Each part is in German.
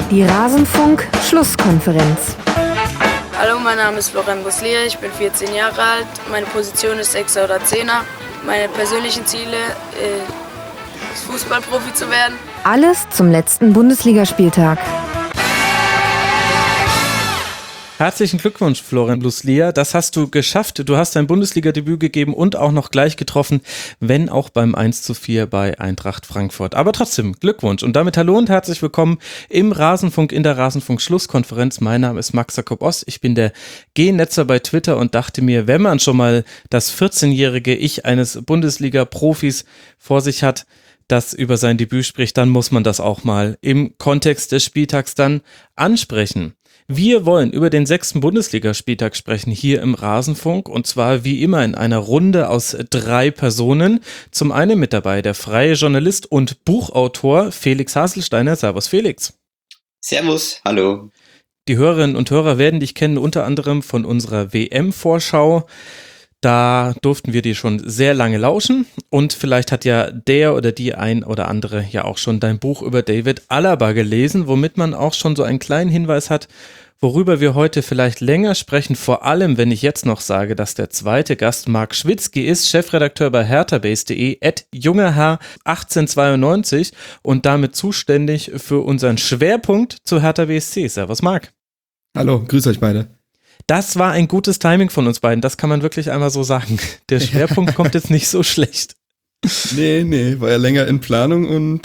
Die Rasenfunk-Schlusskonferenz. Hallo, mein Name ist Florian Buslier, ich bin 14 Jahre alt, meine Position ist Sechser oder Zehner. Meine persönlichen Ziele ist Fußballprofi zu werden. Alles zum letzten Bundesligaspieltag. Herzlichen Glückwunsch, Florian Buslier. Das hast du geschafft. Du hast dein Bundesliga-Debüt gegeben und auch noch gleich getroffen, wenn auch beim 1:4 bei Eintracht Frankfurt. Aber trotzdem, Glückwunsch. Und damit hallo und herzlich willkommen im Rasenfunk, in der Rasenfunk-Schlusskonferenz. Mein Name ist Max Jakob Oss. Ich bin der G-Netzer bei Twitter und dachte mir, wenn man schon mal das 14-jährige Ich eines Bundesliga-Profis vor sich hat, das über sein Debüt spricht, dann muss man das auch mal im Kontext des Spieltags dann ansprechen. Wir wollen über den 6. Bundesligaspieltag sprechen hier im Rasenfunk und zwar wie immer in einer Runde aus 3 Personen. Zum einen mit dabei der freie Journalist und Buchautor Felix Haselsteiner. Servus Felix. Servus, hallo. Die Hörerinnen und Hörer werden dich kennen unter anderem von unserer WM-Vorschau. Da durften wir dir schon sehr lange lauschen und vielleicht hat ja der oder die ein oder andere ja auch schon dein Buch über David Alaba gelesen, womit man auch schon so einen kleinen Hinweis hat, worüber wir heute vielleicht länger sprechen, vor allem wenn ich jetzt noch sage, dass der zweite Gast Marc Schwitzky ist, Chefredakteur bei herthabase.de, @jungerherr1892 und damit zuständig für unseren Schwerpunkt zu Hertha BSC. Servus Marc. Hallo, grüß euch beide. Das war ein gutes Timing von uns beiden, das kann man wirklich einmal so sagen. Der Schwerpunkt kommt jetzt nicht so schlecht. Nee, war ja länger in Planung und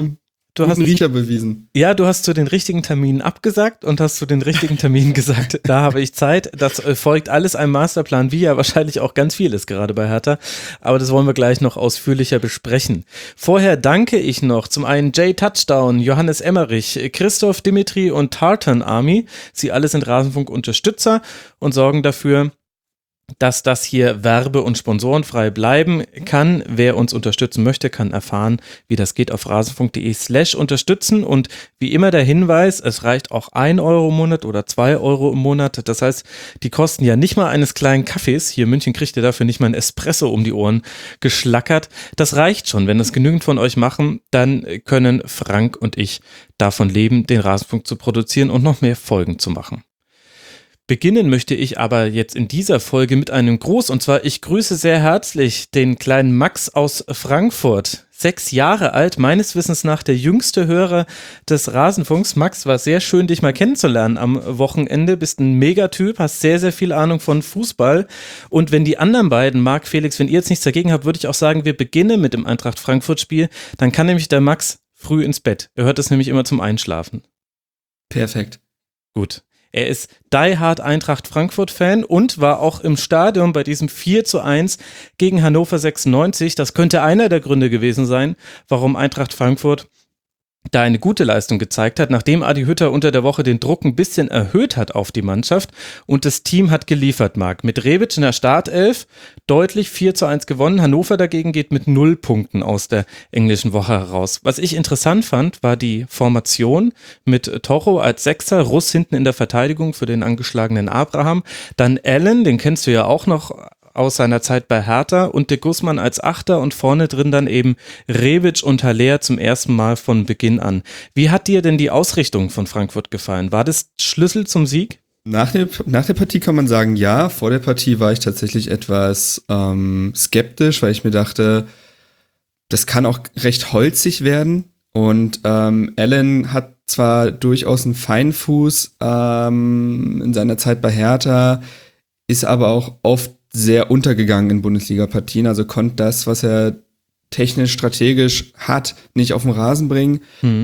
du hast einen Riecher bewiesen. Ja, du hast zu den richtigen Terminen abgesagt und hast zu den richtigen Terminen gesagt, da habe ich Zeit. Das folgt alles einem Masterplan, wie ja wahrscheinlich auch ganz vieles gerade bei Hertha. Aber das wollen wir gleich noch ausführlicher besprechen. Vorher danke ich noch zum einen Jay Touchdown, Johannes Emmerich, Christoph Dimitri und Tartan Army. Sie alle sind Rasenfunk-Unterstützer und sorgen dafür, dass das hier werbe- und sponsorenfrei bleiben kann. Wer uns unterstützen möchte, kann erfahren, wie das geht auf rasenfunk.de/unterstützen und wie immer der Hinweis, es reicht auch 1 Euro im Monat oder 2 Euro im Monat. Das heißt, die kosten ja nicht mal eines kleinen Kaffees. Hier in München kriegt ihr dafür nicht mal ein Espresso um die Ohren geschlackert. Das reicht schon. Wenn das genügend von euch machen, dann können Frank und ich davon leben, den Rasenfunk zu produzieren und noch mehr Folgen zu machen. Beginnen möchte ich aber jetzt in dieser Folge mit einem Gruß und zwar ich grüße sehr herzlich den kleinen Max aus Frankfurt, 6 Jahre alt, meines Wissens nach der jüngste Hörer des Rasenfunks. Max, war sehr schön, dich mal kennenzulernen am Wochenende, bist ein Megatyp, hast sehr, sehr viel Ahnung von Fußball und wenn die anderen beiden, Marc, Felix, wenn ihr jetzt nichts dagegen habt, würde ich auch sagen, wir beginnen mit dem Eintracht Frankfurt Spiel, dann kann nämlich der Max früh ins Bett, er hört es nämlich immer zum Einschlafen. Perfekt. Gut. Er ist Die-Hard Eintracht Frankfurt-Fan und war auch im Stadion bei diesem 4:1 gegen Hannover 96. Das könnte einer der Gründe gewesen sein, warum Eintracht Frankfurt da eine gute Leistung gezeigt hat, nachdem Adi Hütter unter der Woche den Druck ein bisschen erhöht hat auf die Mannschaft und das Team hat geliefert, Marc. Mit Rebic in der Startelf deutlich 4:1 gewonnen. Hannover dagegen geht mit 0 Punkten aus der englischen Woche heraus. Was ich interessant fand, war die Formation mit Toro als Sechser, Russ hinten in der Verteidigung für den angeschlagenen Abraham, dann Allen, den kennst du ja auch noch aus seiner Zeit bei Hertha und de Guzman als Achter und vorne drin dann eben Rebic und Haller zum ersten Mal von Beginn an. Wie hat dir denn die Ausrichtung von Frankfurt gefallen? War das Schlüssel zum Sieg? Nach der Partie kann man sagen, ja. Vor der Partie war ich tatsächlich etwas skeptisch, weil ich mir dachte, das kann auch recht holzig werden. Und Allen hat zwar durchaus einen Feinfuß in seiner Zeit bei Hertha, ist aber auch oft sehr untergegangen in Bundesliga-Partien, also konnte das, was er technisch, strategisch hat, nicht auf den Rasen bringen.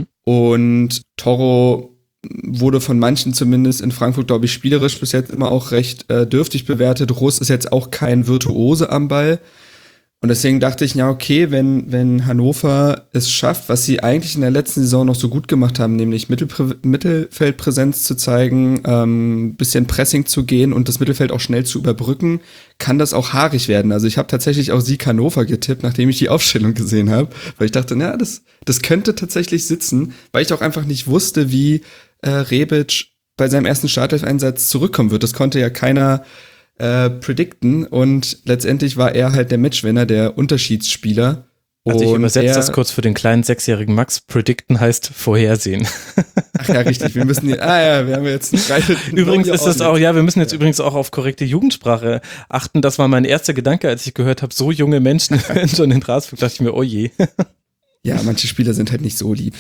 Und Toro wurde von manchen zumindest in Frankfurt, glaube ich, spielerisch bis jetzt immer auch recht dürftig bewertet. Russ ist jetzt auch kein Virtuose am Ball. Und deswegen dachte ich, ja okay, wenn Hannover es schafft, was sie eigentlich in der letzten Saison noch so gut gemacht haben, nämlich Mittelfeldpräsenz zu zeigen, bisschen Pressing zu gehen und das Mittelfeld auch schnell zu überbrücken, kann das auch haarig werden. Also ich habe tatsächlich auch Sieg Hannover getippt, nachdem ich die Aufstellung gesehen habe, weil ich dachte, na, das könnte tatsächlich sitzen, weil ich auch einfach nicht wusste, wie Rebic bei seinem ersten Startelf-Einsatz zurückkommen wird. Das konnte ja keiner predikten und letztendlich war er halt der Matchwinner, der Unterschiedsspieler Also ich Und übersetze das kurz für den kleinen 6-jährigen Max. Predicten heißt vorhersehen. Ach ja, richtig. Wir müssen wir haben jetzt Übrigens ist das auch, wir müssen jetzt übrigens auch auf korrekte Jugendsprache achten. Das war mein erster Gedanke, als ich gehört habe, so junge Menschen schon in Straßburg, dachte ich mir, oh je. Ja, manche Spieler sind halt nicht so lieb.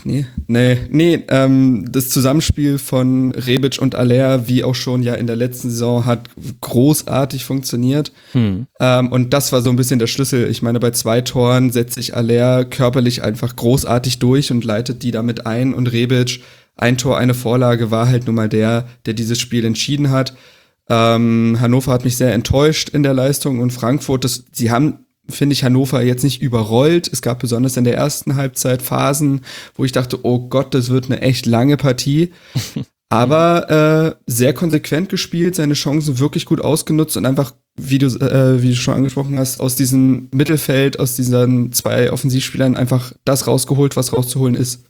Das Zusammenspiel von Rebic und Aller, wie auch schon ja in der letzten Saison, hat großartig funktioniert. Und das war so ein bisschen der Schlüssel. Ich meine, bei 2 Toren setzt sich Aller körperlich einfach großartig durch und leitet die damit ein. Und Rebic, 1 Tor, 1 Vorlage, war halt nun mal der dieses Spiel entschieden hat. Hannover hat mich sehr enttäuscht in der Leistung und Frankfurt, sie haben, finde ich, Hannover jetzt nicht überrollt. Es gab besonders in der ersten Halbzeit Phasen, wo ich dachte, oh Gott, das wird eine echt lange Partie. Aber sehr konsequent gespielt, seine Chancen wirklich gut ausgenutzt und einfach, wie du schon angesprochen hast, aus diesem Mittelfeld, aus diesen 2 Offensivspielern einfach das rausgeholt, was rauszuholen ist.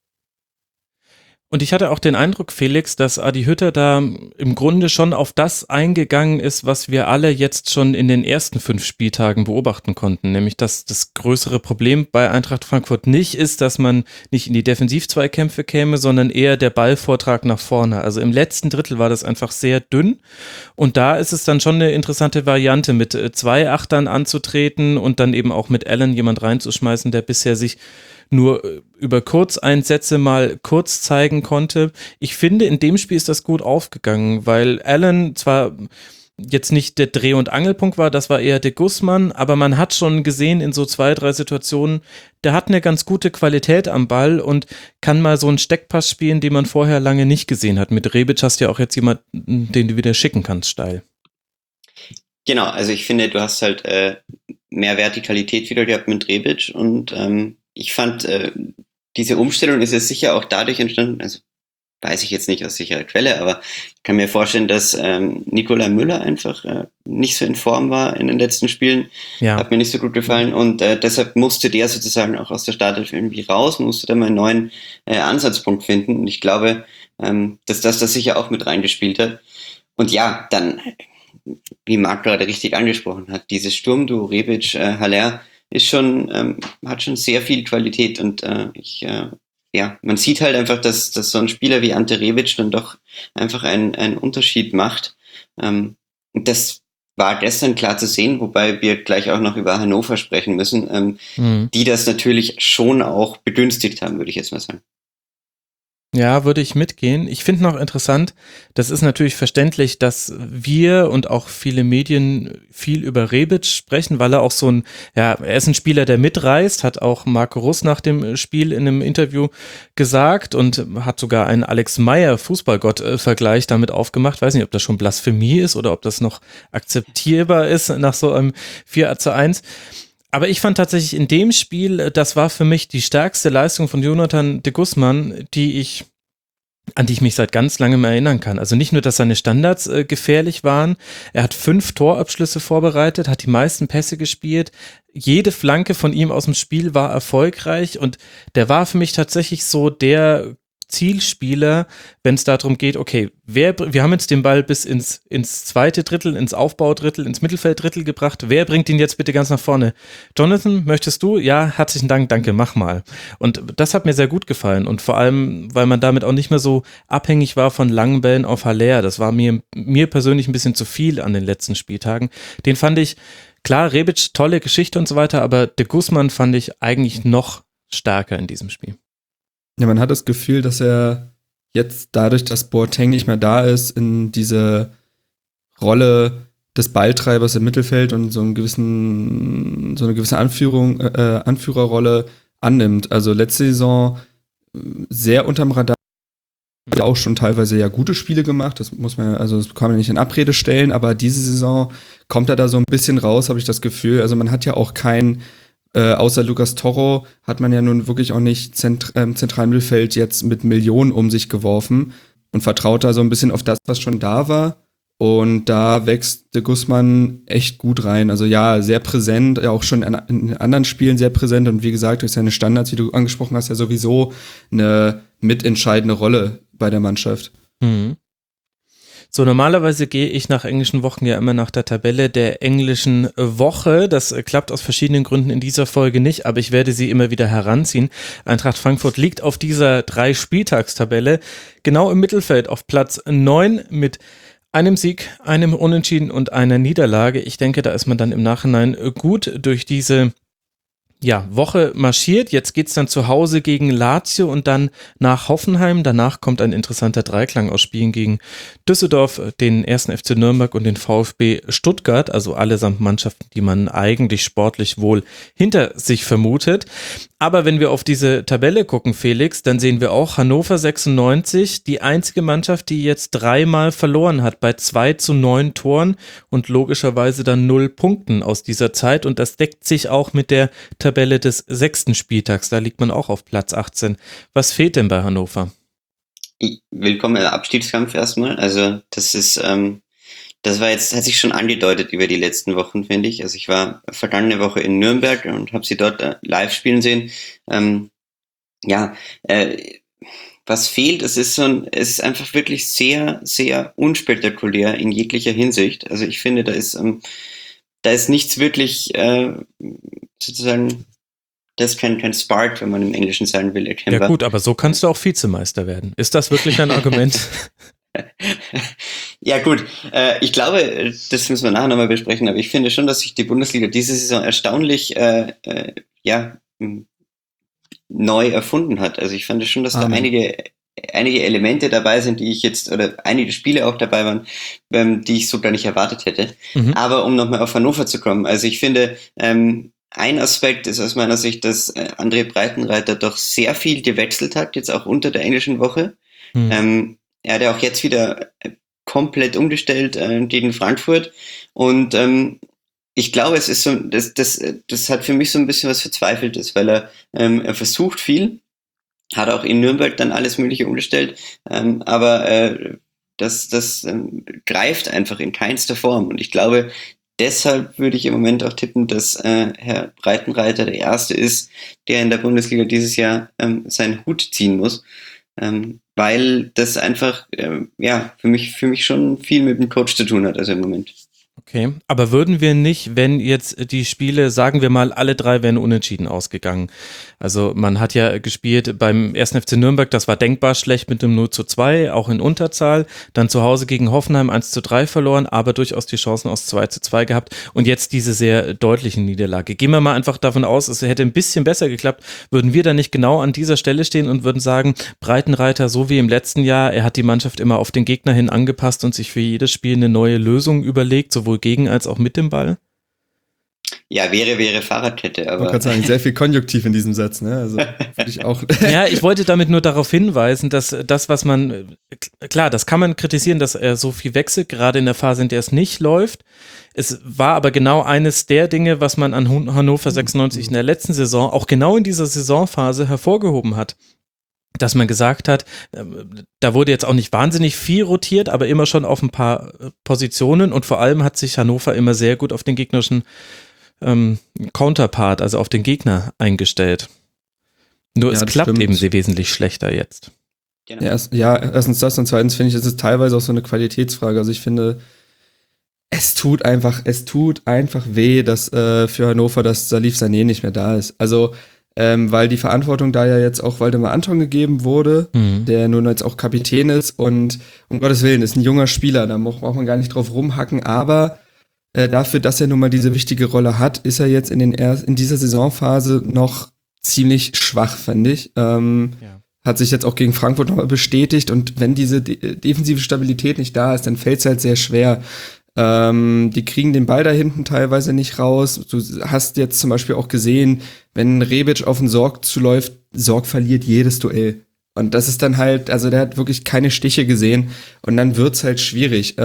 Und ich hatte auch den Eindruck, Felix, dass Adi Hütter da im Grunde schon auf das eingegangen ist, was wir alle jetzt schon in den ersten 5 Spieltagen beobachten konnten. Nämlich, dass das größere Problem bei Eintracht Frankfurt nicht ist, dass man nicht in die Defensivzweikämpfe käme, sondern eher der Ballvortrag nach vorne. Also im letzten Drittel war das einfach sehr dünn. Und da ist es dann schon eine interessante Variante, mit 2 Achtern anzutreten und dann eben auch mit Allen jemand reinzuschmeißen, der bisher sich nur über Kurzeinsätze mal kurz zeigen konnte. Ich finde, in dem Spiel ist das gut aufgegangen, weil Allen zwar jetzt nicht der Dreh- und Angelpunkt war, das war eher de Guzman, aber man hat schon gesehen in so 2, 3 Situationen, der hat eine ganz gute Qualität am Ball und kann mal so einen Steckpass spielen, den man vorher lange nicht gesehen hat. Mit Rebic hast du ja auch jetzt jemanden, den du wieder schicken kannst, steil. Genau, also ich finde, du hast halt mehr Vertikalität wieder gehabt mit Rebic und ich fand, diese Umstellung ist ja sicher auch dadurch entstanden, also weiß ich jetzt nicht aus sicherer Quelle, aber ich kann mir vorstellen, dass Nikolai Müller einfach nicht so in Form war in den letzten Spielen. Ja. Hat mir nicht so gut gefallen und deshalb musste der sozusagen auch aus der Startelf irgendwie raus, musste da mal einen neuen Ansatzpunkt finden und ich glaube, dass das sicher auch mit reingespielt hat. Und ja, dann, wie Marc gerade richtig angesprochen hat, dieses Sturmduo Rebic, Haller, ist schon, hat schon sehr viel Qualität und man sieht halt einfach, dass so ein Spieler wie Ante Rebic dann doch einfach einen Unterschied macht. Und das war gestern klar zu sehen, wobei wir gleich auch noch über Hannover sprechen müssen, die das natürlich schon auch begünstigt haben, würde ich jetzt mal sagen. Ja, würde ich mitgehen. Ich finde noch interessant, das ist natürlich verständlich, dass wir und auch viele Medien viel über Rebic sprechen, weil er auch er ist ein Spieler, der mitreißt, hat auch Marco Russ nach dem Spiel in einem Interview gesagt und hat sogar einen Alex Meyer Fußballgott-Vergleich damit aufgemacht. Weiß nicht, ob das schon Blasphemie ist oder ob das noch akzeptierbar ist nach so einem 4:1. Aber ich fand tatsächlich in dem Spiel, das war für mich die stärkste Leistung von Jonathan de Guzman, an die ich mich seit ganz langem erinnern kann. Also nicht nur, dass seine Standards gefährlich waren, er hat 5 Torabschlüsse vorbereitet, hat die meisten Pässe gespielt, jede Flanke von ihm aus dem Spiel war erfolgreich und der war für mich tatsächlich so der Zielspieler, wenn es darum geht, okay, wir haben jetzt den Ball bis ins zweite Drittel, ins Aufbaudrittel, ins Mittelfelddrittel gebracht, wer bringt ihn jetzt bitte ganz nach vorne? Jonathan, möchtest du? Ja, herzlichen Dank, danke, mach mal. Und das hat mir sehr gut gefallen und vor allem, weil man damit auch nicht mehr so abhängig war von langen Bällen auf Haller, das war mir persönlich ein bisschen zu viel an den letzten Spieltagen. Den fand ich, klar, Rebic, tolle Geschichte und so weiter, aber de Guzman fand ich eigentlich noch stärker in diesem Spiel. Ja, man hat das Gefühl, dass er jetzt dadurch, dass Boateng nicht mehr da ist, in diese Rolle des Balltreibers im Mittelfeld und so eine gewisse Anführerrolle annimmt. Also letzte Saison sehr unterm Radar, hat auch schon teilweise ja gute Spiele gemacht, das kann man nicht in Abrede stellen, aber diese Saison kommt er da so ein bisschen raus, habe ich das Gefühl. Also man hat ja auch außer Lucas Torro hat man ja nun wirklich auch nicht zentralen Mittelfeld jetzt mit Millionen um sich geworfen und vertraut da so ein bisschen auf das, was schon da war. Und da wächst de Guzman echt gut rein. Also ja, sehr präsent, ja auch schon in anderen Spielen sehr präsent. Und wie gesagt, durch seine Standards, wie du angesprochen hast, ja sowieso eine mitentscheidende Rolle bei der Mannschaft. Mhm. So, normalerweise gehe ich nach englischen Wochen ja immer nach der Tabelle der englischen Woche. Das klappt aus verschiedenen Gründen in dieser Folge nicht, aber ich werde sie immer wieder heranziehen. Eintracht Frankfurt liegt auf dieser 3-Spieltagstabelle genau im Mittelfeld auf Platz 9 mit einem Sieg, einem Unentschieden und einer Niederlage. Ich denke, da ist man dann im Nachhinein gut durch diese Woche marschiert. Jetzt geht's dann zu Hause gegen Lazio und dann nach Hoffenheim. Danach kommt ein interessanter Dreiklang aus Spielen gegen Düsseldorf, den 1. FC Nürnberg und den VfB Stuttgart. Also allesamt Mannschaften, die man eigentlich sportlich wohl hinter sich vermutet. Aber wenn wir auf diese Tabelle gucken, Felix, dann sehen wir auch Hannover 96, die einzige Mannschaft, die jetzt 3-mal verloren hat, bei 2-9 Toren und logischerweise dann 0 Punkten aus dieser Zeit. Und das deckt sich auch mit der Tabelle des 6. Spieltags. Da liegt man auch auf Platz 18. Was fehlt denn bei Hannover? Willkommen im Abstiegskampf erstmal. Also das ist, das war jetzt, hat sich schon angedeutet über die letzten Wochen, finde ich. Also ich war vergangene Woche in Nürnberg und habe sie dort live spielen sehen. Was fehlt, es ist einfach wirklich sehr, sehr unspektakulär in jeglicher Hinsicht. Also ich finde, da ist nichts wirklich sozusagen, das ist kein Spark, wenn man im Englischen sagen will, erkennbar. Ja gut, aber so kannst du auch Vizemeister werden. Ist das wirklich ein Argument? Ja gut, ich glaube, das müssen wir nachher nochmal besprechen, aber ich finde schon, dass sich die Bundesliga diese Saison erstaunlich neu erfunden hat. Also ich fand schon, dass da einige Elemente dabei sind, die ich jetzt, oder einige Spiele auch dabei waren, die ich so gar nicht erwartet hätte. Aber um nochmal auf Hannover zu kommen, also ich finde, ein Aspekt ist aus meiner Sicht, dass André Breitenreiter doch sehr viel gewechselt hat, jetzt auch unter der englischen Woche. Er hat ja auch jetzt wieder komplett umgestellt gegen Frankfurt und ich glaube, es ist so, das hat für mich so ein bisschen was Verzweifeltes, weil er versucht viel, hat auch in Nürnberg dann alles Mögliche umgestellt, aber das greift einfach in keinster Form und ich glaube, deshalb würde ich im Moment auch tippen, dass Herr Breitenreiter der Erste ist, der in der Bundesliga dieses Jahr seinen Hut ziehen muss. Weil das einfach, für mich schon viel mit dem Coach zu tun hat, also im Moment. Okay, aber würden wir nicht, wenn jetzt die Spiele, sagen wir mal, alle 3 wären unentschieden ausgegangen. Also man hat ja gespielt beim 1. FC Nürnberg, das war denkbar schlecht mit dem 0-2, auch in Unterzahl. Dann zu Hause gegen Hoffenheim 1-3 verloren, aber durchaus die Chancen aus 2-2 gehabt. Und jetzt diese sehr deutliche Niederlage. Gehen wir mal einfach davon aus, es hätte ein bisschen besser geklappt. Würden wir dann nicht genau an dieser Stelle stehen und würden sagen, Breitenreiter, so wie im letzten Jahr, er hat die Mannschaft immer auf den Gegner hin angepasst und sich für jedes Spiel eine neue Lösung überlegt, sowohl gegen als auch mit dem Ball? Ja, wäre Fahrradkette, aber. Man kann sagen, sehr viel Konjunktiv in diesem Satz, ne? Also, würde ich auch. Ja, ich wollte damit nur darauf hinweisen, dass das, was man, klar, das kann man kritisieren, dass er so viel wechselt, gerade in der Phase, in der es nicht läuft. Es war aber genau eines der Dinge, was man an Hannover 96 in der letzten Saison, auch genau in dieser Saisonphase hervorgehoben hat. Dass man gesagt hat, da wurde jetzt auch nicht wahnsinnig viel rotiert, aber immer schon auf ein paar Positionen und vor allem hat sich Hannover immer sehr gut auf den gegnerischen Counterpart, also auf den Gegner eingestellt. Nur es klappt stimmt. Eben sehr wesentlich schlechter jetzt. Genau. Erstens das und zweitens finde ich, es ist teilweise auch so eine Qualitätsfrage. Also ich finde, es tut einfach weh, dass für Hannover, dass Salif Sané nicht mehr da ist. Also weil die Verantwortung da ja jetzt auch Waldemar Anton gegeben wurde, der nun jetzt auch Kapitän ist und um Gottes Willen, ist ein junger Spieler, da braucht man gar nicht drauf rumhacken, aber dafür, dass er nun mal diese wichtige Rolle hat, ist er jetzt in dieser Saisonphase noch ziemlich schwach, finde ich. Hat sich jetzt auch gegen Frankfurt nochmal bestätigt und wenn diese defensive Stabilität nicht da ist, dann fällt es halt sehr schwer. Die kriegen den Ball da hinten teilweise nicht raus. Du hast jetzt zum Beispiel auch gesehen, wenn Rebic auf den Sorg zuläuft, Sorg verliert jedes Duell. Und das ist dann halt, also der hat wirklich keine Stiche gesehen und dann wird's halt schwierig.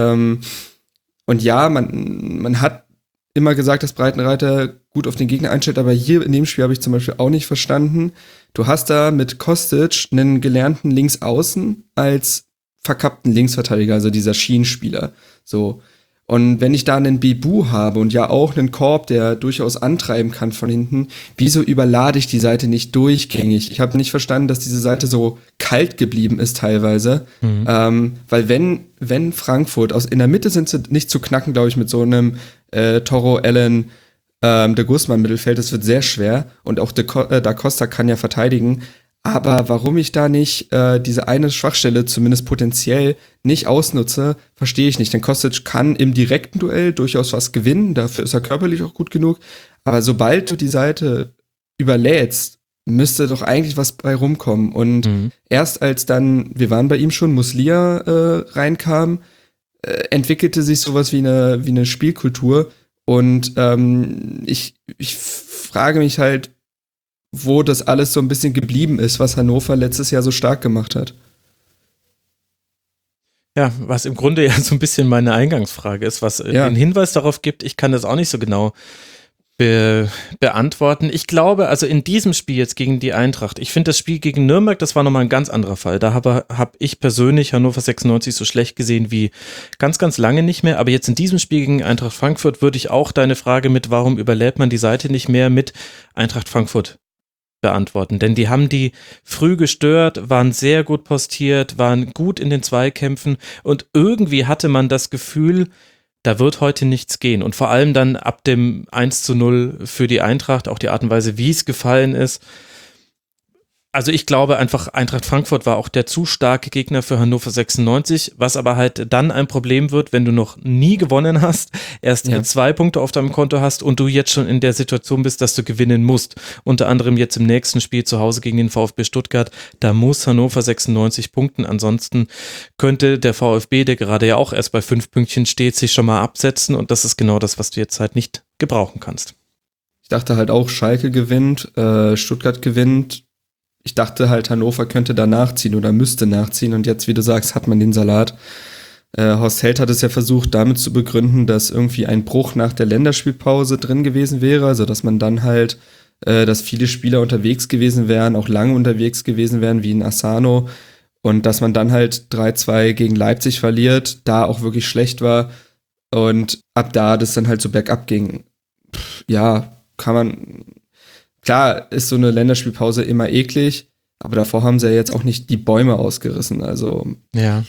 Und ja, man hat immer gesagt, dass Breitenreiter gut auf den Gegner einstellt, aber hier in dem Spiel habe ich zum Beispiel auch nicht verstanden. Du hast da mit Kostic einen gelernten Linksaußen als verkappten Linksverteidiger, also dieser Schienenspieler. So. Und wenn ich da einen Bebu habe und ja auch einen Korb, der durchaus antreiben kann von hinten, wieso überlade ich die Seite nicht durchgängig? Ich habe nicht verstanden, dass diese Seite so kalt geblieben ist teilweise. Weil wenn Frankfurt, in der Mitte sind sie nicht zu knacken, glaube ich, mit so einem Toro, Allen, de Guzman Mittelfeld, das wird sehr schwer. Und auch Da Costa kann ja verteidigen. Aber warum ich da nicht diese eine Schwachstelle, zumindest potenziell, nicht ausnutze, verstehe ich nicht. Denn Kostic kann im direkten Duell durchaus was gewinnen, dafür ist er körperlich auch gut genug. Aber sobald du die Seite überlädst, müsste doch eigentlich was bei rumkommen. Und erst als dann, wir waren bei ihm schon, Muslia reinkam, entwickelte sich sowas wie eine Spielkultur. Und ich frage mich halt, wo das alles so ein bisschen geblieben ist, was Hannover letztes Jahr so stark gemacht hat. Ja, was im Grunde ja so ein bisschen meine Eingangsfrage ist, was den Hinweis darauf gibt, ich kann das auch nicht so genau beantworten. Ich glaube, also in diesem Spiel jetzt gegen die Eintracht, ich finde das Spiel gegen Nürnberg, das war nochmal ein ganz anderer Fall. Da hab ich persönlich Hannover 96 so schlecht gesehen wie ganz, ganz lange nicht mehr. Aber jetzt in diesem Spiel gegen Eintracht Frankfurt würde ich auch deine Frage mit, warum überlädt man die Seite nicht mehr, mit Eintracht Frankfurt beantworten, denn die haben die früh gestört, waren sehr gut postiert, waren gut in den Zweikämpfen und irgendwie hatte man das Gefühl, da wird heute nichts gehen und vor allem dann ab dem 1:0 für die Eintracht, auch die Art und Weise, wie es gefallen ist. Also ich glaube einfach, Eintracht Frankfurt war auch der zu starke Gegner für Hannover 96, was aber halt dann ein Problem wird, wenn du noch nie gewonnen hast, erst 2 Punkte auf deinem Konto hast und du jetzt schon in der Situation bist, dass du gewinnen musst. Unter anderem jetzt im nächsten Spiel zu Hause gegen den VfB Stuttgart, da muss Hannover 96 punkten, ansonsten könnte der VfB, der gerade ja auch erst bei 5 Pünktchen steht, sich schon mal absetzen und das ist genau das, was du jetzt halt nicht gebrauchen kannst. Ich dachte halt auch, Schalke gewinnt, Stuttgart gewinnt. Ich dachte halt, Hannover könnte da nachziehen oder müsste nachziehen und jetzt, wie du sagst, hat man den Salat. Horst Held hat es ja versucht, damit zu begründen, dass irgendwie ein Bruch nach der Länderspielpause drin gewesen wäre, also dass man dann halt, dass viele Spieler unterwegs gewesen wären, auch lange unterwegs gewesen wären, wie in Asano und dass man dann halt 3-2 gegen Leipzig verliert, da auch wirklich schlecht war und ab da das dann halt so bergab ging. Kann man... Klar ist so eine Länderspielpause immer eklig, aber davor haben sie ja jetzt auch nicht die Bäume ausgerissen, also. Ja.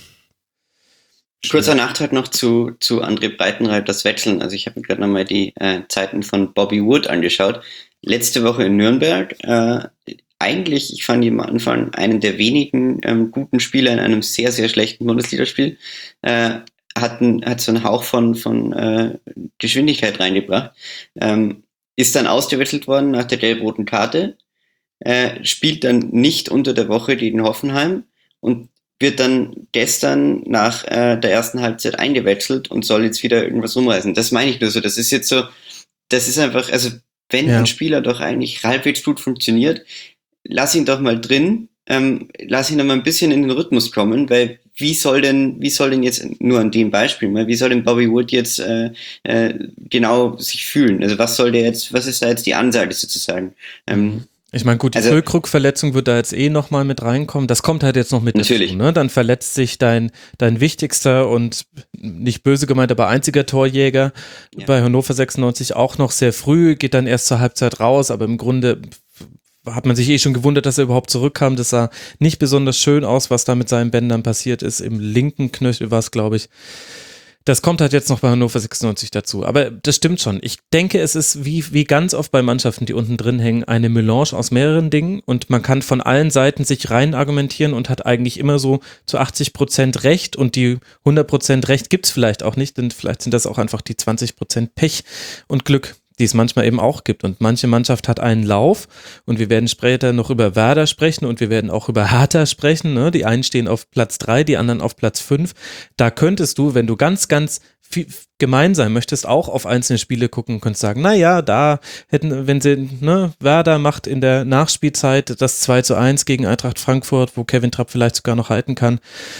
Kurzer Nachtrag noch zu André Breitenreiters Wechseln. Also ich habe mir gerade nochmal die Zeiten von Bobby Wood angeschaut. Letzte Woche in Nürnberg, eigentlich, ich fand ihn am Anfang einen der wenigen guten Spieler in einem sehr, sehr schlechten Bundesligaspiel, hat so einen Hauch von Geschwindigkeit reingebracht. Ist dann ausgewechselt worden nach der gelb-roten Karte, spielt dann nicht unter der Woche gegen Hoffenheim und wird dann gestern nach der ersten Halbzeit eingewechselt und soll jetzt wieder irgendwas rumreißen. Das meine ich nur so. Das ist jetzt so, das ist einfach, also wenn ein Spieler doch eigentlich halbwegs gut funktioniert, lass ihn doch mal drin, lass ihn doch mal ein bisschen in den Rhythmus kommen, weil wie soll denn jetzt, nur an dem Beispiel mal, wie soll denn Bobby Wood jetzt genau sich fühlen? Also was ist da jetzt die Ansage sozusagen? Ich meine, gut, die Füllkrug-Verletzung wird da jetzt nochmal mit reinkommen. Das kommt halt jetzt noch mit dazu, ne? Dann verletzt sich dein wichtigster und nicht böse gemeint, aber einziger Torjäger bei Hannover 96 auch noch sehr früh, geht dann erst zur Halbzeit raus, aber im Grunde hat man sich schon gewundert, dass er überhaupt zurückkam. Das sah nicht besonders schön aus, was da mit seinen Bändern passiert ist. Im linken Knöchel war es, glaube ich. Das kommt halt jetzt noch bei Hannover 96 dazu. Aber das stimmt schon. Ich denke, es ist wie ganz oft bei Mannschaften, die unten drin hängen, eine Melange aus mehreren Dingen und man kann von allen Seiten sich rein argumentieren und hat eigentlich immer so zu 80% Recht und die 100% Recht gibt's vielleicht auch nicht, denn vielleicht sind das auch einfach die 20% Pech und Glück, die es manchmal eben auch gibt. Und manche Mannschaft hat einen Lauf und wir werden später noch über Werder sprechen und wir werden auch über Hertha sprechen. Ne? Die einen stehen auf Platz 3, die anderen auf Platz 5. Da könntest du, wenn du ganz, ganz viel gemein sein möchtest, auch auf einzelne Spiele gucken und könntest sagen, naja, da hätten, wenn sie, Werder macht in der Nachspielzeit das 2:1 gegen Eintracht Frankfurt, wo Kevin Trapp vielleicht sogar noch halten kann.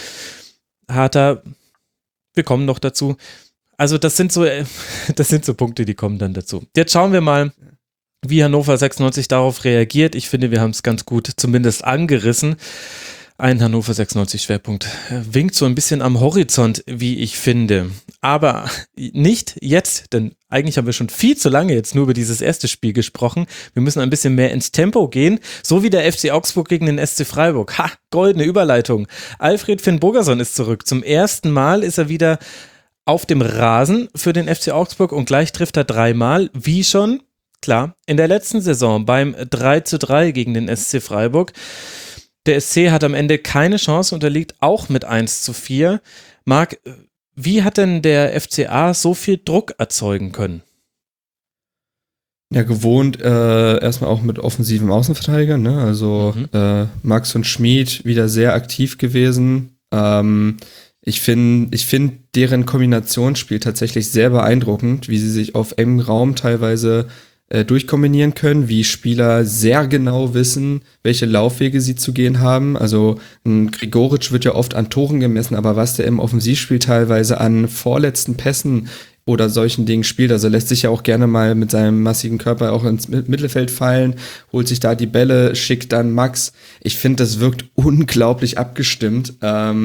Hertha, wir kommen noch dazu. Also das sind so Punkte, die kommen dann dazu. Jetzt schauen wir mal, wie Hannover 96 darauf reagiert. Ich finde, wir haben es ganz gut zumindest angerissen. Ein Hannover 96 Schwerpunkt winkt so ein bisschen am Horizont, wie ich finde. Aber nicht jetzt, denn eigentlich haben wir schon viel zu lange jetzt nur über dieses erste Spiel gesprochen. Wir müssen ein bisschen mehr ins Tempo gehen, so wie der FC Augsburg gegen den SC Freiburg. Ha, goldene Überleitung. Alfred Finn-Bogerson ist zurück. Zum ersten Mal ist er wieder auf dem Rasen für den FC Augsburg und gleich trifft er 3-mal, wie schon, klar, in der letzten Saison beim 3:3 gegen den SC Freiburg. Der SC hat am Ende keine Chance, unterliegt auch mit 1:4. Marc, wie hat denn der FCA so viel Druck erzeugen können? Ja, gewohnt erstmal auch mit offensiven Außenverteidigern, ne? Also Max und Schmid wieder sehr aktiv gewesen. Ich finde deren Kombinationsspiel tatsächlich sehr beeindruckend, wie sie sich auf engem Raum teilweise durchkombinieren können, wie Spieler sehr genau wissen, welche Laufwege sie zu gehen haben. Also ein Gregoritsch wird ja oft an Toren gemessen, aber was der im Offensivspiel teilweise an vorletzten Pässen oder solchen Dingen spielt, also lässt sich ja auch gerne mal mit seinem massiven Körper auch ins Mittelfeld fallen, holt sich da die Bälle, schickt dann Max. Ich finde, das wirkt unglaublich abgestimmt.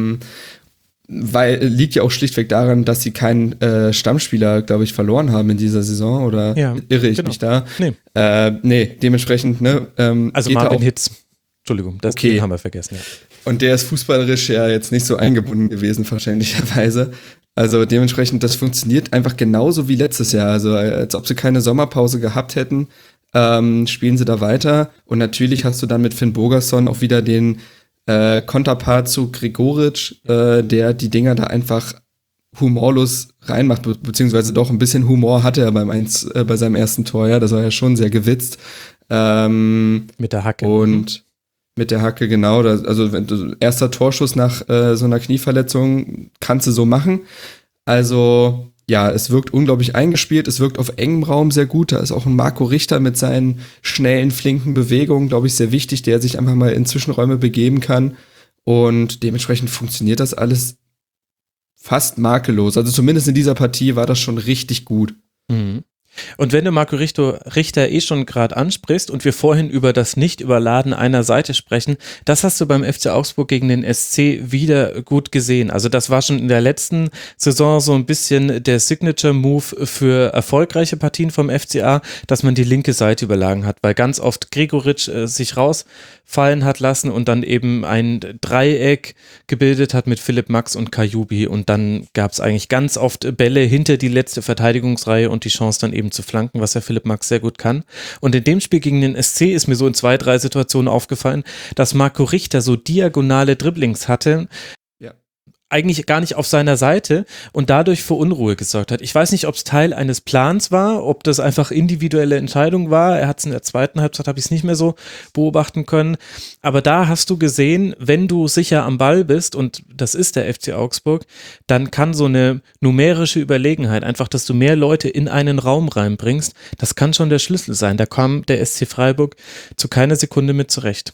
Weil liegt ja auch schlichtweg daran, dass sie keinen Stammspieler, glaube ich, verloren haben in dieser Saison, oder irre ich mich da? Nee, dementsprechend, ne? Also Marvin Hitz, Entschuldigung, den haben wir vergessen. Ja. Und der ist fußballerisch ja jetzt nicht so eingebunden gewesen, verständlicherweise. Also dementsprechend, das funktioniert einfach genauso wie letztes Jahr. Also als ob sie keine Sommerpause gehabt hätten, spielen sie da weiter. Und natürlich hast du dann mit Finn-Bogerson auch wieder den Konterpart zu Gregoritsch, der die Dinger da einfach humorlos reinmacht, beziehungsweise doch ein bisschen Humor hatte er bei seinem ersten Tor, ja, das war ja schon sehr gewitzt. Mit der Hacke. Und mit der Hacke, genau. Also erster Torschuss nach so einer Knieverletzung kannst du so machen. Also ja, es wirkt unglaublich eingespielt, es wirkt auf engem Raum sehr gut. Da ist auch ein Marco Richter mit seinen schnellen, flinken Bewegungen, glaube ich, sehr wichtig, der sich einfach mal in Zwischenräume begeben kann. Und dementsprechend funktioniert das alles fast makellos. Also zumindest in dieser Partie war das schon richtig gut. Mhm. Und wenn du Marco Richter schon gerade ansprichst und wir vorhin über das Nicht-Überladen einer Seite sprechen, das hast du beim FC Augsburg gegen den SC wieder gut gesehen. Also das war schon in der letzten Saison so ein bisschen der Signature-Move für erfolgreiche Partien vom FCA, dass man die linke Seite überlagen hat, weil ganz oft Gregoritsch sich rausfallen hat lassen und dann eben ein Dreieck gebildet hat mit Philipp Max und Kajubi und dann gab es eigentlich ganz oft Bälle hinter die letzte Verteidigungsreihe und die Chance dann eben zu flanken, was ja Philipp Max sehr gut kann. Und in dem Spiel gegen den SC ist mir so in 2, 3 Situationen aufgefallen, dass Marco Richter so diagonale Dribblings hatte, eigentlich gar nicht auf seiner Seite und dadurch für Unruhe gesorgt hat. Ich weiß nicht, ob es Teil eines Plans war, ob das einfach individuelle Entscheidung war. Er hat es in der zweiten Halbzeit, habe ich es nicht mehr so beobachten können. Aber da hast du gesehen, wenn du sicher am Ball bist, und das ist der FC Augsburg, dann kann so eine numerische Überlegenheit, einfach, dass du mehr Leute in einen Raum reinbringst, das kann schon der Schlüssel sein. Da kam der SC Freiburg zu keiner Sekunde mit zurecht.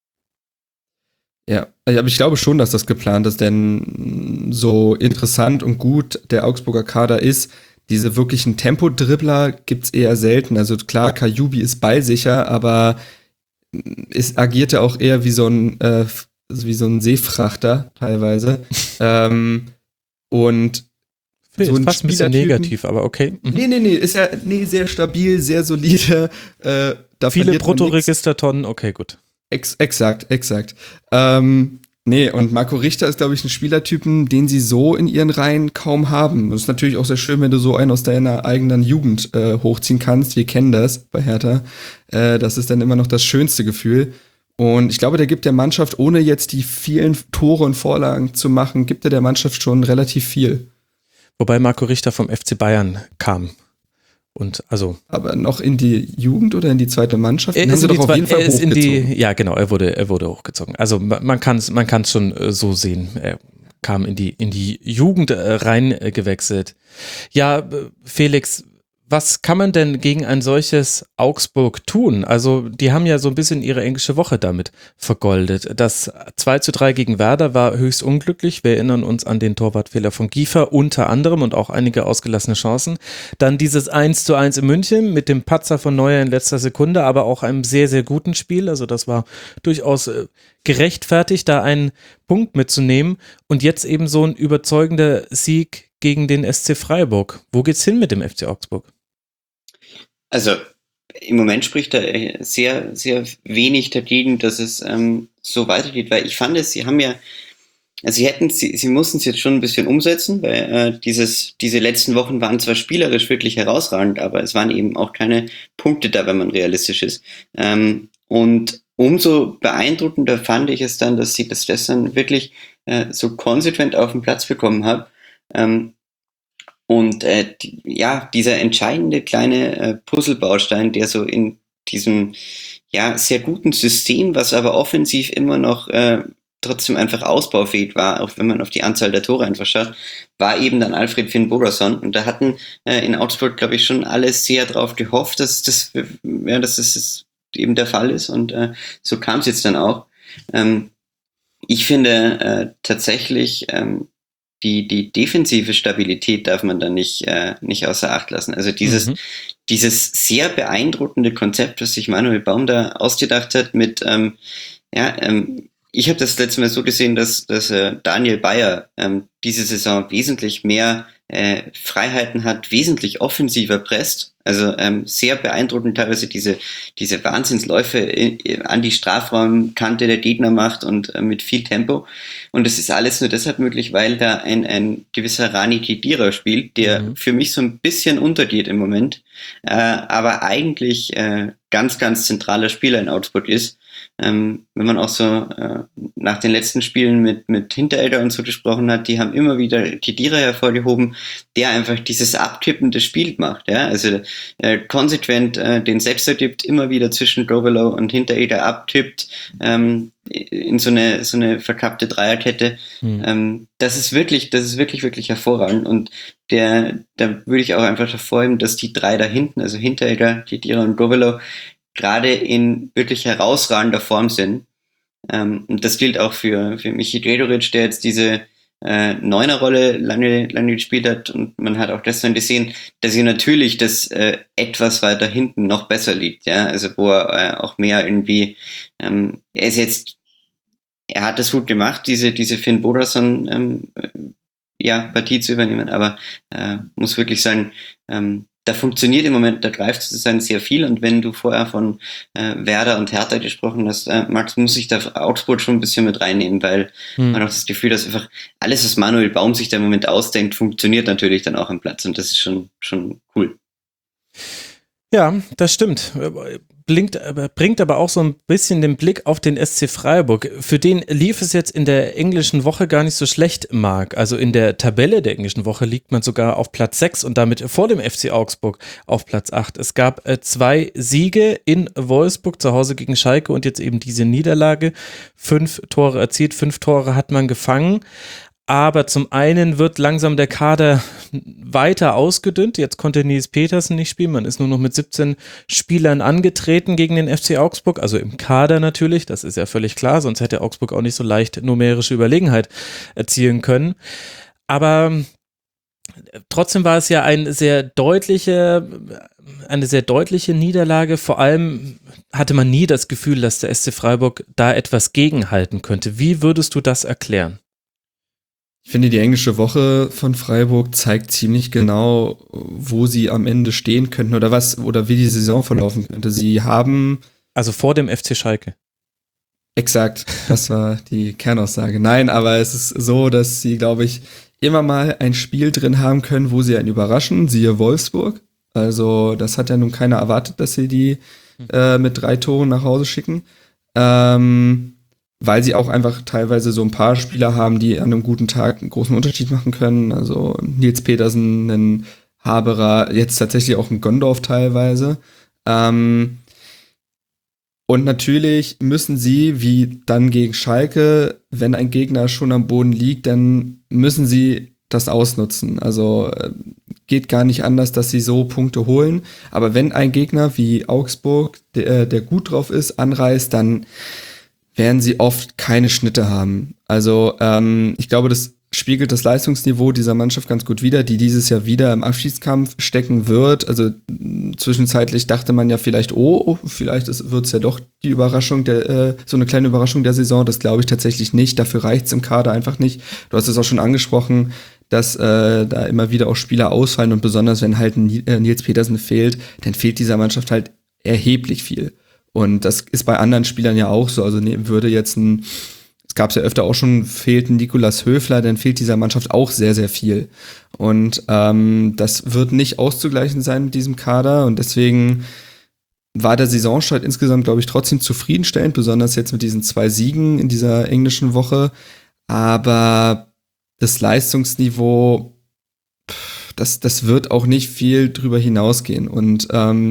Ja, aber ich glaube schon, dass das geplant ist, denn so interessant und gut der Augsburger Kader ist, diese wirklichen Tempodribbler gibt's eher selten. Also klar, Kajubi ist ballsicher, aber es agierte auch eher wie so ein Seefrachter teilweise. Und so ein fast ein bisschen negativ, aber okay. Nee, ist ja sehr stabil, sehr solide. Viele Bruttoregistertonnen, okay, gut. Exakt. Und Marco Richter ist, glaube ich, ein Spielertypen, den sie so in ihren Reihen kaum haben. Das ist natürlich auch sehr schön, wenn du so einen aus deiner eigenen Jugend hochziehen kannst. Wir kennen das bei Hertha. Das ist dann immer noch das schönste Gefühl. Und ich glaube, der gibt der Mannschaft, ohne jetzt die vielen Tore und Vorlagen zu machen, gibt er der Mannschaft schon relativ viel. Wobei Marco Richter vom FC Bayern kam. Und also, aber noch in die Jugend oder in die zweite Mannschaft? Er ist ja, genau, er wurde hochgezogen. Also man kann es schon so sehen. Er kam in die Jugend rein gewechselt. Ja, Felix, Was kann man denn gegen ein solches Augsburg tun? Also die haben ja so ein bisschen ihre englische Woche damit vergoldet. Das 2:3 gegen Werder war höchst unglücklich. Wir erinnern uns an den Torwartfehler von Giefer unter anderem und auch einige ausgelassene Chancen. Dann dieses 1:1 in München mit dem Patzer von Neuer in letzter Sekunde, aber auch einem sehr, sehr guten Spiel. Also das war durchaus gerechtfertigt, da einen Punkt mitzunehmen. Und jetzt eben so ein überzeugender Sieg gegen den SC Freiburg. Wo geht's hin mit dem FC Augsburg? Also im Moment spricht da sehr, sehr wenig dagegen, dass es so weitergeht, weil ich fand es, sie haben ja, also sie mussten es jetzt schon ein bisschen umsetzen, weil diese letzten Wochen waren zwar spielerisch wirklich herausragend, aber es waren eben auch keine Punkte da, wenn man realistisch ist. Und umso beeindruckender fand ich es dann, dass sie das dann wirklich so konsequent auf den Platz bekommen haben. Und dieser entscheidende kleine Puzzlebaustein, der so in diesem sehr guten System, was aber offensiv immer noch trotzdem einfach ausbaufähig war, auch wenn man auf die Anzahl der Tore einfach schaut, war eben dann Alfred Finn Bogason. Und da hatten in Augsburg, glaube ich, schon alle sehr drauf gehofft, dass das eben der Fall ist. Und so kam es jetzt dann auch. Ich finde tatsächlich, die defensive Stabilität darf man da nicht außer Acht lassen. Also dieses sehr beeindruckende Konzept, was sich Manuel Baum da ausgedacht hat mit, ich habe das letzte Mal so gesehen, dass Daniel Bayer diese Saison wesentlich mehr Freiheiten hat, wesentlich offensiver presst. Also sehr beeindruckend teilweise diese Wahnsinnsläufe an die Strafraumkante der Gegner macht und mit viel Tempo. Und das ist alles nur deshalb möglich, weil da ein gewisser Rani Khedira spielt, der für mich so ein bisschen untergeht im Moment, aber eigentlich ganz, ganz zentraler Spieler in Augsburg ist. Wenn man auch so nach den letzten Spielen mit Hinteregger und so gesprochen hat, die haben immer wieder Khedira hervorgehoben, der einfach dieses abkippende Spiel macht, ja, also konsequent den Sechser gibt, immer wieder zwischen Grovelow und Hinteregger abkippt, in so eine verkappte Dreierkette. Das ist wirklich, wirklich hervorragend. Und da würde ich auch einfach hervorheben, dass die drei da hinten, also Hinteregger, Khedira und Grovelow, gerade in wirklich herausragender Form sind. Und das gilt auch für Michi Gregoritsch, der jetzt diese Neuner-Rolle lange gespielt hat. Und man hat auch gestern gesehen, dass sie natürlich das etwas weiter hinten noch besser liegt. Ja, also wo er auch mehr irgendwie, er hat das gut gemacht, diese Finn Bogason Partie zu übernehmen, aber muss wirklich sagen, da funktioniert im Moment, da greift sozusagen sehr viel. Und wenn du vorher von Werder und Hertha gesprochen hast, Max, muss ich da Augsburg schon ein bisschen mit reinnehmen, weil man auch das Gefühl, dass einfach alles, was Manuel Baum sich da im Moment ausdenkt, funktioniert natürlich dann auch am Platz. Und das ist schon cool. Ja, das stimmt. Bringt aber auch so ein bisschen den Blick auf den SC Freiburg. Für den lief es jetzt in der englischen Woche gar nicht so schlecht, Marc. Also in der Tabelle der englischen Woche liegt man sogar auf Platz 6 und damit vor dem FC Augsburg auf Platz 8. Es gab 2 Siege in Wolfsburg zu Hause gegen Schalke und jetzt eben diese Niederlage. 5 Tore erzielt, 5 Tore hat man gefangen. Aber zum einen wird langsam der Kader weiter ausgedünnt. Jetzt konnte Nils Petersen nicht spielen. Man ist nur noch mit 17 Spielern angetreten gegen den FC Augsburg. Also im Kader natürlich, das ist ja völlig klar. Sonst hätte Augsburg auch nicht so leicht numerische Überlegenheit erzielen können. Aber trotzdem war es ja eine sehr deutliche Niederlage. Vor allem hatte man nie das Gefühl, dass der SC Freiburg da etwas gegenhalten könnte. Wie würdest du das erklären? Ich finde, die englische Woche von Freiburg zeigt ziemlich genau, wo sie am Ende stehen könnten oder wie die Saison verlaufen könnte. Sie haben... Also vor dem FC Schalke. Exakt, das war die Kernaussage. Nein, aber es ist so, dass sie, glaube ich, immer mal ein Spiel drin haben können, wo sie einen überraschen, siehe Wolfsburg. Also das hat ja nun keiner erwartet, dass sie die mit 3 Toren nach Hause schicken. Weil sie auch einfach teilweise so ein paar Spieler haben, die an einem guten Tag einen großen Unterschied machen können. Also Nils Petersen, ein Haberer, jetzt tatsächlich auch ein Gondorf teilweise. Und natürlich müssen sie, wie dann gegen Schalke, wenn ein Gegner schon am Boden liegt, dann müssen sie das ausnutzen. Also geht gar nicht anders, dass sie so Punkte holen. Aber wenn ein Gegner wie Augsburg, der gut drauf ist, anreist, dann werden sie oft keine Schnitte haben. Also ich glaube, das spiegelt das Leistungsniveau dieser Mannschaft ganz gut wider, die dieses Jahr wieder im Abschiedskampf stecken wird. Also zwischenzeitlich dachte man ja vielleicht, vielleicht wird es ja doch die Überraschung, so eine kleine Überraschung der Saison. Das glaube ich tatsächlich nicht. Dafür reicht's im Kader einfach nicht. Du hast es auch schon angesprochen, dass da immer wieder auch Spieler ausfallen und besonders wenn halt Nils Petersen fehlt, dann fehlt dieser Mannschaft halt erheblich viel. Und das ist bei anderen Spielern ja auch so. Also würde jetzt es gab es ja öfter auch schon, fehlt ein Nikolas Höfler, dann fehlt dieser Mannschaft auch sehr, sehr viel. Und das wird nicht auszugleichen sein mit diesem Kader und deswegen war der Saisonstart insgesamt, glaube ich, trotzdem zufriedenstellend, besonders jetzt mit diesen 2 Siegen in dieser englischen Woche. Aber das Leistungsniveau, das wird auch nicht viel drüber hinausgehen. Und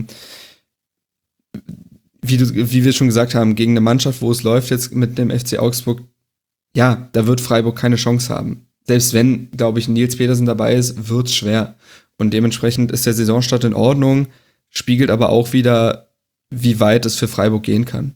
wie wir schon gesagt haben, gegen eine Mannschaft, wo es läuft jetzt mit dem FC Augsburg, ja, da wird Freiburg keine Chance haben. Selbst wenn, glaube ich, Nils Petersen dabei ist, wird's schwer. Und dementsprechend ist der Saisonstart in Ordnung, spiegelt aber auch wieder, wie weit es für Freiburg gehen kann.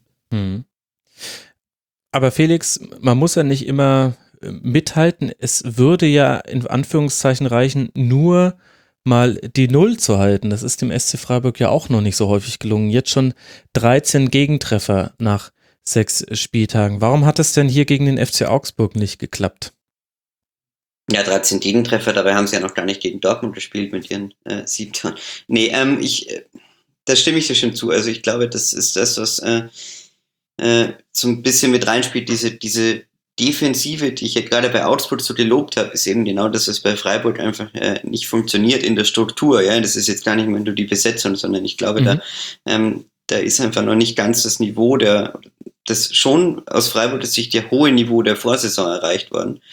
Aber Felix, man muss ja nicht immer mithalten. Es würde ja in Anführungszeichen reichen, nur mal die Null zu halten. Das ist dem SC Freiburg ja auch noch nicht so häufig gelungen. Jetzt schon 13 Gegentreffer nach 6 Spieltagen. Warum hat es denn hier gegen den FC Augsburg nicht geklappt? Ja, 13 Gegentreffer, dabei haben sie ja noch gar nicht gegen Dortmund gespielt mit ihren 7 Toren. Nee, da stimme ich dir schon zu. Also ich glaube, das ist das, was so ein bisschen mit reinspielt, diese Defensive, die ich ja gerade bei Augsburg so gelobt habe, ist eben genau das, was bei Freiburg einfach nicht funktioniert in der Struktur. Ja, das ist jetzt gar nicht mehr nur die Besetzung, sondern ich glaube, da ist einfach noch nicht ganz das Niveau das schon aus Freiburger Sicht der hohe Niveau der Vorsaison erreicht worden.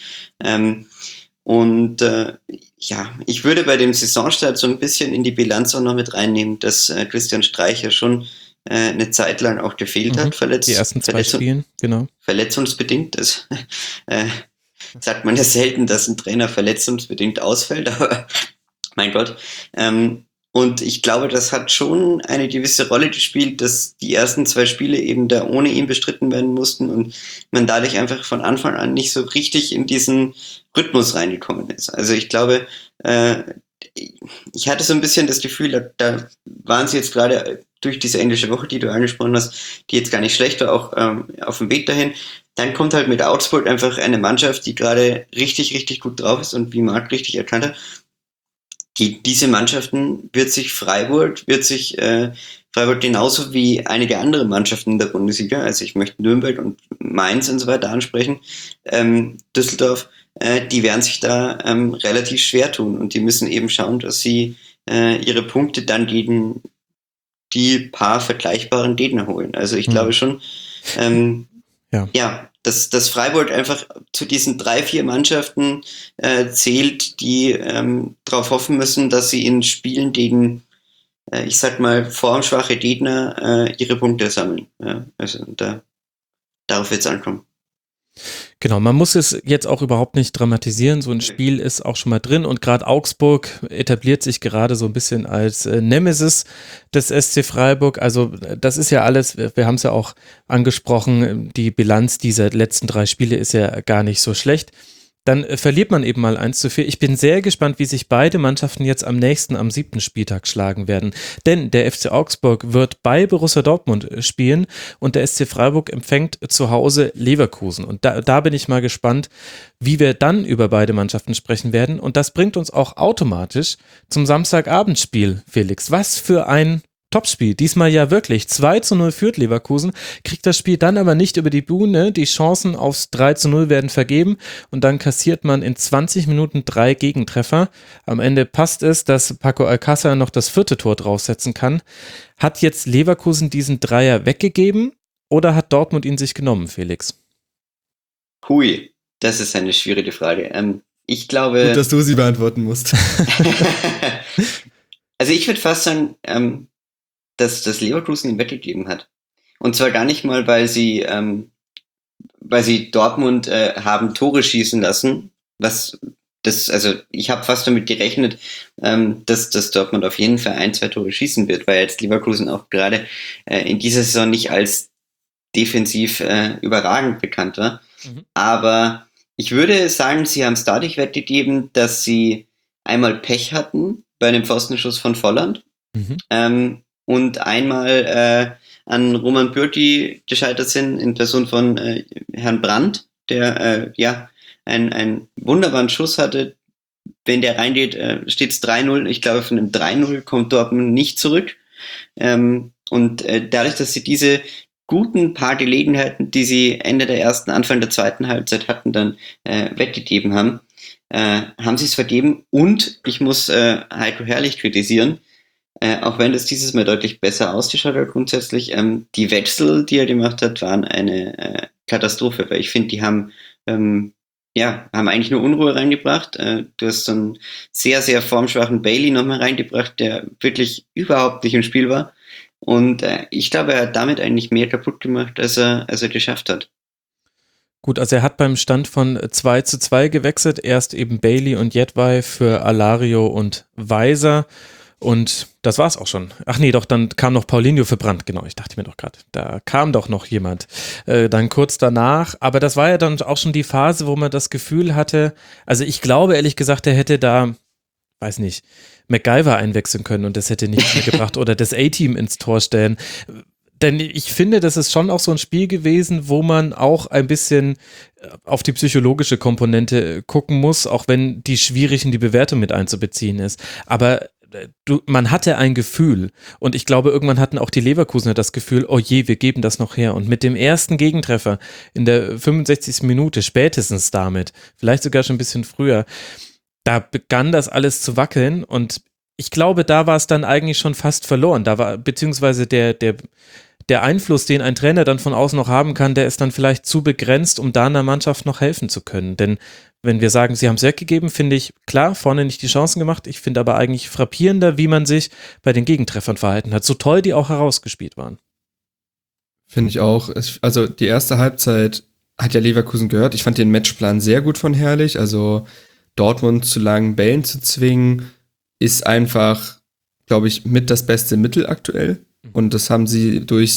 Ich würde bei dem Saisonstart so ein bisschen in die Bilanz auch noch mit reinnehmen, dass Christian Streich ja schon eine Zeit lang auch gefehlt hat. Die ersten 2 Spielen, genau. Verletzungsbedingt. Das sagt man ja selten, dass ein Trainer verletzungsbedingt ausfällt, aber mein Gott. Und ich glaube, das hat schon eine gewisse Rolle gespielt, dass die ersten 2 Spiele eben da ohne ihn bestritten werden mussten und man dadurch einfach von Anfang an nicht so richtig in diesen Rhythmus reingekommen ist. Also ich glaube, ich hatte so ein bisschen das Gefühl, da waren sie jetzt gerade durch diese englische Woche, die du angesprochen hast, die jetzt gar nicht schlecht war, auch auf dem Weg dahin. Dann kommt halt mit Augsburg einfach eine Mannschaft, die gerade richtig, richtig gut drauf ist und wie Marc richtig erkannt hat, diese Mannschaften wird sich Freiburg genauso wie einige andere Mannschaften in der Bundesliga, also ich möchte Nürnberg und Mainz und so weiter ansprechen, Düsseldorf, die werden sich da relativ schwer tun und die müssen eben schauen, dass sie ihre Punkte dann gegen die paar vergleichbaren Gegner holen. Also ich glaube schon, dass Freiburg einfach zu diesen 3-4 Mannschaften zählt, die darauf hoffen müssen, dass sie in Spielen gegen, ich sag mal, formschwache Gegner ihre Punkte sammeln. Ja, also darauf wird es ankommen. Genau, man muss es jetzt auch überhaupt nicht dramatisieren, so ein Spiel ist auch schon mal drin und gerade Augsburg etabliert sich gerade so ein bisschen als Nemesis des SC Freiburg, also das ist ja alles, wir haben es ja auch angesprochen, die Bilanz dieser letzten 3 Spiele ist ja gar nicht so schlecht. Dann verliert man eben mal 1:4. Ich bin sehr gespannt, wie sich beide Mannschaften jetzt am 7. Spieltag schlagen werden. Denn der FC Augsburg wird bei Borussia Dortmund spielen und der SC Freiburg empfängt zu Hause Leverkusen. Und da bin ich mal gespannt, wie wir dann über beide Mannschaften sprechen werden. Und das bringt uns auch automatisch zum Samstagabendspiel, Felix. Was für ein Topspiel, diesmal ja wirklich. 2:0 führt Leverkusen, kriegt das Spiel dann aber nicht über die Bühne. Die Chancen aufs 3:0 werden vergeben und dann kassiert man in 20 Minuten 3 Gegentreffer. Am Ende passt es, dass Paco Alcácer noch das 4. Tor draufsetzen kann. Hat jetzt Leverkusen diesen Dreier weggegeben oder hat Dortmund ihn sich genommen, Felix? Hui, das ist eine schwierige Frage. Ich glaube... Gut, dass du sie beantworten musst. Also ich würde fast sagen, dass das Leverkusen ihn weggegeben hat. Und zwar gar nicht mal, weil sie Dortmund haben Tore schießen lassen, was also ich habe fast damit gerechnet, dass Dortmund auf jeden Fall 1-2 Tore schießen wird, weil jetzt Leverkusen auch gerade in dieser Saison nicht als defensiv überragend bekannt war. Aber ich würde sagen, sie haben es dadurch weggegeben, dass sie einmal Pech hatten bei einem Pfostenschuss von Volland und einmal an Roman Bürki gescheitert sind in Person von Herrn Brandt, der einen wunderbaren Schuss hatte. Wenn der reingeht, steht es 3-0. Ich glaube, von einem 3-0 kommt Dortmund nicht zurück. Und dadurch, dass sie diese guten paar Gelegenheiten, die sie Ende der ersten, Anfang der zweiten Halbzeit hatten, dann weggegeben haben, haben sie es vergeben. Und ich muss Heiko Herrlich kritisieren, auch wenn das dieses Mal deutlich besser ausgeschaut hat grundsätzlich, die Wechsel, die er gemacht hat, waren eine Katastrophe, weil ich finde, die haben eigentlich nur Unruhe reingebracht. Du hast so einen sehr, sehr formschwachen Bailey nochmal reingebracht, der wirklich überhaupt nicht im Spiel war. Und ich glaube, er hat damit eigentlich mehr kaputt gemacht, als er geschafft hat. Gut, also er hat beim Stand von 2-2 gewechselt, erst eben Bailey und Jedwai für Alario und Weiser. Und das war's auch schon. Ach nee, doch, dann kam noch Paulinho für Brandt, genau, ich dachte mir doch gerade, da kam doch noch jemand. Dann kurz danach, aber das war ja dann auch schon die Phase, wo man das Gefühl hatte, also ich glaube ehrlich gesagt, er hätte da, weiß nicht, MacGyver einwechseln können und das hätte nichts mehr gebracht oder das A-Team ins Tor stellen. Denn ich finde, das ist schon auch so ein Spiel gewesen, wo man auch ein bisschen auf die psychologische Komponente gucken muss, auch wenn die schwierig in die Bewertung mit einzubeziehen ist. Aber man hatte ein Gefühl und ich glaube, irgendwann hatten auch die Leverkusener das Gefühl, oh je, wir geben das noch her. Und mit dem ersten Gegentreffer in der 65. Minute, spätestens damit, vielleicht sogar schon ein bisschen früher, da begann das alles zu wackeln und ich glaube, da war es dann eigentlich schon fast verloren. Da war, beziehungsweise der Einfluss, den ein Trainer dann von außen noch haben kann, der ist dann vielleicht zu begrenzt, um da einer Mannschaft noch helfen zu können. Denn wenn wir sagen, sie haben es weggegeben, finde ich, klar, vorne nicht die Chancen gemacht. Ich finde aber eigentlich frappierender, wie man sich bei den Gegentreffern verhalten hat. So toll die auch herausgespielt waren. Finde ich auch. Also die erste Halbzeit hat ja Leverkusen gehört. Ich fand den Matchplan sehr gut von Herrlich. Also Dortmund zu langen Bällen zu zwingen, ist einfach, glaube ich, mit das beste Mittel aktuell. Und das haben sie durch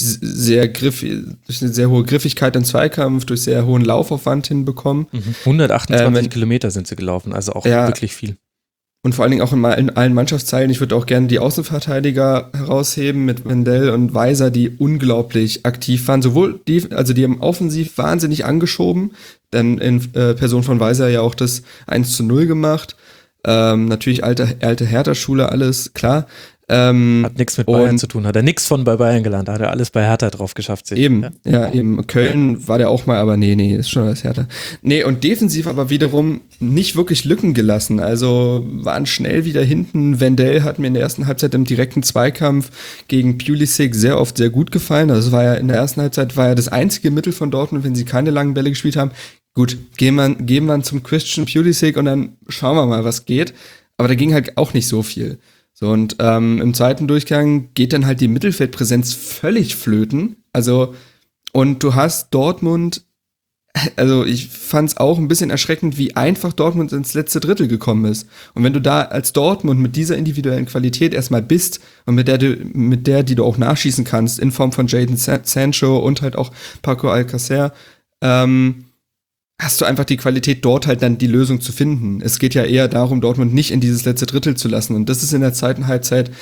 eine sehr hohe Griffigkeit im Zweikampf, durch sehr hohen Laufaufwand hinbekommen. 128 Kilometer sind sie gelaufen, also auch wirklich viel. Und vor allen Dingen auch in allen Mannschaftsteilen. Ich würde auch gerne die Außenverteidiger herausheben mit Wendell und Weiser, die unglaublich aktiv waren. Die haben offensiv wahnsinnig angeschoben, denn in Person von Weiser ja auch das 1:0 gemacht. Natürlich alte Hertha-Schule, alles klar. Hat nichts mit Bayern zu tun, hat er nichts von bei Bayern gelernt, da hat er alles bei Hertha drauf geschafft. Eben. Köln war der auch mal, aber nee, ist schon alles Hertha. Nee, und defensiv aber wiederum nicht wirklich Lücken gelassen, also waren schnell wieder hinten. Wendell hat mir in der ersten Halbzeit im direkten Zweikampf gegen Pulisic sehr oft sehr gut gefallen, also war ja in der ersten Halbzeit das einzige Mittel von Dortmund, wenn sie keine langen Bälle gespielt haben. Gut, gehen wir zum Christian Pulisic und dann schauen wir mal, was geht. Aber da ging halt auch nicht so viel. So, und im zweiten Durchgang geht dann halt die Mittelfeldpräsenz völlig flöten. Also, und du hast Dortmund, also ich fand's auch ein bisschen erschreckend, wie einfach Dortmund ins letzte Drittel gekommen ist. Und wenn du da als Dortmund mit dieser individuellen Qualität erstmal bist und mit der, die du auch nachschießen kannst, in Form von Jadon Sancho und halt auch Paco Alcácer, hast du einfach die Qualität, dort halt dann die Lösung zu finden. Es geht ja eher darum, Dortmund nicht in dieses letzte Drittel zu lassen. Und das ist in der zweiten Halbzeit,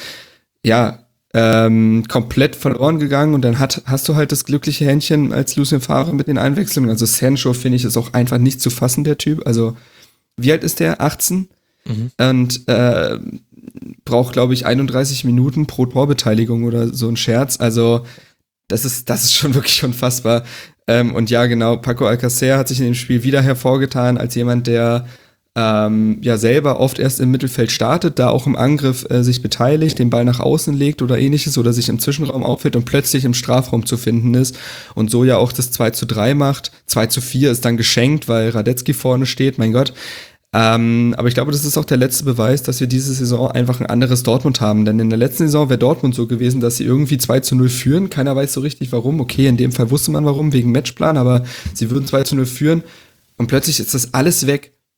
komplett verloren gegangen. Und dann hast du halt das glückliche Händchen als Lucien Favre mit den Einwechslungen. Also Sancho, finde ich, ist auch einfach nicht zu fassen, der Typ. Also, wie alt ist der? 18? Und braucht, glaube ich, 31 Minuten pro Torbeteiligung oder so ein Scherz. Also, das ist schon wirklich unfassbar. Und ja, genau, Paco Alcácer hat sich in dem Spiel wieder hervorgetan als jemand, der selber oft erst im Mittelfeld startet, da auch im Angriff sich beteiligt, den Ball nach außen legt oder ähnliches oder sich im Zwischenraum aufhält und plötzlich im Strafraum zu finden ist und so ja auch das 2:3 macht. 2:4 ist dann geschenkt, weil Radetzky vorne steht, mein Gott. Aber ich glaube, das ist auch der letzte Beweis, dass wir diese Saison einfach ein anderes Dortmund haben. Denn in der letzten Saison wäre Dortmund so gewesen, dass sie irgendwie 2:0 führen. Keiner weiß so richtig warum. Okay, in dem Fall wusste man warum, wegen Matchplan, aber sie würden 2:0 führen und plötzlich ist das alles weg.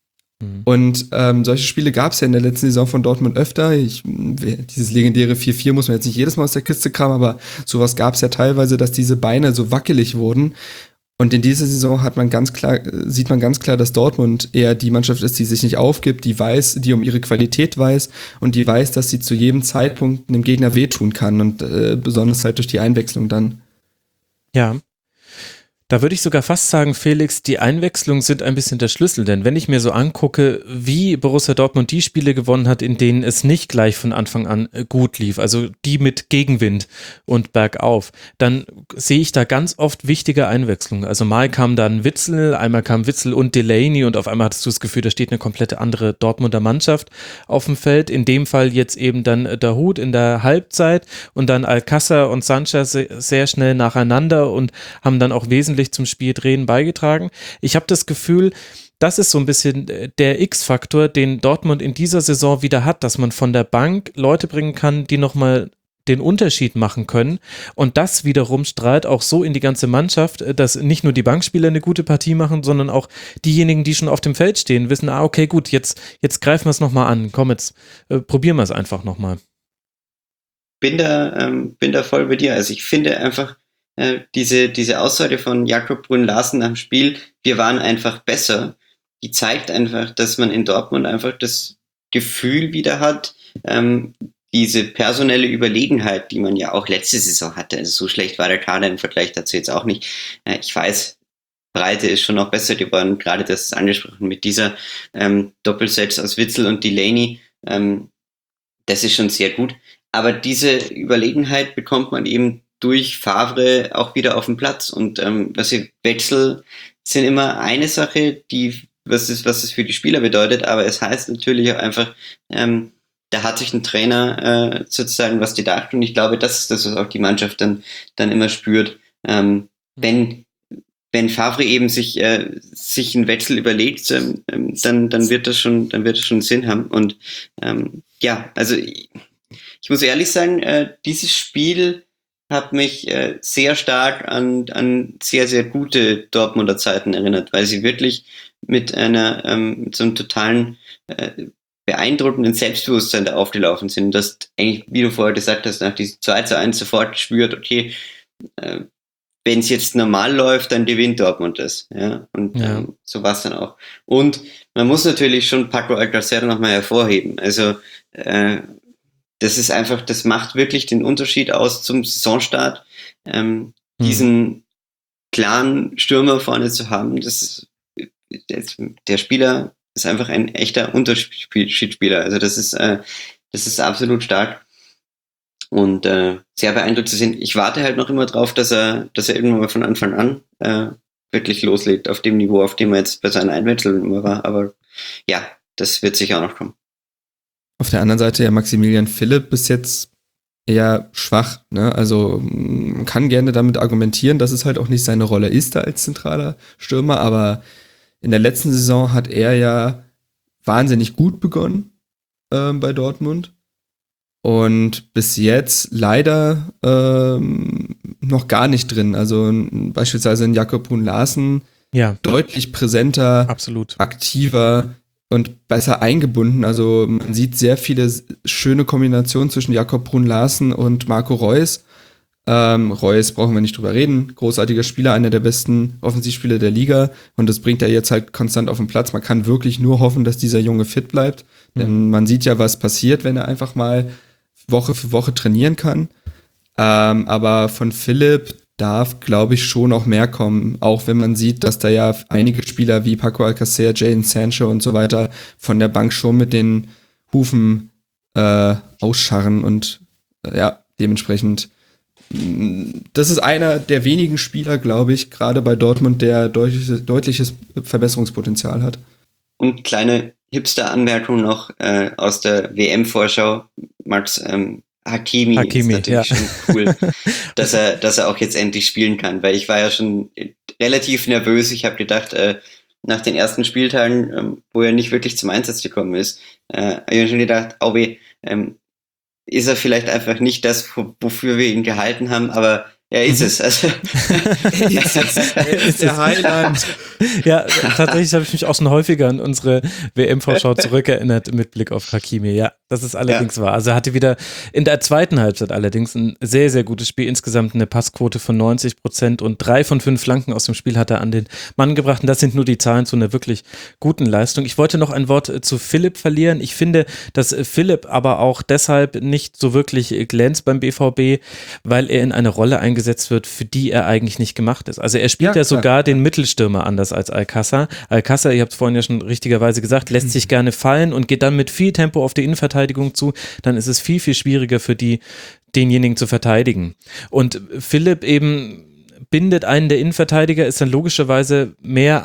Und solche Spiele gab es ja in der letzten Saison von Dortmund öfter. Dieses legendäre 4-4 muss man jetzt nicht jedes Mal aus der Kiste kramen, aber sowas gab es ja teilweise, dass diese Beine so wackelig wurden. Und in dieser Saison sieht man ganz klar, dass Dortmund eher die Mannschaft ist, die sich nicht aufgibt, die um ihre Qualität weiß und die weiß, dass sie zu jedem Zeitpunkt einem Gegner wehtun kann und besonders halt durch die Einwechslung dann. Ja. Da würde ich sogar fast sagen, Felix, die Einwechslungen sind ein bisschen der Schlüssel, denn wenn ich mir so angucke, wie Borussia Dortmund die Spiele gewonnen hat, in denen es nicht gleich von Anfang an gut lief, also die mit Gegenwind und bergauf, dann sehe ich da ganz oft wichtige Einwechslungen. Also mal kam dann Witsel, einmal kam Witsel und Delaney und auf einmal hattest du das Gefühl, da steht eine komplette andere Dortmunder Mannschaft auf dem Feld. In dem Fall jetzt eben dann Dahoud in der Halbzeit und dann Alcázar und Sanchez sehr schnell nacheinander und haben dann auch wesentlich zum Spieldrehen beigetragen. Ich habe das Gefühl, das ist so ein bisschen der X-Faktor, den Dortmund in dieser Saison wieder hat, dass man von der Bank Leute bringen kann, die nochmal den Unterschied machen können und das wiederum strahlt auch so in die ganze Mannschaft, dass nicht nur die Bankspieler eine gute Partie machen, sondern auch diejenigen, die schon auf dem Feld stehen, wissen, okay, gut, jetzt greifen wir es nochmal an, komm, jetzt probieren wir es einfach nochmal. Bin da voll bei dir. Also ich finde einfach, diese Aussage von Jakob Brun-Larsen nach dem Spiel, wir waren einfach besser, die zeigt einfach, dass man in Dortmund einfach das Gefühl wieder hat, diese personelle Überlegenheit, die man ja auch letzte Saison hatte. Also so schlecht war der Kader im Vergleich dazu jetzt auch nicht. Ich weiß, Breite ist schon noch besser geworden, gerade das ist angesprochen mit dieser Doppelsets aus Witsel und Delaney. Das ist schon sehr gut. Aber diese Überlegenheit bekommt man eben durch Favre auch wieder auf den Platz. Und Wechsel sind immer eine Sache, was es für die Spieler bedeutet, aber es heißt natürlich auch einfach, da hat sich ein Trainer sozusagen was gedacht und ich glaube, das ist das, was auch die Mannschaft dann immer spürt. Wenn Favre eben sich einen Wechsel überlegt, dann wird das schon Sinn haben. Und also ich muss ehrlich sagen, dieses Spiel hat mich sehr stark an sehr, sehr gute Dortmunder Zeiten erinnert, weil sie wirklich mit so einem totalen beeindruckenden Selbstbewusstsein da aufgelaufen sind. Das eigentlich, wie du vorher gesagt hast, nach diesem 2:1 sofort spürt, okay, wenn es jetzt normal läuft, dann gewinnt Dortmund das. Ja? Und so war es dann auch. Und man muss natürlich schon Paco Alcácer nochmal hervorheben. Also das ist einfach, das macht wirklich den Unterschied aus zum Saisonstart. Diesen klaren Stürmer vorne zu haben, der Spieler ist einfach ein echter Unterschiedsspieler. Also das ist absolut stark und sehr beeindruckt zu sehen. Ich warte halt noch immer drauf, dass er irgendwann mal von Anfang an wirklich loslegt auf dem Niveau, auf dem er jetzt bei seinen Einwechseln immer war. Aber ja, das wird sicher auch noch kommen. Auf der anderen Seite ja Maximilian Philipp bis jetzt eher schwach, ne? Also man kann gerne damit argumentieren, dass es halt auch nicht seine Rolle ist da als zentraler Stürmer, aber in der letzten Saison hat er ja wahnsinnig gut begonnen bei Dortmund und bis jetzt leider noch gar nicht drin. Also beispielsweise in Jakob Brun-Larsen deutlich präsenter, absolut aktiver und besser eingebunden. Also man sieht sehr viele schöne Kombinationen zwischen Jakob Brun-Larsen und Marco Reus. Reus brauchen wir nicht drüber reden. Großartiger Spieler, einer der besten Offensivspieler der Liga. Und das bringt er jetzt halt konstant auf den Platz. Man kann wirklich nur hoffen, dass dieser Junge fit bleibt. Denn man sieht ja, was passiert, wenn er einfach mal Woche für Woche trainieren kann. Aber von Philipp darf, glaube ich, schon noch mehr kommen. Auch wenn man sieht, dass da ja einige Spieler wie Paco Alcácer, Jadon Sancho und so weiter von der Bank schon mit den Hufen ausscharren. Und dementsprechend das ist einer der wenigen Spieler, glaube ich, gerade bei Dortmund, der deutliches Verbesserungspotenzial hat. Und kleine Hipster-Anmerkung noch aus der WM-Vorschau. Max Hakimi ist natürlich schon cool, dass er auch jetzt endlich spielen kann, weil ich war ja schon relativ nervös. Ich habe gedacht, nach den ersten Spieltagen, wo er nicht wirklich zum Einsatz gekommen ist, habe ich schon gedacht, ist er vielleicht einfach nicht das, wofür wir ihn gehalten haben, aber Ja, ist es. Also, ist der Heiland. Ja, tatsächlich habe ich mich auch schon häufiger an unsere WM-Vorschau zurückerinnert mit Blick auf Hakimi. Ja, das ist allerdings wahr. Also er hatte wieder in der zweiten Halbzeit allerdings ein sehr, sehr gutes Spiel. Insgesamt eine Passquote von 90% und 3 von 5 Flanken aus dem Spiel hat er an den Mann gebracht. Und das sind nur die Zahlen zu einer wirklich guten Leistung. Ich wollte noch ein Wort zu Philipp verlieren. Ich finde, dass Philipp aber auch deshalb nicht so wirklich glänzt beim BVB, weil er in eine Rolle eingesetzt wird, für die er eigentlich nicht gemacht ist. Also er spielt ja sogar den Mittelstürmer anders als Alcázar. Alcázar, ihr habt es vorhin ja schon richtigerweise gesagt, lässt sich gerne fallen und geht dann mit viel Tempo auf die Innenverteidigung zu. Dann ist es viel, viel schwieriger für denjenigen zu verteidigen. Und Philipp eben bindet einen der Innenverteidiger, ist dann logischerweise mehr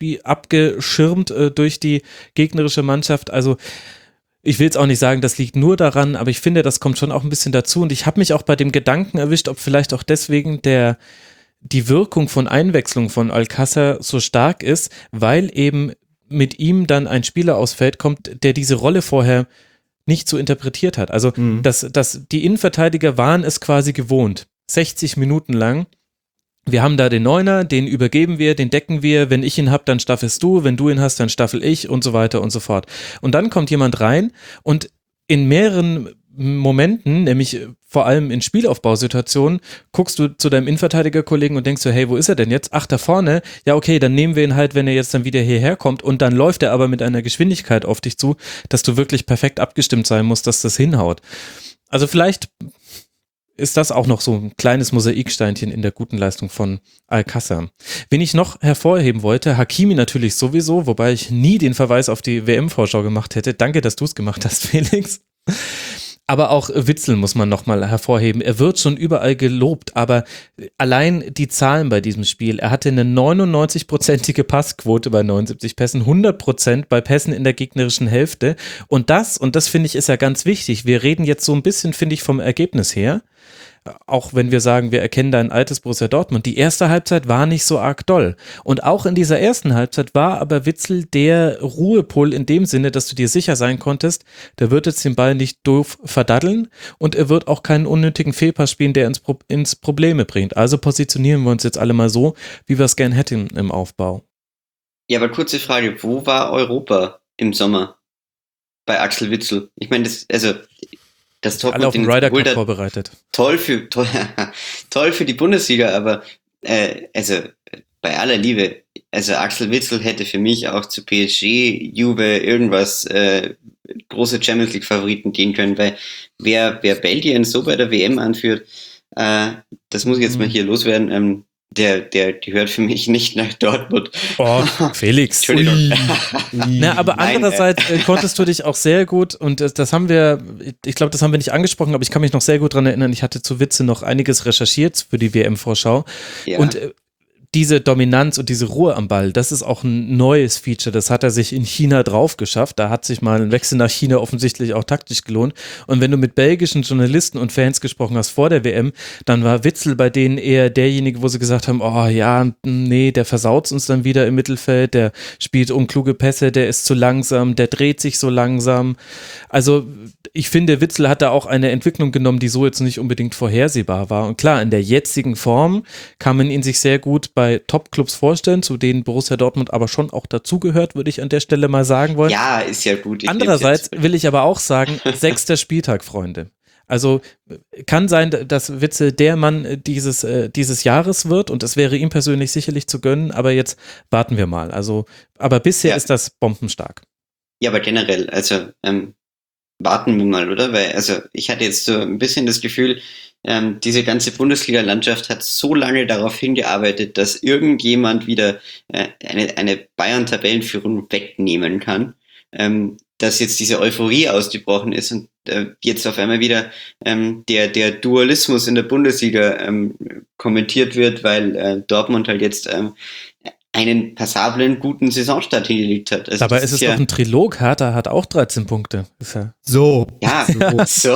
abgeschirmt durch die gegnerische Mannschaft. Also ich will jetzt auch nicht sagen, das liegt nur daran, aber ich finde, das kommt schon auch ein bisschen dazu und ich habe mich auch bei dem Gedanken erwischt, ob vielleicht auch deswegen die Wirkung von Einwechslung von Alcázar so stark ist, weil eben mit ihm dann ein Spieler aufs Feld kommt, der diese Rolle vorher nicht so interpretiert hat. Also die Innenverteidiger waren es quasi gewohnt, 60 Minuten lang. Wir haben da den Neuner, den übergeben wir, den decken wir, wenn ich ihn hab, dann staffelst du, wenn du ihn hast, dann staffel ich und so weiter und so fort. Und dann kommt jemand rein und in mehreren Momenten, nämlich vor allem in Spielaufbausituationen, guckst du zu deinem Innenverteidigerkollegen und denkst so, hey, wo ist er denn jetzt? Ach, da vorne? Ja, okay, dann nehmen wir ihn halt, wenn er jetzt dann wieder hierher kommt und dann läuft er aber mit einer Geschwindigkeit auf dich zu, dass du wirklich perfekt abgestimmt sein musst, dass das hinhaut. Also vielleicht ist das auch noch so ein kleines Mosaiksteinchen in der guten Leistung von Alcázar. Wen ich noch hervorheben wollte, Hakimi natürlich sowieso, wobei ich nie den Verweis auf die WM-Vorschau gemacht hätte. Danke, dass du es gemacht hast, Felix. Aber auch Witsel muss man nochmal hervorheben. Er wird schon überall gelobt, aber allein die Zahlen bei diesem Spiel. Er hatte eine 99-prozentige Passquote bei 79 Pässen, 100% bei Pässen in der gegnerischen Hälfte. Und das finde ich, ist ja ganz wichtig. Wir reden jetzt so ein bisschen, finde ich, vom Ergebnis her. Auch wenn wir sagen, wir erkennen da ein altes Borussia Dortmund. Die erste Halbzeit war nicht so arg doll. Und auch in dieser ersten Halbzeit war aber Witsel der Ruhepol in dem Sinne, dass du dir sicher sein konntest, der wird jetzt den Ball nicht doof verdaddeln und er wird auch keinen unnötigen Fehlpass spielen, der ins Probleme bringt. Also positionieren wir uns jetzt alle mal so, wie wir es gern hätten im Aufbau. Ja, aber kurze Frage, wo war Europa im Sommer bei Axel Witsel? Ich meine, das Top alle auf den Ryder Cup vorbereitet. Toll für die Bundesliga, aber also bei aller Liebe, also Axel Witsel hätte für mich auch zu PSG, Juve, irgendwas große Champions League Favoriten gehen können, weil wer Belgien so bei der WM anführt, das muss ich jetzt mal hier loswerden, der gehört für mich nicht nach Dortmund. Oh, Felix. Entschuldigung. Na, aber andererseits konntest du dich auch sehr gut, und das haben wir, ich glaube, das haben wir nicht angesprochen, aber ich kann mich noch sehr gut daran erinnern, ich hatte zu Witze noch einiges recherchiert für die WM-Vorschau. Ja. Und diese Dominanz und diese Ruhe am Ball, das ist auch ein neues Feature, das hat er sich in China drauf geschafft, da hat sich mal ein Wechsel nach China offensichtlich auch taktisch gelohnt und wenn du mit belgischen Journalisten und Fans gesprochen hast vor der WM, dann war Witsel bei denen eher derjenige, wo sie gesagt haben, oh ja, nee, der versaut uns dann wieder im Mittelfeld, der spielt unkluge Pässe, der ist zu langsam, der dreht sich so langsam, also ich finde, Witsel hat da auch eine Entwicklung genommen, die so jetzt nicht unbedingt vorhersehbar war und klar, in der jetzigen Form kann man ihn sich sehr gut bei Top-Clubs vorstellen, zu denen Borussia Dortmund aber schon auch dazugehört, würde ich an der Stelle mal sagen wollen. Ja, ist ja gut. Andererseits will ich aber auch sagen, 6. Spieltag, Freunde. Also kann sein, dass Witsel der Mann dieses Jahres wird und es wäre ihm persönlich sicherlich zu gönnen, aber jetzt warten wir mal. Also, aber bisher ist das bombenstark. Ja, aber generell, also warten wir mal, oder? Weil, also ich hatte jetzt so ein bisschen das Gefühl, diese ganze Bundesliga-Landschaft hat so lange darauf hingearbeitet, dass irgendjemand wieder eine Bayern-Tabellenführung wegnehmen kann, dass jetzt diese Euphorie ausgebrochen ist und jetzt auf einmal wieder der Dualismus in der Bundesliga kommentiert wird, weil Dortmund halt jetzt einen passablen, guten Saisonstart hingelegt hat. Also dabei ist es doch ein Trilog. Hertha hat auch 13 Punkte. Ist ja so. Ja, so.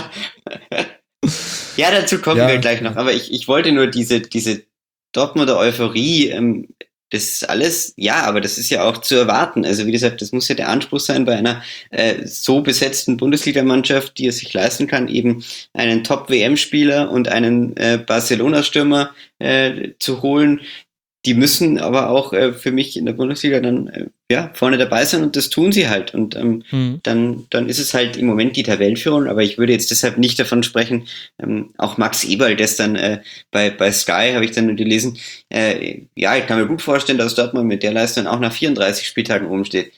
Ja, dazu kommen wir gleich noch. Aber ich wollte nur diese Dortmunder Euphorie das ist alles, ja, aber das ist ja auch zu erwarten. Also wie gesagt, das muss ja der Anspruch sein bei einer so besetzten Bundesligamannschaft, die es sich leisten kann, eben einen Top-WM-Spieler und einen Barcelona-Stürmer zu holen. Die müssen aber auch für mich in der Bundesliga dann vorne dabei sein und das tun sie halt. Und dann ist es halt im Moment die Tabellenführung, aber ich würde jetzt deshalb nicht davon sprechen, auch Max Eberl gestern bei Sky habe ich dann nur gelesen, ich kann mir gut vorstellen, dass Dortmund mit der Leistung auch nach 34 Spieltagen oben steht.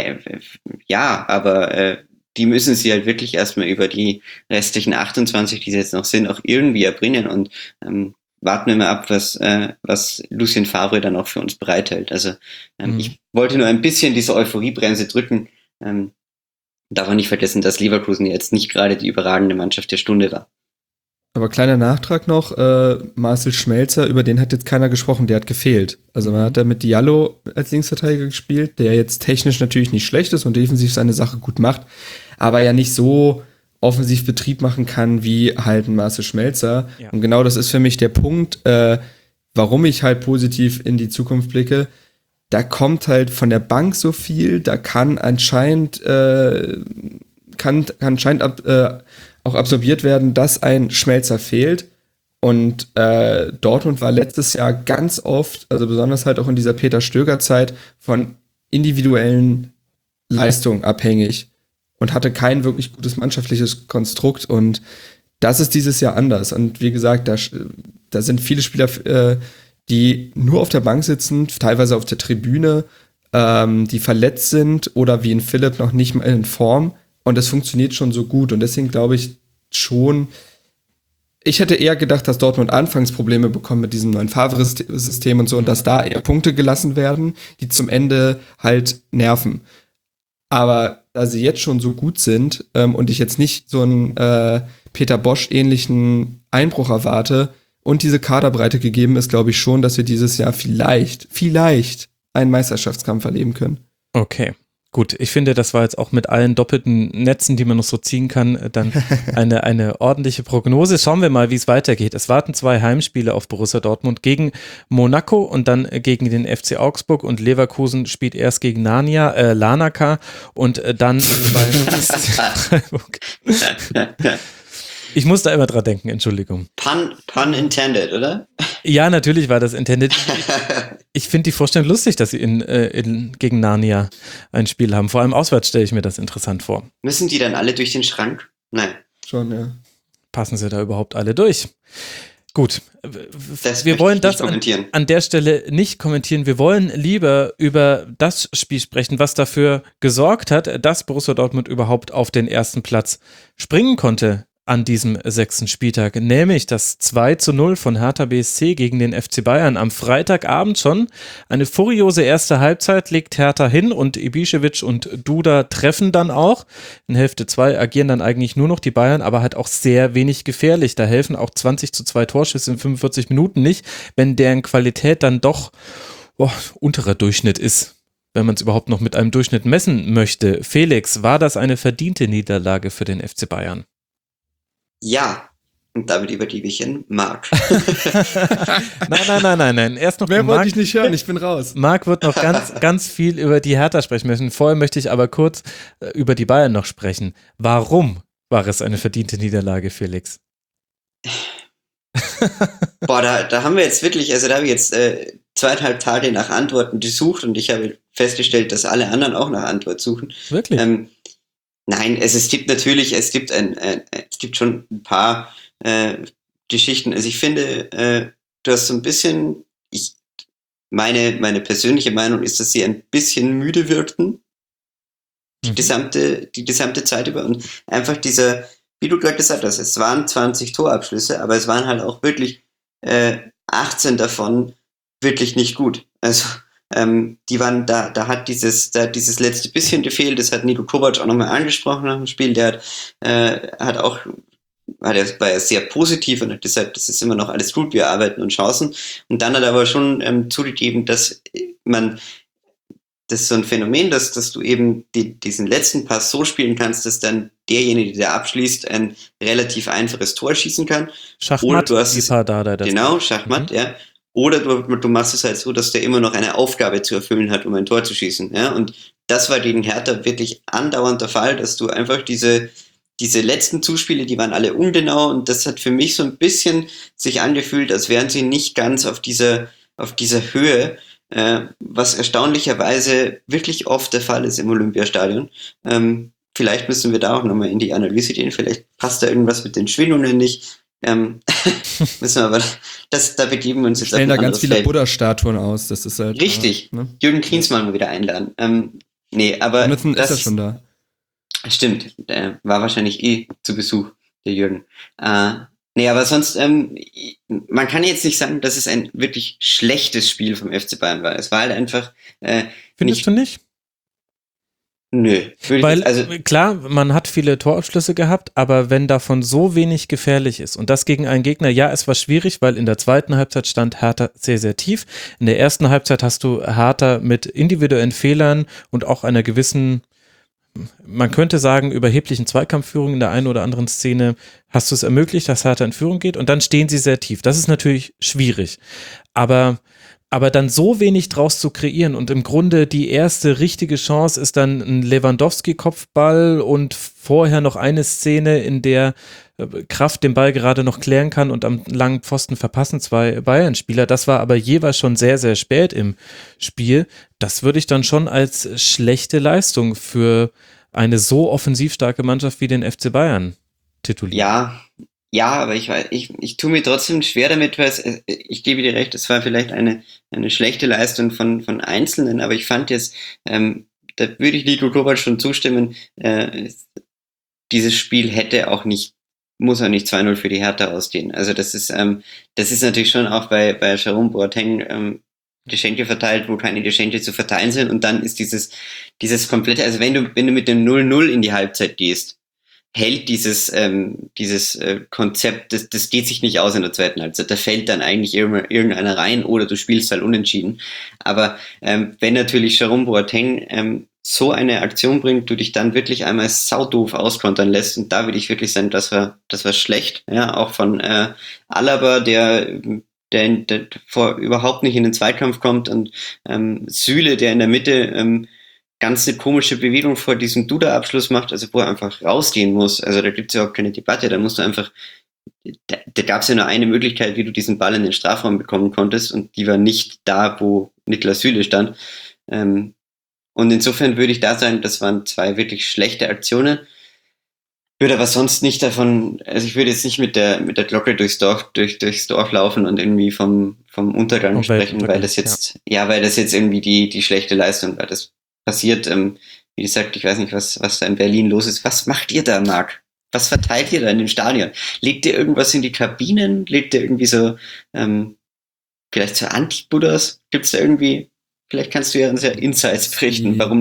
Aber die müssen sie halt wirklich erstmal über die restlichen 28, die jetzt noch sind, auch irgendwie erbringen und warten wir mal ab, was Lucien Favre dann auch für uns bereithält. Also ich wollte nur ein bisschen diese Euphoriebremse drücken. Darf man nicht vergessen, dass Leverkusen jetzt nicht gerade die überragende Mannschaft der Stunde war. Aber kleiner Nachtrag noch, Marcel Schmelzer, über den hat jetzt keiner gesprochen, der hat gefehlt. Also man hat da mit Diallo als Linksverteidiger gespielt, der jetzt technisch natürlich nicht schlecht ist und defensiv seine Sache gut macht, aber ja nicht so offensiv Betrieb machen kann, wie halt ein Marcel Schmelzer. Ja. Und genau das ist für mich der Punkt, warum ich halt positiv in die Zukunft blicke. Da kommt halt von der Bank so viel, da kann anscheinend auch absorbiert werden, dass ein Schmelzer fehlt. Und Dortmund war letztes Jahr ganz oft, also besonders halt auch in dieser Peter-Stöger-Zeit, von individuellen Leistungen abhängig und hatte kein wirklich gutes mannschaftliches Konstrukt und das ist dieses Jahr anders. Und wie gesagt, da sind viele Spieler, die nur auf der Bank sitzen, teilweise auf der Tribüne, die verletzt sind oder wie in Philipp noch nicht mal in Form und das funktioniert schon so gut und deswegen glaube ich schon, ich hätte eher gedacht, dass Dortmund anfangs Probleme bekommt mit diesem neuen Favre-System und so und dass da eher Punkte gelassen werden, die zum Ende halt nerven. Aber da sie jetzt schon so gut sind und ich jetzt nicht so einen Peter Bosch-ähnlichen Einbruch erwarte und diese Kaderbreite gegeben ist, glaube ich schon, dass wir dieses Jahr vielleicht einen Meisterschaftskampf erleben können. Okay, gut. Ich finde, das war jetzt auch mit allen doppelten Netzen, die man noch so ziehen kann, dann eine ordentliche Prognose. Schauen wir mal, wie es weitergeht. Es warten 2 Heimspiele auf Borussia Dortmund gegen Monaco und dann gegen den FC Augsburg und Leverkusen spielt erst gegen Larnaca und dann bei Freiburg. Ich muss da immer dran denken, Entschuldigung. Pun intended, oder? Ja, natürlich war das intended. Ich finde die Vorstellung lustig, dass sie gegen Narnia ein Spiel haben. Vor allem auswärts stelle ich mir das interessant vor. Müssen die dann alle durch den Schrank? Nein. Schon, ja. Passen sie da überhaupt alle durch? Gut, das wir wollen das an der Stelle nicht kommentieren. Wir wollen lieber über das Spiel sprechen, was dafür gesorgt hat, dass Borussia Dortmund überhaupt auf den ersten Platz springen konnte an diesem 6. Spieltag, nämlich das 2:0 von Hertha BSC gegen den FC Bayern am Freitagabend schon. Eine furiose erste Halbzeit legt Hertha hin und Ibišević und Duda treffen dann auch. In Hälfte 2 agieren dann eigentlich nur noch die Bayern, aber halt auch sehr wenig gefährlich. Da helfen auch 20:2 Torschüsse in 45 Minuten nicht, wenn deren Qualität dann doch unterer Durchschnitt ist, wenn man es überhaupt noch mit einem Durchschnitt messen möchte. Felix, war das eine verdiente Niederlage für den FC Bayern? Ja, und damit übergebe ich in Marc. Nein. Erst noch Mehr wollte ich nicht hören, ich bin raus. Marc wird noch ganz viel über die Hertha sprechen müssen. Vorher möchte ich aber kurz über die Bayern noch sprechen. Warum war es eine verdiente Niederlage, Felix? Boah, da haben wir jetzt wirklich, also da habe ich jetzt 2,5 Tage nach Antworten gesucht und ich habe festgestellt, dass alle anderen auch nach Antwort suchen. Wirklich? Nein, es gibt schon ein paar Geschichten. Also ich finde, du hast so ein bisschen, meine persönliche Meinung ist, dass sie ein bisschen müde wirkten, die gesamte Zeit über und einfach dieser, wie du gerade gesagt hast, es waren 20 Torabschlüsse, aber es waren halt auch wirklich 18 davon wirklich nicht gut. Also die waren da hat dieses letzte bisschen gefehlt, das hat Niko Kovac auch nochmal angesprochen nach dem Spiel, der war ja sehr positiv und hat gesagt, das ist immer noch alles gut, wir arbeiten und Chancen. Und dann hat er aber schon zugegeben, dass das ist so ein Phänomen, dass du eben diesen letzten Pass so spielen kannst, dass dann derjenige, der abschließt, ein relativ einfaches Tor schießen kann. Schachmatt, Genau, Schachmatt, ja. oder du machst es halt so, dass der immer noch eine Aufgabe zu erfüllen hat, um ein Tor zu schießen. Ja? Und das war gegen Hertha wirklich andauernd der Fall, dass du einfach diese letzten Zuspiele, die waren alle ungenau und das hat für mich so ein bisschen sich angefühlt, als wären sie nicht ganz auf dieser Höhe, was erstaunlicherweise wirklich oft der Fall ist im Olympiastadion. Vielleicht müssen wir da auch nochmal in die Analyse gehen, vielleicht passt da irgendwas mit den Schwingungen nicht. Müssen wir aber, da begeben wir uns jetzt stellen auf ein da ganz anderes viele Feld. Buddha-Statuen aus, das ist halt... Richtig, Ne? Jürgen Klinsmann mal wieder einladen. Nee, aber Jonathan ist das ja schon da. stimmt, der war wahrscheinlich zu Besuch, der Jürgen. Nee, aber sonst, man kann jetzt nicht sagen, dass es ein wirklich schlechtes Spiel vom FC Bayern war. Es war halt einfach Findest du nicht? Nö. Weil, klar, man hat viele Torabschlüsse gehabt, aber wenn davon so wenig gefährlich ist und das gegen einen Gegner, ja, es war schwierig, weil in der zweiten Halbzeit stand Hertha sehr, sehr tief. In der ersten Halbzeit hast du Hertha mit individuellen Fehlern und auch einer gewissen, man könnte sagen, überheblichen Zweikampfführung in der einen oder anderen Szene hast du es ermöglicht, dass Hertha in Führung geht und dann stehen sie sehr tief. Das ist natürlich schwierig, aber dann so wenig draus zu kreieren und im Grunde die erste richtige Chance ist dann ein Lewandowski-Kopfball und vorher noch eine Szene, in der Kraft den Ball gerade noch klären kann und am langen Pfosten verpassen 2 Bayern-Spieler. Das war aber jeweils schon sehr, sehr spät im Spiel. Das würde ich dann schon als schlechte Leistung für eine so offensiv starke Mannschaft wie den FC Bayern titulieren. Ja, aber ich tue mir trotzdem schwer damit, weil ich gebe dir recht, es war vielleicht eine schlechte Leistung von Einzelnen, aber ich fand jetzt, da würde ich Niko Kovac schon zustimmen, dieses Spiel muss auch nicht 2-0 für die Hertha ausgehen. Also das ist natürlich schon auch bei Jerome Boateng Geschenke verteilt, wo keine Geschenke zu verteilen sind und dann ist dieses komplette, also wenn du mit dem 0-0 in die Halbzeit gehst, hält dieses Konzept, das geht sich nicht aus in der zweiten Halbzeit. Da fällt dann eigentlich irgendeiner rein oder du spielst halt unentschieden. Aber wenn natürlich Jerome Boateng so eine Aktion bringt, du dich dann wirklich einmal saudoof auskontern lässt und da würde ich wirklich sagen, das war schlecht. Ja, auch von Alaba, der überhaupt nicht in den Zweikampf kommt und Süle, der in der Mitte ganz eine komische Bewegung vor diesem Duda-Abschluss macht, also wo er einfach rausgehen muss. Also da gibt es ja auch keine Debatte, da musst du einfach, da gab es ja nur eine Möglichkeit, wie du diesen Ball in den Strafraum bekommen konntest und die war nicht da, wo Niklas Süle stand. Und insofern würde ich da sagen, das waren 2 wirklich schlechte Aktionen. Würde aber sonst nicht davon, also ich würde jetzt nicht mit der Glocke durchs Dorf laufen und irgendwie vom Untergang sprechen, weil das jetzt irgendwie die schlechte Leistung war. Das passiert, wie gesagt, ich weiß nicht, was da in Berlin los ist. Was macht ihr da, Marc? Was verteilt ihr da in dem Stadion? Legt ihr irgendwas in die Kabinen? Legt ihr irgendwie so, vielleicht so Anti-Buddhas? Gibt's da irgendwie, vielleicht kannst du ja uns ja Insights berichten, warum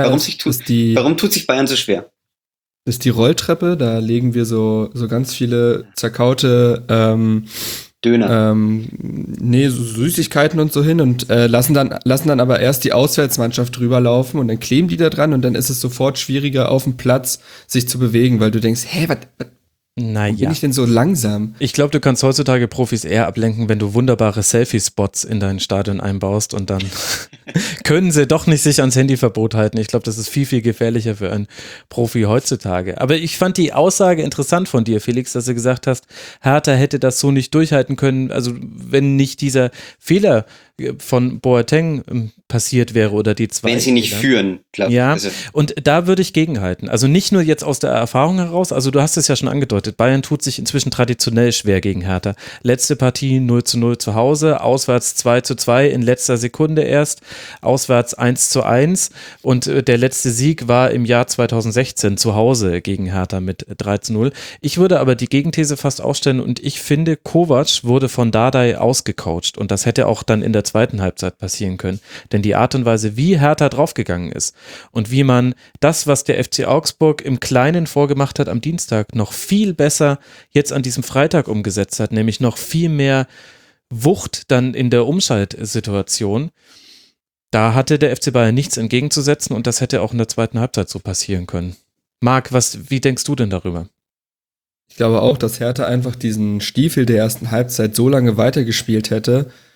tut sich Bayern so schwer? Das ist die Rolltreppe, da legen wir so ganz viele zerkaute Döner. So Süßigkeiten und so hin und lassen dann aber erst die Auswärtsmannschaft drüber laufen und dann kleben die da dran und dann ist es sofort schwieriger auf dem Platz sich zu bewegen, weil du denkst, hä, was bin ich denn so langsam? Ich glaube, du kannst heutzutage Profis eher ablenken, wenn du wunderbare Selfie-Spots in dein Stadion einbaust und dann können sie doch nicht sich ans Handyverbot halten. Ich glaube, das ist viel, viel gefährlicher für einen Profi heutzutage. Aber ich fand die Aussage interessant von dir, Felix, dass du gesagt hast, Hertha hätte das so nicht durchhalten können, also wenn nicht dieser Fehler von Boateng passiert wäre oder die 2. Wenn sie nicht führen, glaube ich. Ja, also. Und da würde ich gegenhalten. Also nicht nur jetzt aus der Erfahrung heraus, also du hast es ja schon angedeutet, Bayern tut sich inzwischen traditionell schwer gegen Hertha. Letzte Partie 0-0 zu Hause, auswärts 2-2 in letzter Sekunde erst, auswärts 1-1 und der letzte Sieg war im Jahr 2016 zu Hause gegen Hertha mit 3-0. Ich würde aber die Gegenthese fast aufstellen und ich finde, Kovac wurde von Dardai ausgecoacht und das hätte auch dann in der zweiten Halbzeit passieren können. Denn die Art und Weise, wie Hertha draufgegangen ist und wie man das, was der FC Augsburg im Kleinen vorgemacht hat am Dienstag, noch viel besser jetzt an diesem Freitag umgesetzt hat, nämlich noch viel mehr Wucht dann in der Umschaltsituation. Da hatte der FC Bayern nichts entgegenzusetzen und das hätte auch in der zweiten Halbzeit so passieren können. Marc, wie denkst du denn darüber? Ich glaube auch, dass Hertha einfach diesen Stiefel der ersten Halbzeit so lange weitergespielt hätte,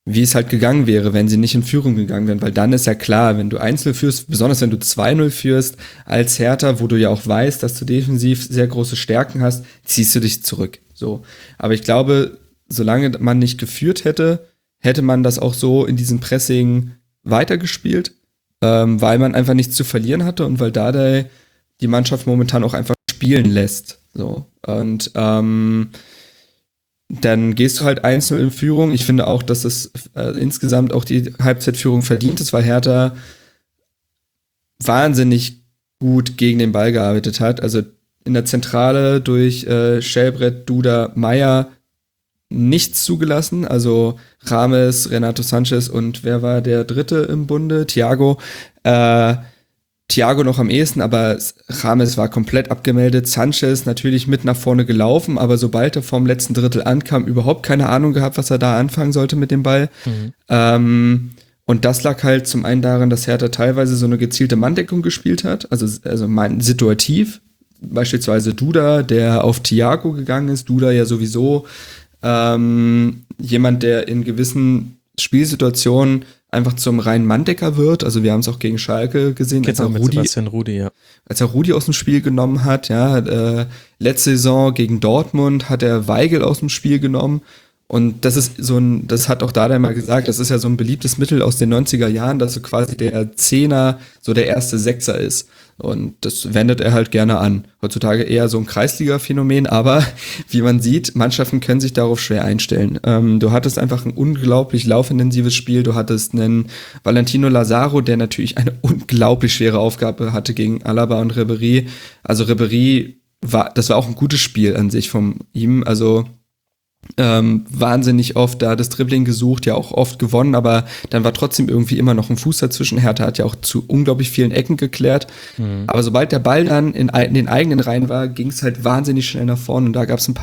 wie es halt gegangen wäre, wenn sie nicht in Führung gegangen wären, weil dann ist ja klar, wenn du einzeln führst, besonders wenn du 2-0 führst, als Hertha, wo du ja auch weißt, dass du defensiv sehr große Stärken hast, ziehst du dich zurück. So. Aber ich glaube, solange man nicht geführt hätte, hätte man das auch so in diesem Pressing weitergespielt, weil man einfach nichts zu verlieren hatte und weil Dardai die Mannschaft momentan auch einfach spielen lässt. So. Und dann gehst du halt 1-0 in Führung. Ich finde auch, dass es insgesamt auch die Halbzeitführung verdient ist, weil Hertha wahnsinnig gut gegen den Ball gearbeitet hat. Also in der Zentrale durch Schellbrett, Duda, Meier nichts zugelassen. Also Rames, Renato Sanchez und wer war der dritte im Bunde? Thiago. Thiago noch am ehesten, aber Rames war komplett abgemeldet. Sanchez natürlich mit nach vorne gelaufen, aber sobald er vorm letzten Drittel ankam, überhaupt keine Ahnung gehabt, was er da anfangen sollte mit dem Ball. Und das lag halt zum einen daran, dass Hertha teilweise so eine gezielte Manndeckung gespielt hat, also situativ. Beispielsweise Duda, der auf Thiago gegangen ist. Duda ja sowieso jemand, der in gewissen Spielsituationen einfach zum reinen Manndecker wird. Also wir haben es auch gegen Schalke gesehen, als er Rudi aus dem Spiel genommen hat. Ja, letzte Saison gegen Dortmund hat er Weigl aus dem Spiel genommen. Und das ist das hat auch Dardai mal gesagt, das ist ja so ein beliebtes Mittel aus den 90er Jahren, dass so quasi der Zehner so der erste Sechser ist. Und das wendet er halt gerne an. Heutzutage eher so ein Kreisliga-Phänomen, aber wie man sieht, Mannschaften können sich darauf schwer einstellen. Du hattest einfach ein unglaublich laufintensives Spiel. Du hattest einen Valentino Lazaro, der natürlich eine unglaublich schwere Aufgabe hatte gegen Alaba und Ribéry. Also Ribéry das war auch ein gutes Spiel an sich von ihm. Also wahnsinnig oft da das Dribbling gesucht, ja auch oft gewonnen, aber dann war trotzdem irgendwie immer noch ein Fuß dazwischen. Hertha hat ja auch zu unglaublich vielen Ecken geklärt. Aber sobald der Ball dann in den eigenen Reihen war, ging es halt wahnsinnig schnell nach vorne und da gab es ein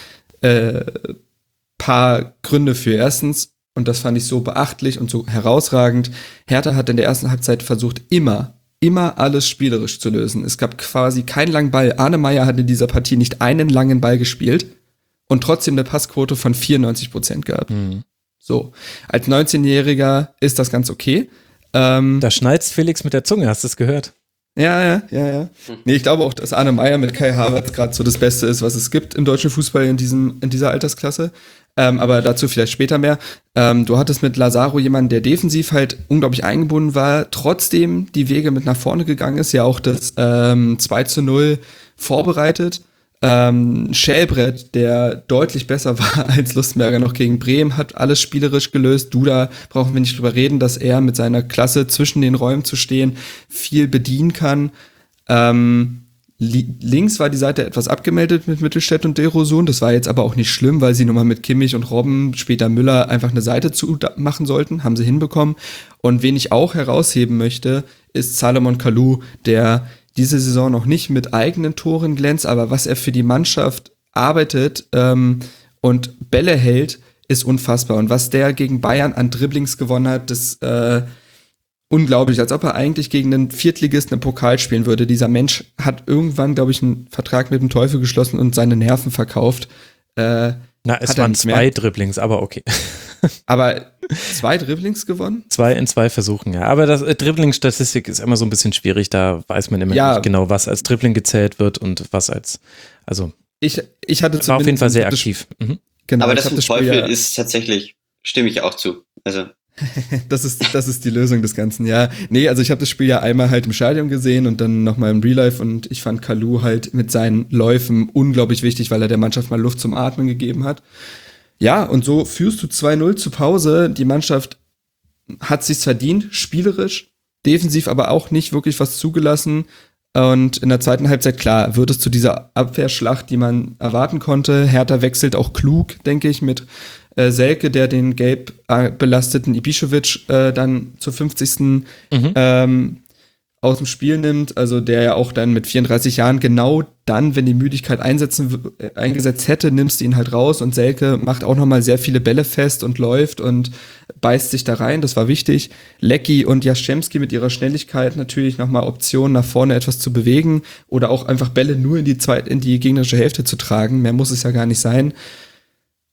paar Gründe für. Erstens, und das fand ich so beachtlich und so herausragend, Hertha hat in der ersten Halbzeit versucht, immer alles spielerisch zu lösen. Es gab quasi keinen langen Ball. Arne Meyer hat in dieser Partie nicht einen langen Ball gespielt und trotzdem eine Passquote von 94% gehabt. So, als 19-Jähriger ist das ganz okay. Da schneizt Felix mit der Zunge, hast du es gehört? Ja. Nee, ich glaube auch, dass Arne Meyer mit Kai Havertz gerade so das Beste ist, was es gibt im deutschen Fußball in dieser Altersklasse. Aber dazu vielleicht später mehr. Du hattest mit Lazaro jemanden, der defensiv halt unglaublich eingebunden war, trotzdem die Wege mit nach vorne gegangen ist, ja auch das 2-0 vorbereitet. Schellbrett, der deutlich besser war als Lustenberger noch gegen Bremen, hat alles spielerisch gelöst. Duda brauchen wir nicht drüber reden, dass er mit seiner Klasse zwischen den Räumen zu stehen viel bedienen kann. Links war die Seite etwas abgemeldet mit Mittelstädt und Dilrosun. Das war jetzt aber auch nicht schlimm, weil sie nochmal mit Kimmich und Robben, später Müller, einfach eine Seite zu machen sollten. Haben sie hinbekommen. Und wen ich auch herausheben möchte, ist Salomon Kalou, der diese Saison noch nicht mit eigenen Toren glänzt, aber was er für die Mannschaft arbeitet und Bälle hält, ist unfassbar. Und was der gegen Bayern an Dribblings gewonnen hat, das unglaublich. Als ob er eigentlich gegen einen Viertligisten im Pokal spielen würde. Dieser Mensch hat irgendwann, glaube ich, einen Vertrag mit dem Teufel geschlossen und seine Nerven verkauft. Es waren 2 Dribblings, aber okay. Aber 2 Dribblings gewonnen? 2 in 2 Versuchen, ja. Aber das Dribbling-Statistik ist immer so ein bisschen schwierig. Da weiß man immer nicht genau, was als Dribbling gezählt wird und was als, also. Ich hatte war auf jeden Fall sehr aktiv. Genau, aber das vom Teufel ist tatsächlich, stimme ich auch zu. Also. Das ist die Lösung des Ganzen, ja. Nee, also ich habe das Spiel ja einmal halt im Stadion gesehen und dann nochmal im Real Life und ich fand Kalou halt mit seinen Läufen unglaublich wichtig, weil er der Mannschaft mal Luft zum Atmen gegeben hat. Ja, und so führst du 2-0 zur Pause. Die Mannschaft hat sich's verdient, spielerisch, defensiv aber auch nicht wirklich was zugelassen. Und in der zweiten Halbzeit, klar, wird es zu dieser Abwehrschlacht, die man erwarten konnte. Hertha wechselt auch klug, denke ich, mit Selke, der den gelb belasteten Ibišević dann zur 50. Aus dem Spiel nimmt, also der ja auch dann mit 34 Jahren genau dann, wenn die Müdigkeit eingesetzt hätte, nimmst du ihn halt raus und Selke macht auch nochmal sehr viele Bälle fest und läuft und beißt sich da rein, das war wichtig. Lecky und Jaschemski mit ihrer Schnelligkeit natürlich nochmal Optionen nach vorne etwas zu bewegen oder auch einfach Bälle nur in die gegnerische Hälfte zu tragen, mehr muss es ja gar nicht sein.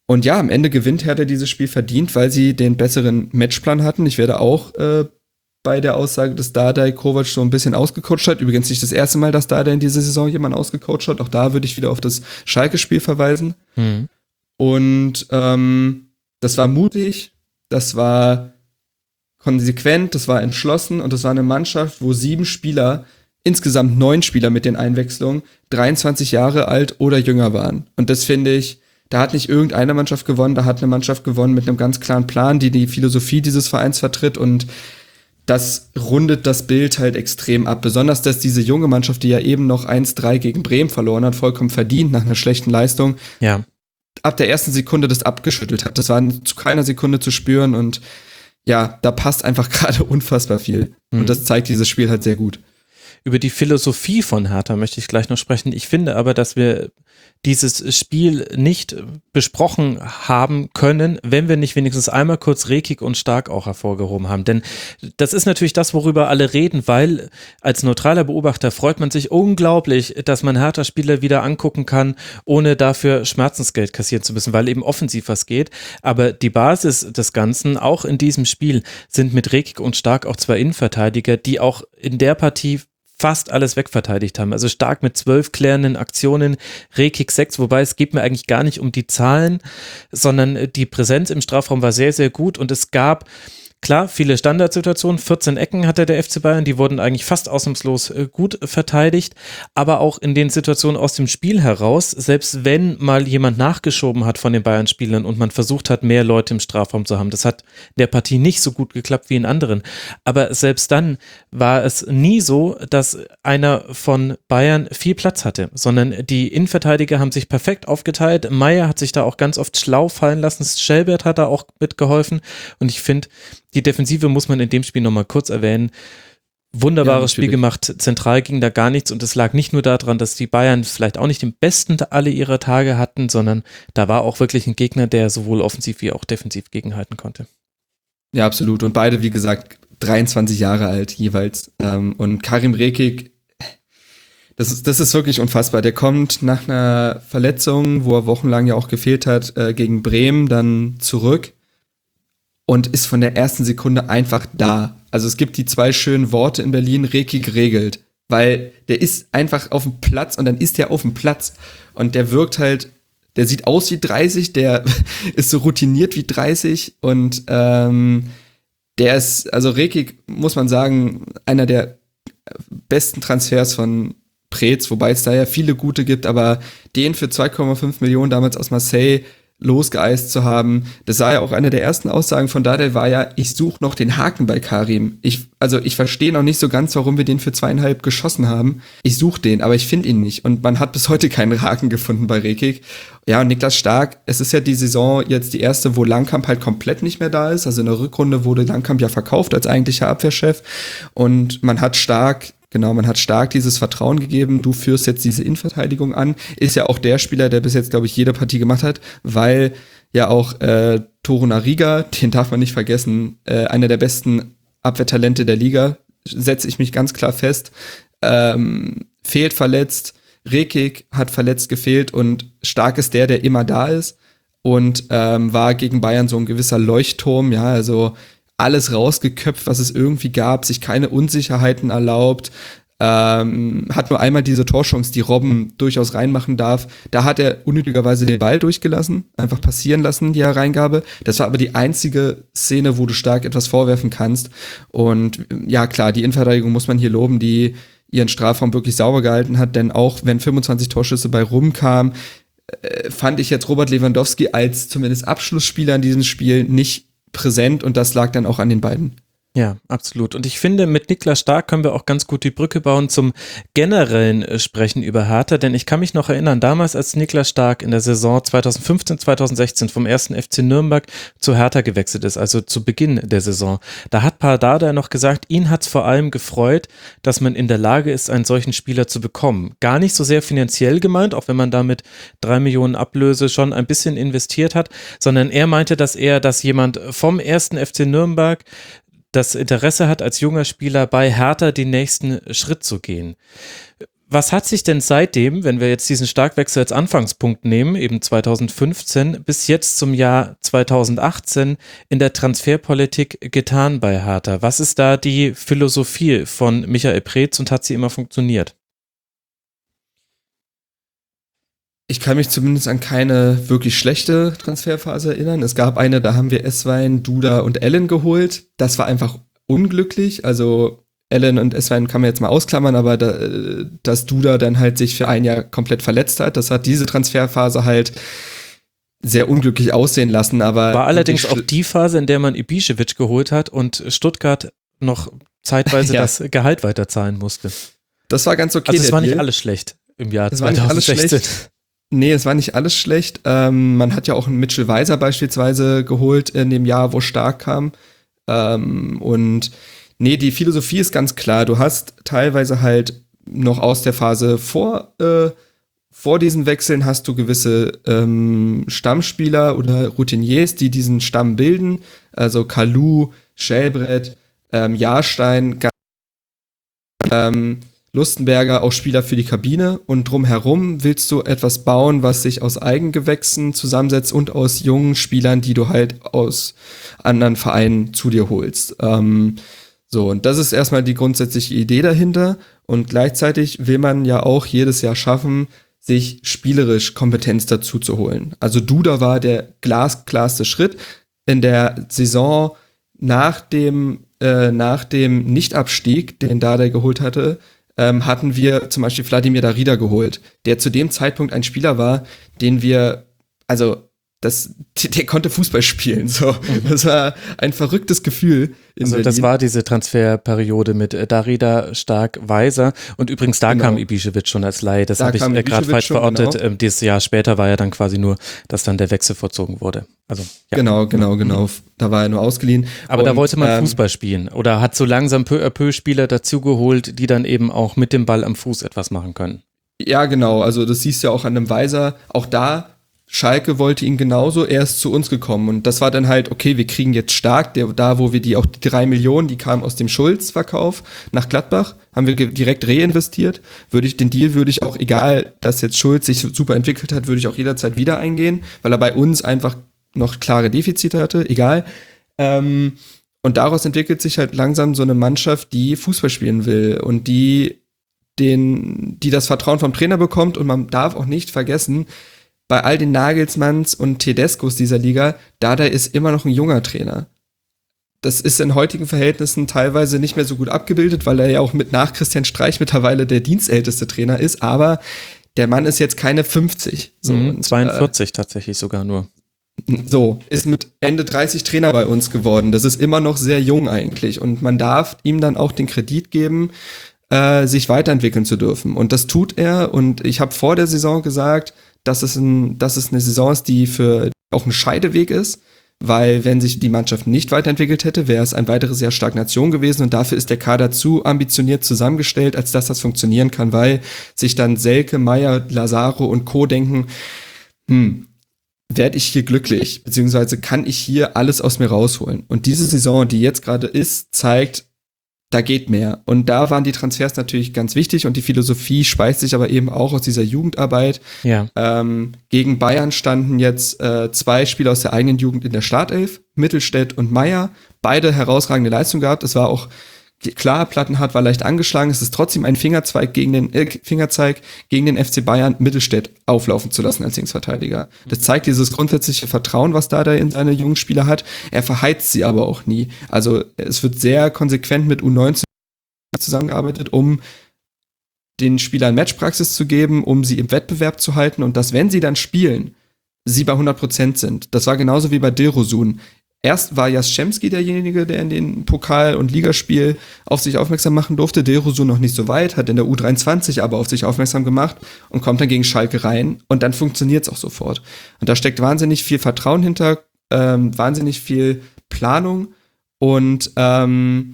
Und ja, am Ende gewinnt Hertha dieses Spiel verdient, weil sie den besseren Matchplan hatten. Ich werde auch bei der Aussage, dass Dardai Kovac so ein bisschen ausgecoacht hat. Übrigens nicht das erste Mal, dass Dardai in dieser Saison jemand ausgecoacht hat. Auch da würde ich wieder auf das Schalke-Spiel verweisen. Und das war mutig, das war konsequent, das war entschlossen und das war eine Mannschaft, wo 7 Spieler, insgesamt 9 Spieler mit den Einwechslungen, 23 Jahre alt oder jünger waren. Und das finde ich, da hat nicht irgendeine Mannschaft gewonnen, da hat eine Mannschaft gewonnen mit einem ganz klaren Plan, die Philosophie dieses Vereins vertritt, und das rundet das Bild halt extrem ab. Besonders, dass diese junge Mannschaft, die ja eben noch 1-3 gegen Bremen verloren hat, vollkommen verdient nach einer schlechten Leistung, ab der ersten Sekunde das abgeschüttelt hat. Das war zu keiner Sekunde zu spüren, und ja, da passt einfach gerade unfassbar viel. Und das zeigt dieses Spiel halt sehr gut. Über die Philosophie von Hertha möchte ich gleich noch sprechen. Ich finde aber, dass wir dieses Spiel nicht besprochen haben können, wenn wir nicht wenigstens einmal kurz Rekik und Stark auch hervorgehoben haben. Denn das ist natürlich das, worüber alle reden, weil als neutraler Beobachter freut man sich unglaublich, dass man Hertha-Spieler wieder angucken kann, ohne dafür Schmerzensgeld kassieren zu müssen, weil eben offensiv was geht. Aber die Basis des Ganzen, auch in diesem Spiel, sind mit Rekik und Stark auch 2 Innenverteidiger, die auch in der Partie fast alles wegverteidigt haben. Also Stark mit 12 klärenden Aktionen, Rekik 6, wobei es geht mir eigentlich gar nicht um die Zahlen, sondern die Präsenz im Strafraum war sehr, sehr gut, und es gab klar viele Standardsituationen, 14 Ecken hatte der FC Bayern, die wurden eigentlich fast ausnahmslos gut verteidigt, aber auch in den Situationen aus dem Spiel heraus, selbst wenn mal jemand nachgeschoben hat von den Bayern-Spielern und man versucht hat, mehr Leute im Strafraum zu haben, das hat in der Partie nicht so gut geklappt wie in anderen, aber selbst dann war es nie so, dass einer von Bayern viel Platz hatte, sondern die Innenverteidiger haben sich perfekt aufgeteilt. Meier hat sich da auch ganz oft schlau fallen lassen, Schelbert hat da auch mitgeholfen, und ich finde, die Defensive muss man in dem Spiel nochmal kurz erwähnen. Wunderbares Spiel gemacht, zentral ging da gar nichts, und es lag nicht nur daran, dass die Bayern vielleicht auch nicht den besten alle ihrer Tage hatten, sondern da war auch wirklich ein Gegner, der sowohl offensiv wie auch defensiv gegenhalten konnte. Ja, absolut. Und beide, wie gesagt, 23 Jahre alt jeweils. Und Karim Rekik, das ist wirklich unfassbar. Der kommt nach einer Verletzung, wo er wochenlang ja auch gefehlt hat, gegen Bremen dann zurück und ist von der ersten Sekunde einfach da. Also es gibt die 2 schönen Worte in Berlin: Rekik regelt. Weil der ist einfach auf dem Platz, und dann ist der auf dem Platz. Und der wirkt halt, der sieht aus wie 30, der ist so routiniert wie 30, und der ist, also Rekik, muss man sagen, einer der besten Transfers von Preetz, wobei es da ja viele gute gibt, aber den für 2,5 Millionen damals aus Marseille losgeeist zu haben, das war ja auch eine der ersten Aussagen von Dardai, war ja, ich suche noch den Haken bei Karim. Ich verstehe noch nicht so ganz, warum wir den für 2,5 geschossen haben. Ich suche den, aber ich finde ihn nicht. Und man hat bis heute keinen Haken gefunden bei Rekik. Ja, und Niklas Stark, es ist ja die Saison jetzt die erste, wo Langkamp halt komplett nicht mehr da ist. Also in der Rückrunde wurde Langkamp ja verkauft als eigentlicher Abwehrchef. Und man hat Stark dieses Vertrauen gegeben, du führst jetzt diese Innenverteidigung an, ist ja auch der Spieler, der bis jetzt, glaube ich, jede Partie gemacht hat, weil ja auch Torun Ariga, den darf man nicht vergessen, einer der besten Abwehrtalente der Liga, setze ich mich ganz klar fest, fehlt verletzt, Rekik hat verletzt gefehlt, und Stark ist der immer da ist, und war gegen Bayern so ein gewisser Leuchtturm, ja, also alles rausgeköpft, was es irgendwie gab, sich keine Unsicherheiten erlaubt, hat nur einmal diese Torchance, die Robben durchaus reinmachen darf. Da hat er unnötigerweise den Ball durchgelassen, einfach passieren lassen, die Hereingabe. Das war aber die einzige Szene, wo du Stark etwas vorwerfen kannst. Und ja, klar, die Innenverteidigung muss man hier loben, die ihren Strafraum wirklich sauber gehalten hat, denn auch wenn 25 Torschüsse bei rumkamen, fand ich jetzt Robert Lewandowski als zumindest Abschlussspieler in diesem Spiel nicht präsent, und das lag dann auch an den beiden. Ja, absolut. Und ich finde, mit Niklas Stark können wir auch ganz gut die Brücke bauen zum generellen Sprechen über Hertha, denn ich kann mich noch erinnern, damals, als Niklas Stark in der Saison 2015/2016 vom 1. FC Nürnberg zu Hertha gewechselt ist, also zu Beginn der Saison, da hat Dardai noch gesagt, ihn hat es vor allem gefreut, dass man in der Lage ist, einen solchen Spieler zu bekommen. Gar nicht so sehr finanziell gemeint, auch wenn man damit 3 Millionen Ablöse schon ein bisschen investiert hat, sondern er meinte, dass jemand vom 1. FC Nürnberg das Interesse hat, als junger Spieler bei Hertha den nächsten Schritt zu gehen. Was hat sich denn seitdem, wenn wir jetzt diesen Starkwechsel als Anfangspunkt nehmen, eben 2015, bis jetzt zum Jahr 2018 in der Transferpolitik getan bei Hertha? Was ist da die Philosophie von Michael Preetz und hat sie immer funktioniert? Ich kann mich zumindest an keine wirklich schlechte Transferphase erinnern. Es gab eine, da haben wir Esswein, Duda und Allen geholt. Das war einfach unglücklich. Also Allen und Esswein kann man jetzt mal ausklammern, aber dass Duda dann halt sich für ein Jahr komplett verletzt hat, das hat diese Transferphase halt sehr unglücklich aussehen lassen. Aber war allerdings auch die Phase, in der man Ibišević geholt hat und Stuttgart noch zeitweise das Gehalt weiterzahlen musste. Das war ganz okay. Also es war nicht alles schlecht im Jahr 2016. Nee, es war nicht alles schlecht. Man hat ja auch einen Mitchell Weiser beispielsweise geholt in dem Jahr, wo Stark kam. Und nee, die Philosophie ist ganz klar. Du hast teilweise halt noch aus der Phase vor diesen Wechseln hast du gewisse Stammspieler oder Routiniers, die diesen Stamm bilden. Also Kalou, Schellbrett, Jahrstein, Lustenberger, auch Spieler für die Kabine, und drumherum willst du etwas bauen, was sich aus Eigengewächsen zusammensetzt und aus jungen Spielern, die du halt aus anderen Vereinen zu dir holst. So, und das ist erstmal die grundsätzliche Idee dahinter, und gleichzeitig will man ja auch jedes Jahr schaffen, sich spielerisch Kompetenz dazu zu holen. Also Duda war der glasklarste Schritt. In der Saison nach dem Nichtabstieg, den Dardai geholt hatte, hatten wir zum Beispiel Vladimir Darida geholt, der zu dem Zeitpunkt ein Spieler war, den wir, also der konnte Fußball spielen. So. Das war ein verrücktes Gefühl in Also Berlin. das war diese Transferperiode mit Darida, Stark, Weiser, und übrigens da kam Ibišević schon als Leihe, das habe ich gerade falsch verortet. Genau. Dieses Jahr später war ja dann quasi nur, dass dann der Wechsel vollzogen wurde. Also, ja. Genau. Da war er nur ausgeliehen. Aber da wollte man Fußball spielen oder hat so langsam peu à peu Spieler dazugeholt, die dann eben auch mit dem Ball am Fuß etwas machen können. Ja, genau. Also das siehst du ja auch an dem Weiser. Auch da, Schalke wollte ihn genauso, er ist zu uns gekommen. Und das war dann halt, okay, wir kriegen jetzt Stark, wo wir die 3 Millionen, die kamen aus dem Schulz-Verkauf nach Gladbach, haben wir direkt reinvestiert. Den Deal würde ich auch, egal, dass jetzt Schulz sich super entwickelt hat, würde ich auch jederzeit wieder eingehen, weil er bei uns einfach noch klare Defizite hatte, egal. Und daraus entwickelt sich halt langsam so eine Mannschaft, die Fußball spielen will und die das Vertrauen vom Trainer bekommt. Und man darf auch nicht vergessen, bei all den Nagelsmanns und Tedescos dieser Liga, Dardai ist immer noch ein junger Trainer. Das ist in heutigen Verhältnissen teilweise nicht mehr so gut abgebildet, weil er ja auch nach Christian Streich mittlerweile der dienstälteste Trainer ist, aber der Mann ist jetzt keine 50. So, 42 tatsächlich sogar nur. So, ist mit Ende 30 Trainer bei uns geworden. Das ist immer noch sehr jung eigentlich, und man darf ihm dann auch den Kredit geben, sich weiterentwickeln zu dürfen. Und das tut er, und ich habe vor der Saison gesagt, dass es eine Saison ist, die für auch ein Scheideweg ist, weil wenn sich die Mannschaft nicht weiterentwickelt hätte, wäre es ein weiteres Jahr Stagnation gewesen, und dafür ist der Kader zu ambitioniert zusammengestellt, als dass das funktionieren kann, weil sich dann Selke, Meier, Lazaro und Co. denken, werde ich hier glücklich, beziehungsweise kann ich hier alles aus mir rausholen. Und diese Saison, die jetzt gerade ist, zeigt, da geht mehr. Und da waren die Transfers natürlich ganz wichtig, und die Philosophie speist sich aber eben auch aus dieser Jugendarbeit. Ja. Gegen Bayern standen jetzt 2 Spieler aus der eigenen Jugend in der Startelf, Mittelstädt und Meier. Beide herausragende Leistung gehabt. Es war auch klar, Plattenhardt war leicht angeschlagen. Es ist trotzdem ein Fingerzeig gegen den FC Bayern, Mittelstädt auflaufen zu lassen als Linksverteidiger. Das zeigt dieses grundsätzliche Vertrauen, was Dardai in seine jungen Spieler hat. Er verheizt sie aber auch nie. Also es wird sehr konsequent mit U19 zusammengearbeitet, um den Spielern Matchpraxis zu geben, um sie im Wettbewerb zu halten, und dass, wenn sie dann spielen, sie bei 100% sind. Das war genauso wie bei Dilrosun. Erst war Jastrzębski derjenige, der in den Pokal- und Ligaspiel auf sich aufmerksam machen durfte. Dilrosun noch nicht so weit, hat in der U23 aber auf sich aufmerksam gemacht und kommt dann gegen Schalke rein, und dann funktioniert es auch sofort. Und da steckt wahnsinnig viel Vertrauen hinter, wahnsinnig viel Planung, und aber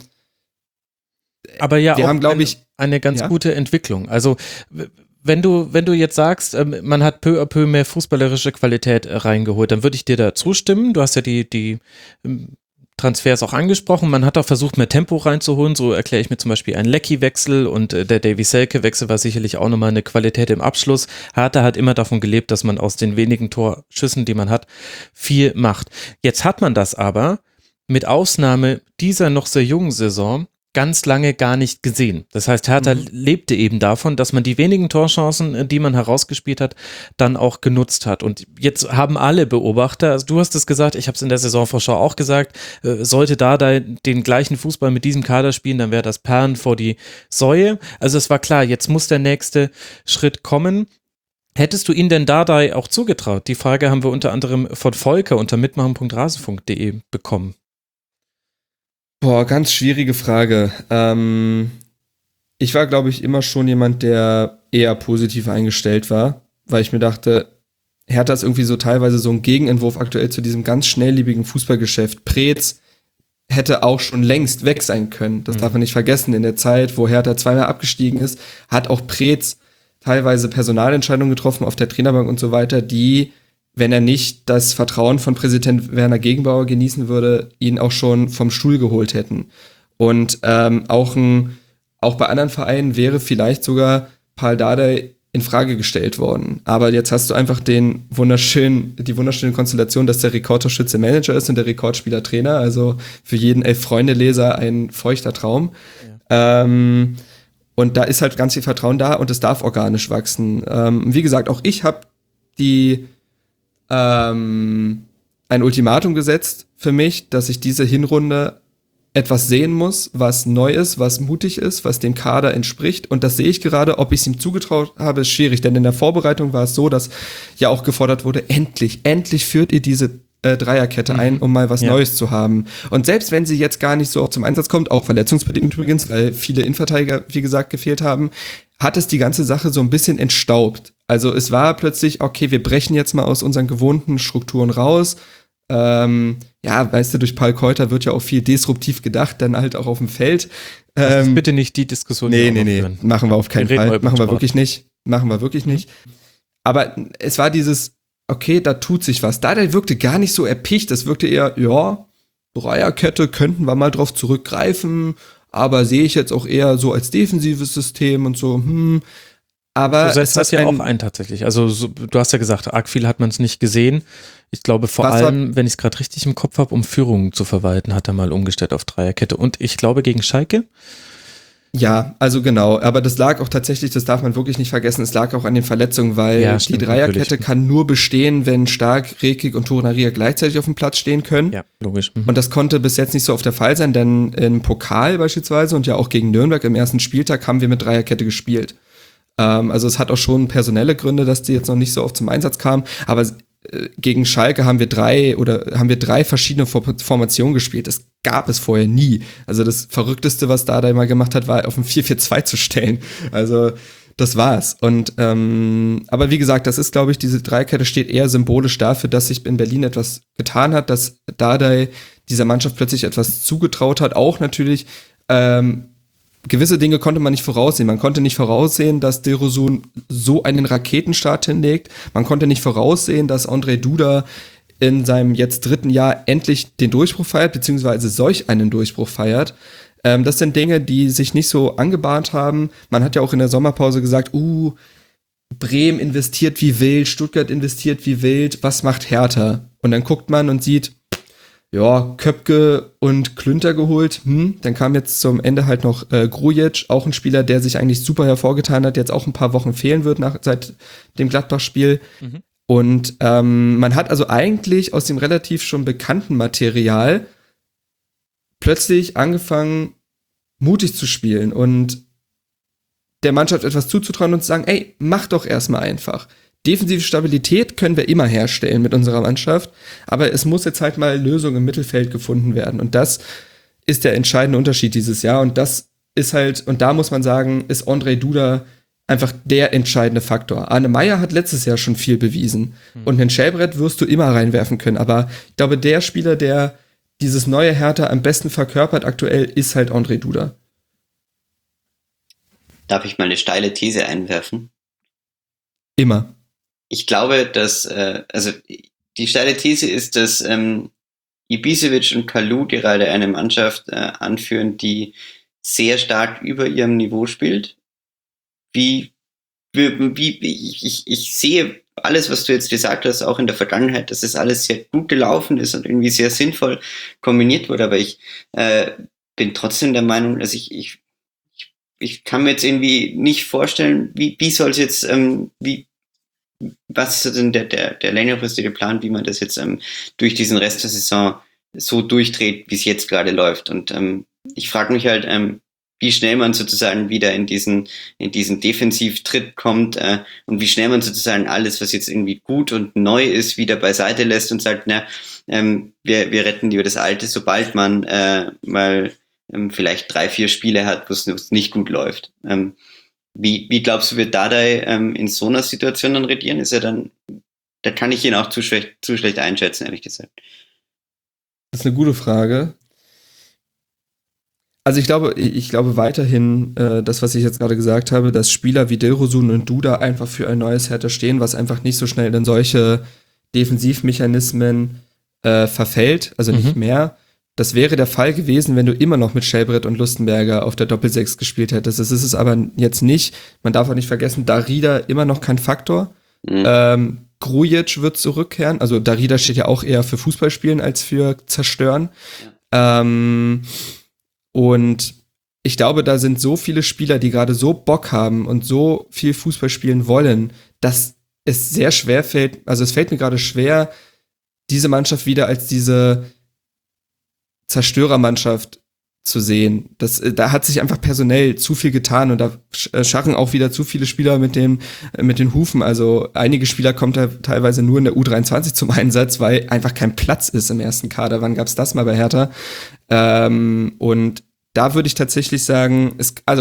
ja, wir auch haben, glaube ich, eine ganz gute Entwicklung. Also wenn du jetzt sagst, man hat peu à peu mehr fußballerische Qualität reingeholt, dann würde ich dir da zustimmen. Du hast ja die Transfers auch angesprochen. Man hat auch versucht, mehr Tempo reinzuholen. So erkläre ich mir zum Beispiel einen Lecky-Wechsel und der Davy-Selke-Wechsel war sicherlich auch nochmal eine Qualität im Abschluss. Hertha hat immer davon gelebt, dass man aus den wenigen Torschüssen, die man hat, viel macht. Jetzt hat man das aber mit Ausnahme dieser noch sehr jungen Saison ganz lange gar nicht gesehen. Das heißt, Hertha lebte eben davon, dass man die wenigen Torchancen, die man herausgespielt hat, dann auch genutzt hat. Und jetzt haben alle Beobachter, also du hast es gesagt, ich habe es in der Saisonvorschau auch gesagt, sollte Dardai den gleichen Fußball mit diesem Kader spielen, dann wäre das Perlen vor die Säue. Also es war klar, jetzt muss der nächste Schritt kommen. Hättest du ihn denn Dardai auch zugetraut? Die Frage haben wir unter anderem von Volker unter mitmachen.rasenfunk.de bekommen. Boah, ganz schwierige Frage. Ich war, glaube ich, immer schon jemand, der eher positiv eingestellt war, weil ich mir dachte, Hertha ist irgendwie so teilweise so ein Gegenentwurf aktuell zu diesem ganz schnelllebigen Fußballgeschäft. Preetz hätte auch schon längst weg sein können. Das darf man nicht vergessen. In der Zeit, wo Hertha zweimal abgestiegen ist, hat auch Preetz teilweise Personalentscheidungen getroffen auf der Trainerbank und so weiter, die, wenn er nicht das Vertrauen von Präsident Werner Gegenbauer genießen würde, ihn auch schon vom Stuhl geholt hätten. Und auch bei anderen Vereinen wäre vielleicht sogar Paul Dardai in Frage gestellt worden. Aber jetzt hast du einfach die wunderschöne Konstellation, dass der Rekordtorschütze Manager ist und der Rekordspieler Trainer. Also für jeden Elf-Freunde-Leser ein feuchter Traum. Ja. Und da ist halt ganz viel Vertrauen da und es darf organisch wachsen. Wie gesagt, auch ich habe ein Ultimatum gesetzt für mich, dass ich diese Hinrunde etwas sehen muss, was neu ist, was mutig ist, was dem Kader entspricht. Und das sehe ich gerade. Ob ich es ihm zugetraut habe, ist schwierig. Denn in der Vorbereitung war es so, dass ja auch gefordert wurde, endlich führt ihr diese Dreierkette ein, um mal was Neues zu haben. Und selbst wenn sie jetzt gar nicht so zum Einsatz kommt, auch verletzungsbedingt übrigens, weil viele Innenverteidiger, wie gesagt, gefehlt haben, hat es die ganze Sache so ein bisschen entstaubt. Also es war plötzlich, okay, wir brechen jetzt mal aus unseren gewohnten Strukturen raus. Weißt du, durch Paul Keuter wird ja auch viel disruptiv gedacht, dann halt auch auf dem Feld. Bitte nicht die Diskussion. Nee, machen wir auf keinen Fall. Machen wir wirklich nicht. Aber es war dieses, okay, da tut sich was. Der wirkte gar nicht so erpicht, das wirkte eher, ja, Dreierkette könnten wir mal drauf zurückgreifen, aber sehe ich jetzt auch eher so als defensives System und so, Aber du setzt das ja auch ein tatsächlich. Also du hast ja gesagt, arg viel hat man es nicht gesehen. Ich glaube vor allem, wenn ich es gerade richtig im Kopf habe, um Führungen zu verwalten, hat er mal umgestellt auf Dreierkette. Und ich glaube gegen Schalke. Ja, also genau. Aber das lag auch tatsächlich, das darf man wirklich nicht vergessen, es lag auch an den Verletzungen, weil die Dreierkette kann nur bestehen, wenn Stark, Rekik und Torunarigha gleichzeitig auf dem Platz stehen können. Ja, logisch. Und das konnte bis jetzt nicht so oft der Fall sein, denn im Pokal beispielsweise und ja auch gegen Nürnberg im ersten Spieltag haben wir mit Dreierkette gespielt. Also es hat auch schon personelle Gründe, dass die jetzt noch nicht so oft zum Einsatz kamen, aber gegen Schalke haben wir drei verschiedene Formationen gespielt. Das gab es vorher nie. Also das Verrückteste, was Dardai mal gemacht hat, war auf ein 4-4-2 zu stellen. Also das war's. Und aber wie gesagt, das ist, glaube ich, diese Dreikette steht eher symbolisch dafür, dass sich in Berlin etwas getan hat, dass Dardai dieser Mannschaft plötzlich etwas zugetraut hat. Auch natürlich gewisse Dinge konnte man nicht voraussehen. Man konnte nicht voraussehen, dass Dilrosun so einen Raketenstart hinlegt. Man konnte nicht voraussehen, dass Ondrej Duda in seinem jetzt 3. Jahr endlich den Durchbruch feiert, beziehungsweise solch einen Durchbruch feiert. Das sind Dinge, die sich nicht so angebahnt haben. Man hat ja auch in der Sommerpause gesagt, Bremen investiert wie wild, Stuttgart investiert wie wild, was macht Hertha? Und dann guckt man und sieht, ja, Köpke und Klünter geholt. Dann kam jetzt zum Ende halt noch Grujic, auch ein Spieler, der sich eigentlich super hervorgetan hat, jetzt auch ein paar Wochen fehlen wird seit dem Gladbach-Spiel. Und man hat also eigentlich aus dem relativ schon bekannten Material plötzlich angefangen, mutig zu spielen und der Mannschaft etwas zuzutrauen und zu sagen, ey, mach doch erstmal einfach. Defensive Stabilität können wir immer herstellen mit unserer Mannschaft, aber es muss jetzt halt mal Lösungen im Mittelfeld gefunden werden. Und das ist der entscheidende Unterschied dieses Jahr. Und das ist halt, und da muss man sagen, ist Ondrej Duda einfach der entscheidende Faktor. Arne Meyer hat letztes Jahr schon viel bewiesen. Und einen Schellbrett wirst du immer reinwerfen können. Aber ich glaube, der Spieler, der dieses neue Hertha am besten verkörpert aktuell, ist halt Ondrej Duda. Darf ich mal eine steile These einwerfen? Immer. Ich glaube, dass, die steile These ist, dass Ibisevic und Kalou, die gerade eine Mannschaft anführen, die sehr stark über ihrem Niveau spielt. Ich sehe alles, was du jetzt gesagt hast, auch in der Vergangenheit, dass es alles sehr gut gelaufen ist und irgendwie sehr sinnvoll kombiniert wurde, aber ich bin trotzdem der Meinung, dass ich kann mir jetzt irgendwie nicht vorstellen, wie soll es jetzt, was ist denn der längerfristige Plan, wie man das jetzt durch diesen Rest der Saison so durchdreht, wie es jetzt gerade läuft. Und ich frage mich halt, wie schnell man sozusagen wieder in diesen Defensivtritt kommt und wie schnell man sozusagen alles, was jetzt irgendwie gut und neu ist, wieder beiseite lässt und sagt, wir retten lieber das Alte, sobald man mal vielleicht 3-4 Spiele hat, wo es nicht gut läuft. Wie glaubst du, wird Dardai in so einer Situation dann regieren? Ist er dann, da kann ich ihn auch zu schlecht einschätzen, ehrlich gesagt. Das ist eine gute Frage. Also ich glaube weiterhin, das, was ich jetzt gerade gesagt habe, dass Spieler wie Dilrosun und Duda einfach für ein neues Hertha stehen, was einfach nicht so schnell in solche Defensivmechanismen verfällt, also nicht mehr. Das wäre der Fall gewesen, wenn du immer noch mit Schellbrett und Lustenberger auf der Doppel-6 gespielt hättest. Das ist es aber jetzt nicht. Man darf auch nicht vergessen, Darida immer noch kein Faktor. Grujic wird zurückkehren. Also Darida steht ja auch eher für Fußballspielen als für Zerstören. Ja. Und ich glaube, da sind so viele Spieler, die gerade so Bock haben und so viel Fußball spielen wollen, dass es sehr schwer fällt, also es fällt mir gerade schwer, diese Mannschaft wieder als diese Zerstörermannschaft zu sehen. Da hat sich einfach personell zu viel getan und da scharren auch wieder zu viele Spieler mit den Hufen. Also einige Spieler kommen da teilweise nur in der U23 zum Einsatz, weil einfach kein Platz ist im ersten Kader. Wann gab's das mal bei Hertha? Und da würde ich tatsächlich sagen,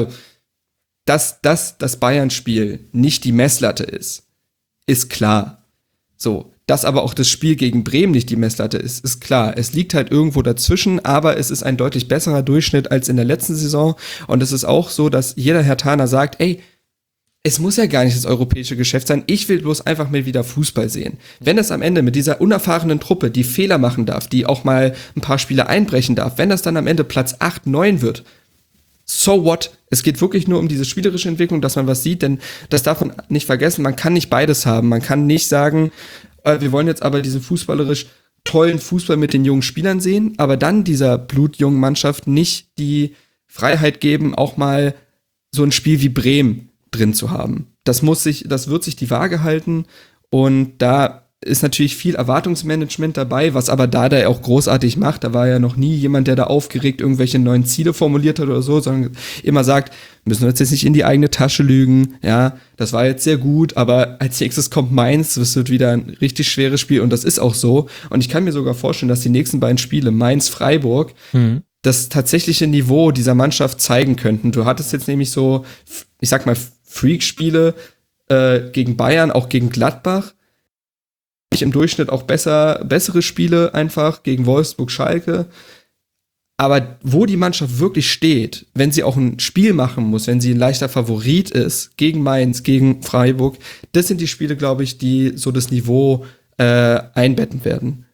dass das Bayern-Spiel nicht die Messlatte ist klar. So. Dass aber auch das Spiel gegen Bremen nicht die Messlatte ist klar. Es liegt halt irgendwo dazwischen, aber es ist ein deutlich besserer Durchschnitt als in der letzten Saison. Und es ist auch so, dass jeder Herthaner sagt, ey, es muss ja gar nicht das europäische Geschäft sein. Ich will bloß einfach mal wieder Fußball sehen. Wenn das am Ende mit dieser unerfahrenen Truppe, die Fehler machen darf, die auch mal ein paar Spiele einbrechen darf, wenn das dann am Ende Platz 8, 9 wird, so what? Es geht wirklich nur um diese spielerische Entwicklung, dass man was sieht, denn das darf man nicht vergessen. Man kann nicht beides haben. Man kann nicht sagen, wir wollen jetzt aber diesen fußballerisch tollen Fußball mit den jungen Spielern sehen, aber dann dieser blutjungen Mannschaft nicht die Freiheit geben, auch mal so ein Spiel wie Bremen drin zu haben. Das wird sich die Waage halten und da ist natürlich viel Erwartungsmanagement dabei, was aber Dardai auch großartig macht. Da war ja noch nie jemand, der da aufgeregt irgendwelche neuen Ziele formuliert hat oder so, sondern immer sagt, müssen wir jetzt nicht in die eigene Tasche lügen. Ja, das war jetzt sehr gut, aber als nächstes kommt Mainz. Das wird wieder ein richtig schweres Spiel und das ist auch so. Und ich kann mir sogar vorstellen, dass die nächsten beiden Spiele, Mainz-Freiburg, das tatsächliche Niveau dieser Mannschaft zeigen könnten. Du hattest jetzt nämlich so, ich sag mal, Freak-Spiele gegen Bayern, auch gegen Gladbach. Im Durchschnitt auch bessere Spiele einfach gegen Wolfsburg, Schalke. Aber wo die Mannschaft wirklich steht, wenn sie auch ein Spiel machen muss, wenn sie ein leichter Favorit ist, gegen Mainz, gegen Freiburg, das sind die Spiele, glaube ich, die so das Niveau einbetten werden.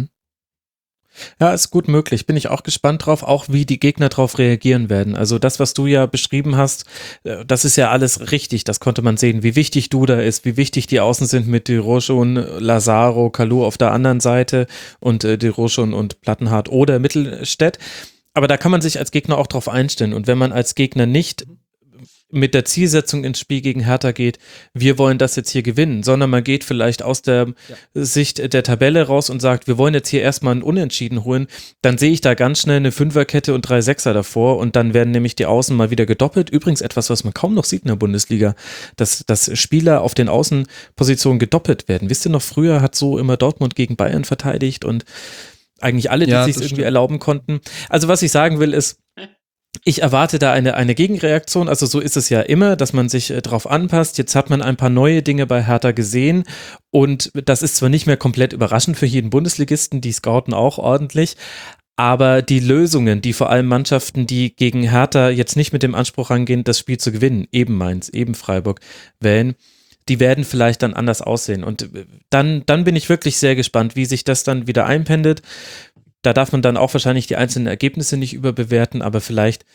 Ja, ist gut möglich. Bin ich auch gespannt drauf, auch wie die Gegner drauf reagieren werden. Also das, was du ja beschrieben hast, das ist ja alles richtig. Das konnte man sehen, wie wichtig Duda ist, wie wichtig die Außen sind mit Diroschon, Lazaro, Kalou auf der anderen Seite und Diroschon und Plattenhardt oder Mittelstädt. Aber da kann man sich als Gegner auch drauf einstellen. Und wenn man als Gegner nicht mit der Zielsetzung ins Spiel gegen Hertha geht, wir wollen das jetzt hier gewinnen, sondern man geht vielleicht aus der Sicht der Tabelle raus und sagt, wir wollen jetzt hier erstmal einen Unentschieden holen, dann sehe ich da ganz schnell eine Fünferkette und 3 Sechser davor und dann werden nämlich die Außen mal wieder gedoppelt. Übrigens etwas, was man kaum noch sieht in der Bundesliga, dass Spieler auf den Außenpositionen gedoppelt werden. Wisst ihr noch, früher hat so immer Dortmund gegen Bayern verteidigt und eigentlich alle, die sich irgendwie erlauben konnten. Also was ich sagen will ist, ich erwarte da eine Gegenreaktion, also so ist es ja immer, dass man sich drauf anpasst. Jetzt hat man ein paar neue Dinge bei Hertha gesehen und das ist zwar nicht mehr komplett überraschend für jeden Bundesligisten, die scouten auch ordentlich, aber die Lösungen, die vor allem Mannschaften, die gegen Hertha jetzt nicht mit dem Anspruch rangehen, das Spiel zu gewinnen, eben Mainz, eben Freiburg, wählen, die werden vielleicht dann anders aussehen und dann bin ich wirklich sehr gespannt, wie sich das dann wieder einpendelt. Da darf man dann auch wahrscheinlich die einzelnen Ergebnisse nicht überbewerten, aber vielleicht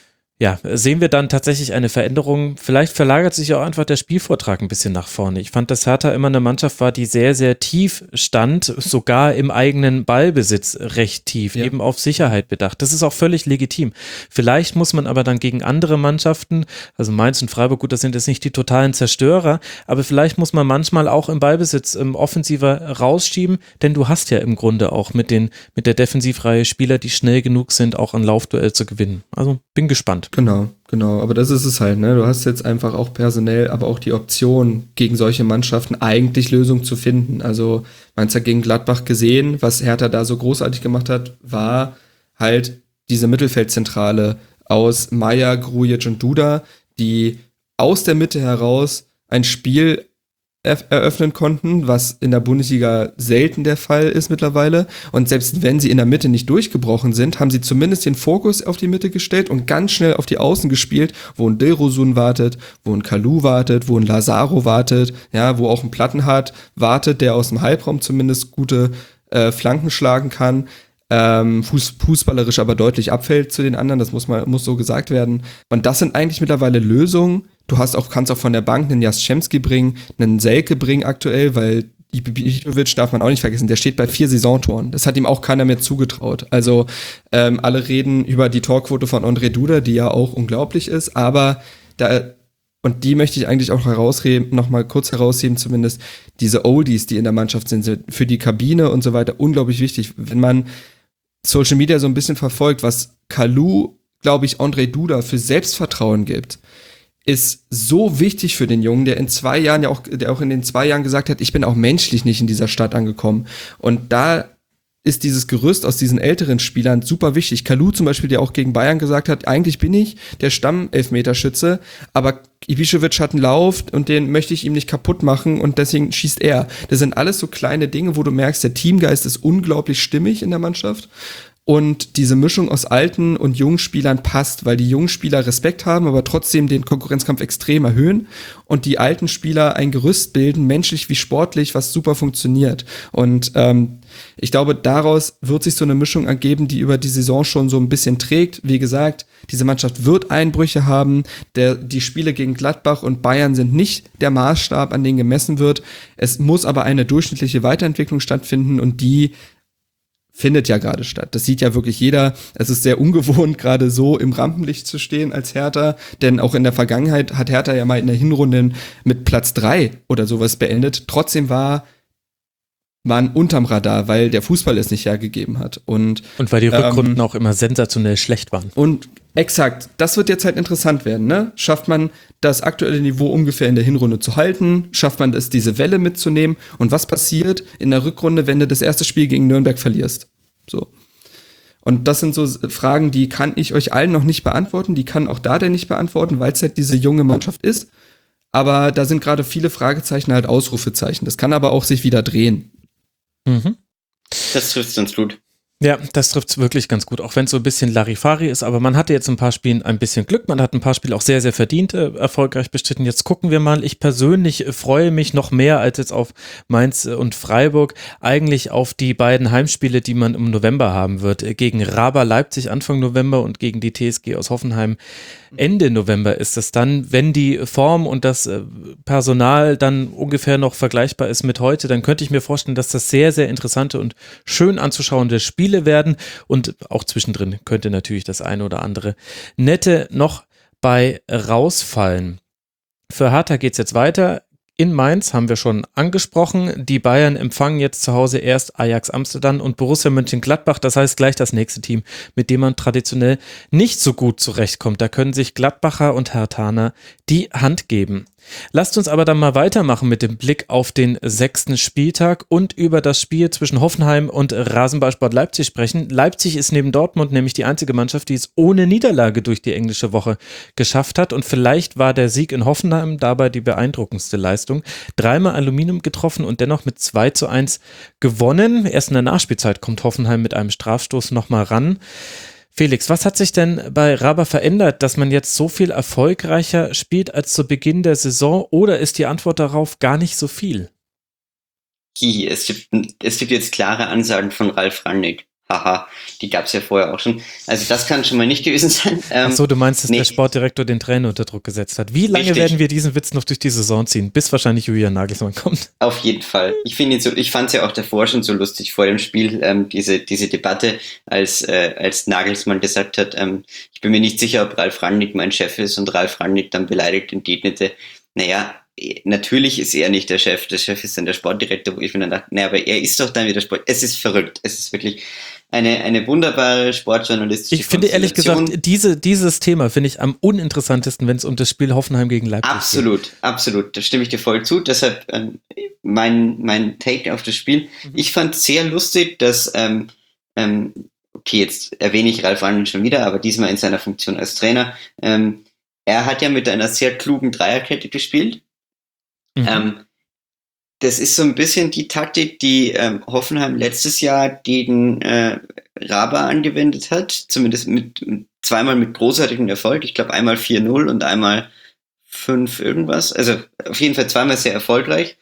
sehen wir dann tatsächlich eine Veränderung. Vielleicht verlagert sich auch einfach der Spielvortrag ein bisschen nach vorne. Ich fand, dass Hertha immer eine Mannschaft war, die sehr, sehr tief stand, sogar im eigenen Ballbesitz recht tief, eben auf Sicherheit bedacht. Das ist auch völlig legitim. Vielleicht muss man aber dann gegen andere Mannschaften, also Mainz und Freiburg, gut, das sind jetzt nicht die totalen Zerstörer, aber vielleicht muss man manchmal auch im Ballbesitz offensiver rausschieben, denn du hast ja im Grunde auch mit der Defensivreihe Spieler, die schnell genug sind, auch ein Laufduell zu gewinnen. Also bin gespannt. Genau. Aber das ist es halt, ne? Du hast jetzt einfach auch personell, aber auch die Option, gegen solche Mannschaften eigentlich Lösungen zu finden. Also, man hat gegen Gladbach gesehen, was Hertha da so großartig gemacht hat, war halt diese Mittelfeldzentrale aus Meier, Grujic und Duda, die aus der Mitte heraus ein Spiel eröffnen konnten, was in der Bundesliga selten der Fall ist mittlerweile. Und selbst wenn sie in der Mitte nicht durchgebrochen sind, haben sie zumindest den Fokus auf die Mitte gestellt und ganz schnell auf die Außen gespielt, wo ein Dilrosun wartet, wo ein Kalou wartet, wo ein Lazaro wartet, ja, wo auch ein Plattenhardt wartet, der aus dem Halbraum zumindest gute Flanken schlagen kann. Fußballerisch aber deutlich abfällt zu den anderen, das muss so gesagt werden. Und das sind eigentlich mittlerweile Lösungen. Du kannst auch von der Bank einen Jaschemski bringen, einen Selke bringen aktuell, weil Ibišević darf man auch nicht vergessen, der steht bei 4 Saisontoren. Das hat ihm auch keiner mehr zugetraut. Also alle reden über die Torquote von Ondrej Duda, die ja auch unglaublich ist, aber und die möchte ich eigentlich auch noch mal kurz herausheben, zumindest diese Oldies, die in der Mannschaft sind für die Kabine und so weiter, unglaublich wichtig. Wenn man Social Media so ein bisschen verfolgt, was Kalou, glaube ich, Ondrej Duda für Selbstvertrauen gibt, ist so wichtig für den Jungen, der in 2 Jahren der auch in den 2 Jahren gesagt hat, ich bin auch menschlich nicht in dieser Stadt angekommen. Und da ist dieses Gerüst aus diesen älteren Spielern super wichtig. Kalou zum Beispiel, der auch gegen Bayern gesagt hat, eigentlich bin ich der Stamm-Elfmeterschütze, aber Ibišević hat einen Lauf und den möchte ich ihm nicht kaputt machen und deswegen schießt er. Das sind alles so kleine Dinge, wo du merkst, der Teamgeist ist unglaublich stimmig in der Mannschaft. Und diese Mischung aus alten und jungen Spielern passt, weil die jungen Spieler Respekt haben, aber trotzdem den Konkurrenzkampf extrem erhöhen und die alten Spieler ein Gerüst bilden, menschlich wie sportlich, was super funktioniert. Und ich glaube, daraus wird sich so eine Mischung ergeben, die über die Saison schon so ein bisschen trägt. Wie gesagt, diese Mannschaft wird Einbrüche haben. Die Spiele gegen Gladbach und Bayern sind nicht der Maßstab, an den gemessen wird. Es muss aber eine durchschnittliche Weiterentwicklung stattfinden und die findet ja gerade statt. Das sieht ja wirklich jeder. Es ist sehr ungewohnt, gerade so im Rampenlicht zu stehen als Hertha, denn auch in der Vergangenheit hat Hertha ja mal in der Hinrunde mit Platz 3 oder sowas beendet. Trotzdem waren unterm Radar, weil der Fußball es nicht hergegeben hat. Und weil die Rückrunden auch immer sensationell schlecht waren. Und exakt, das wird jetzt halt interessant werden, ne? Schafft man das aktuelle Niveau ungefähr in der Hinrunde zu halten? Schafft man es, diese Welle mitzunehmen? Und was passiert in der Rückrunde, wenn du das erste Spiel gegen Nürnberg verlierst? So. Und das sind so Fragen, die kann ich euch allen noch nicht beantworten, die kann auch Dardai nicht beantworten, weil es halt diese junge Mannschaft ist. Aber da sind gerade viele Fragezeichen halt Ausrufezeichen. Das kann aber auch sich wieder drehen. Mhm. Das trifft ganz gut. Ja, das trifft es wirklich ganz gut, auch wenn es so ein bisschen Larifari ist, aber man hatte jetzt ein paar Spielen ein bisschen Glück, man hat ein paar Spiele auch sehr, sehr verdient erfolgreich bestritten. Jetzt gucken wir mal, ich persönlich freue mich noch mehr als jetzt auf Mainz und Freiburg, eigentlich auf die beiden Heimspiele, die man im November haben wird, gegen Raba Leipzig Anfang November und gegen die TSG aus Hoffenheim Ende November ist es dann, wenn die Form und das Personal dann ungefähr noch vergleichbar ist mit heute, dann könnte ich mir vorstellen, dass das sehr, sehr interessante und schön anzuschauende Spiele werden und auch zwischendrin könnte natürlich das eine oder andere Nette noch bei rausfallen. Für Hertha geht es jetzt weiter. In Mainz haben wir schon angesprochen, die Bayern empfangen jetzt zu Hause erst Ajax Amsterdam und Borussia Mönchengladbach, das heißt gleich das nächste Team, mit dem man traditionell nicht so gut zurechtkommt. Da können sich Gladbacher und Herthaner die Hand geben. Lasst uns aber dann mal weitermachen mit dem Blick auf den 6. Spieltag und über das Spiel zwischen Hoffenheim und Rasenballsport Leipzig sprechen. Leipzig ist neben Dortmund nämlich die einzige Mannschaft, die es ohne Niederlage durch die englische Woche geschafft hat und vielleicht war der Sieg in Hoffenheim dabei die beeindruckendste Leistung. 3-mal Aluminium getroffen und dennoch mit 2:1 gewonnen. Erst in der Nachspielzeit kommt Hoffenheim mit einem Strafstoß nochmal ran. Felix, was hat sich denn bei Raba verändert, dass man jetzt so viel erfolgreicher spielt als zu Beginn der Saison oder ist die Antwort darauf gar nicht so viel? Es gibt jetzt klare Ansagen von Ralf Rangnick. haha, die gab es ja vorher auch schon. Also das kann schon mal nicht gewesen sein. Achso, du meinst, dass nee. der Sportdirektor den Trainer unter Druck gesetzt hat. Wie lange Richtig. werden wir diesen Witz noch durch die Saison ziehen, bis wahrscheinlich Julian Nagelsmann kommt? Auf jeden Fall. Ich fand es ja auch davor schon so lustig vor dem Spiel, diese Debatte, als Nagelsmann gesagt hat, ich bin mir nicht sicher, ob Ralf Rangnick mein Chef ist, und Ralf Rangnick dann beleidigt entgegnete, naja, natürlich ist er nicht der Chef ist dann der Sportdirektor, wo ich mir dann dachte, naja, aber er ist doch dann wieder Sport. Es ist verrückt. Es ist wirklich eine wunderbare sportjournalistische Ich finde ehrlich gesagt, dieses Thema finde ich am uninteressantesten, wenn es um das Spiel Hoffenheim gegen Leipzig geht. Absolut. Da stimme ich dir voll zu. Deshalb mein Take auf das Spiel. Ich fand sehr lustig, dass okay, jetzt erwähne ich Ralf Rangnick schon wieder, aber diesmal in seiner Funktion als Trainer. Er hat ja mit einer sehr klugen Dreierkette gespielt. Das ist so ein bisschen die Taktik, die Hoffenheim letztes Jahr gegen Raba angewendet hat, zumindest zweimal mit großartigem Erfolg. Ich glaube einmal 4-0 und einmal 5 irgendwas. Also auf jeden Fall zweimal sehr erfolgreich.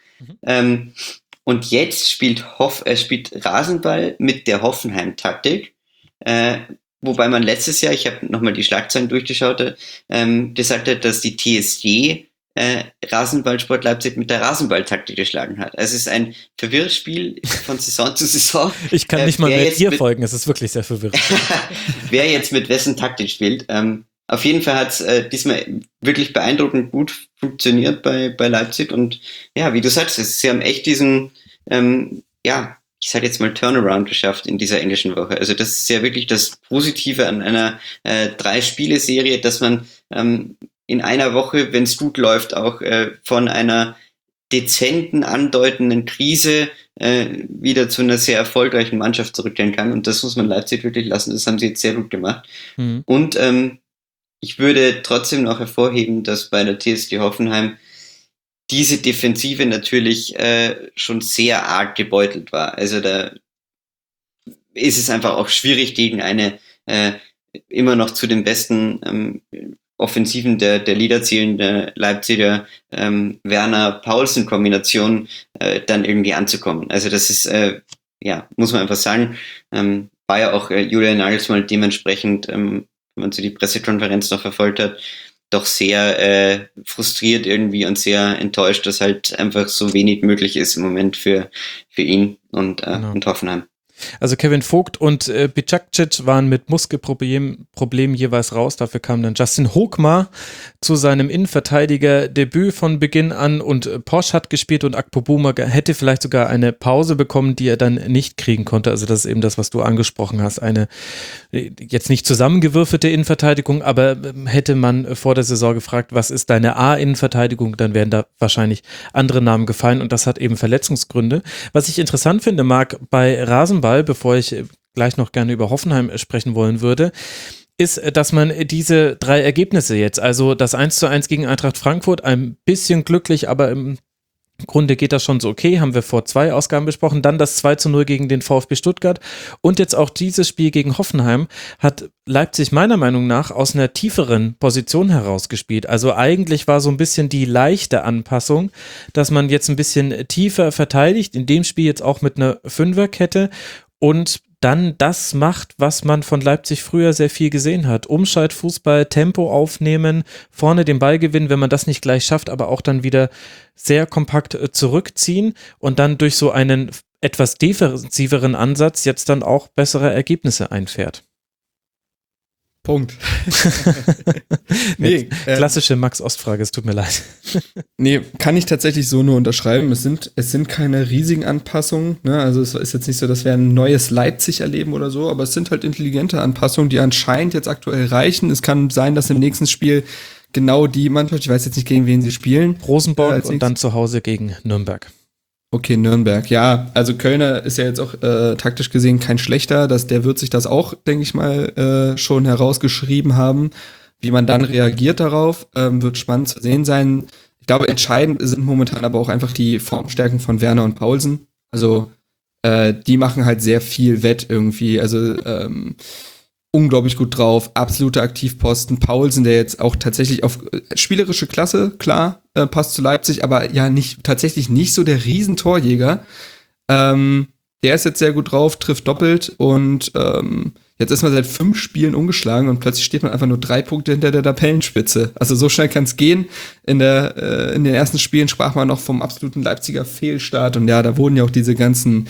Und jetzt spielt Rasenball mit der Hoffenheim-Taktik, wobei man letztes Jahr, ich habe nochmal die Schlagzeilen durchgeschaut, gesagt hat, dass die TSG Rasenballsport Leipzig mit der Rasenballtaktik geschlagen hat. Also es ist ein Verwirrspiel von Saison zu Saison. Ich kann nicht mal mehr dir folgen, es ist wirklich sehr verwirrend. Wer jetzt mit wessen Taktik spielt. Auf jeden Fall hat es diesmal wirklich beeindruckend gut funktioniert bei Leipzig, und ja, wie du sagst, sie haben echt diesen, ich sage jetzt mal Turnaround geschafft in dieser englischen Woche. Also das ist ja wirklich das Positive an einer 3-Spiele-Serie, dass man in einer Woche, wenn es gut läuft, auch von einer dezenten, andeutenden Krise wieder zu einer sehr erfolgreichen Mannschaft zurückkehren kann. Und das muss man Leipzig wirklich lassen. Das haben sie jetzt sehr gut gemacht. Und ich würde trotzdem noch hervorheben, dass bei der TSG Hoffenheim diese Defensive natürlich schon sehr arg gebeutelt war. Also da ist es einfach auch schwierig, gegen eine immer noch zu den besten Offensiven der Liga zählende Leipziger Werner-Paulsen-Kombination dann irgendwie anzukommen. Also das ist, muss man einfach sagen, war ja auch Julian Nagelsmann dementsprechend, wenn man so die Pressekonferenz noch verfolgt hat, doch sehr frustriert irgendwie und sehr enttäuscht, dass halt einfach so wenig möglich ist im Moment für ihn und Hoffenheim. Also Kevin Vogt und Bicakcic waren mit Muskelproblemen jeweils raus. Dafür kam dann Justin Hochmar zu seinem Innenverteidiger-Debüt von Beginn an, und Posch hat gespielt, und Akpobuma hätte vielleicht sogar eine Pause bekommen, die er dann nicht kriegen konnte. Also das ist eben das, was du angesprochen hast. Eine jetzt nicht zusammengewürfelte Innenverteidigung, aber hätte man vor der Saison gefragt, was ist deine A-Innenverteidigung, dann wären da wahrscheinlich andere Namen gefallen, und das hat eben Verletzungsgründe. Was ich interessant finde, Marc, bei Rasenball, bevor ich gleich noch gerne über Hoffenheim sprechen wollen würde, ist, dass man diese 3 Ergebnisse jetzt, also das 1:1 gegen Eintracht Frankfurt, ein bisschen glücklich, aber im Grunde geht das schon so okay, haben wir vor 2 Ausgaben besprochen, dann das 2:0 gegen den VfB Stuttgart und jetzt auch dieses Spiel gegen Hoffenheim, hat Leipzig meiner Meinung nach aus einer tieferen Position herausgespielt. Also eigentlich war so ein bisschen die leichte Anpassung, dass man jetzt ein bisschen tiefer verteidigt, in dem Spiel jetzt auch mit einer Fünferkette, und dann das macht, was man von Leipzig früher sehr viel gesehen hat. Umschaltfußball, Tempo aufnehmen, vorne den Ball gewinnen, wenn man das nicht gleich schafft, aber auch dann wieder sehr kompakt zurückziehen und dann durch so einen etwas defensiveren Ansatz jetzt dann auch bessere Ergebnisse einfährt. Punkt. Klassische Max-Ost-Frage, es tut mir leid. Nee, kann ich tatsächlich so nur unterschreiben. Es sind keine riesigen Anpassungen, ne? Also es ist jetzt nicht so, dass wir ein neues Leipzig erleben oder so, aber es sind halt intelligente Anpassungen, die anscheinend jetzt aktuell reichen. Es kann sein, dass im nächsten Spiel genau die Mannschaft, ich weiß jetzt nicht, gegen wen sie spielen. Rosenborg und dann zu Hause gegen Nürnberg. Okay, Nürnberg, ja, also Kölner ist ja jetzt auch taktisch gesehen kein schlechter, der wird sich das auch, denke ich mal, schon herausgeschrieben haben. Wie man dann reagiert darauf, wird spannend zu sehen sein. Ich glaube, entscheidend sind momentan aber auch einfach die Formstärken von Werner und Paulsen. Also die machen halt sehr viel wett irgendwie, also unglaublich gut drauf, absolute Aktivposten. Paulsen, der jetzt auch tatsächlich auf spielerische Klasse, klar, passt zu Leipzig, aber ja tatsächlich nicht so der Riesentorjäger. Der der ist jetzt sehr gut drauf, trifft doppelt und jetzt ist man seit 5 Spielen ungeschlagen und plötzlich steht man einfach nur 3 Punkte hinter der Tabellenspitze. Also so schnell kann es gehen. In den ersten Spielen sprach man noch vom absoluten Leipziger Fehlstart und ja, da wurden ja auch diese ganzen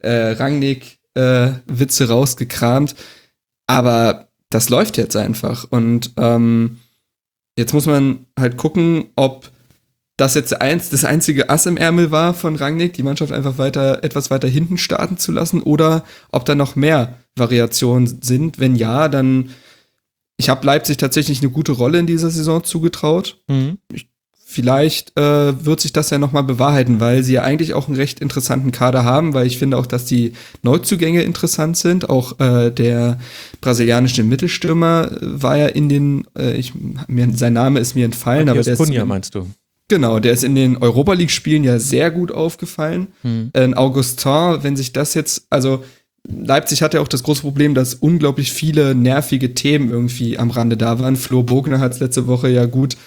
Rangnick-Witze rausgekramt. Aber das läuft jetzt einfach und jetzt muss man halt gucken, ob das jetzt das einzige Ass im Ärmel war von Rangnick, die Mannschaft einfach etwas weiter hinten starten zu lassen, oder ob da noch mehr Variationen sind. Wenn ja, dann ich habe Leipzig tatsächlich eine gute Rolle in dieser Saison zugetraut. Vielleicht wird sich das ja nochmal bewahrheiten, weil sie ja eigentlich auch einen recht interessanten Kader haben, weil ich finde auch, dass die Neuzugänge interessant sind. Auch der brasilianische Mittelstürmer war ja in den, sein Name ist mir entfallen. Matthias aber der Cunha, ist meinst du? Genau, der ist in den Europa-League-Spielen ja sehr gut aufgefallen. Augustin, wenn sich das jetzt, also Leipzig hatte ja auch das große Problem, dass unglaublich viele nervige Themen irgendwie am Rande da waren. Flo Bogner hat es letzte Woche ja gut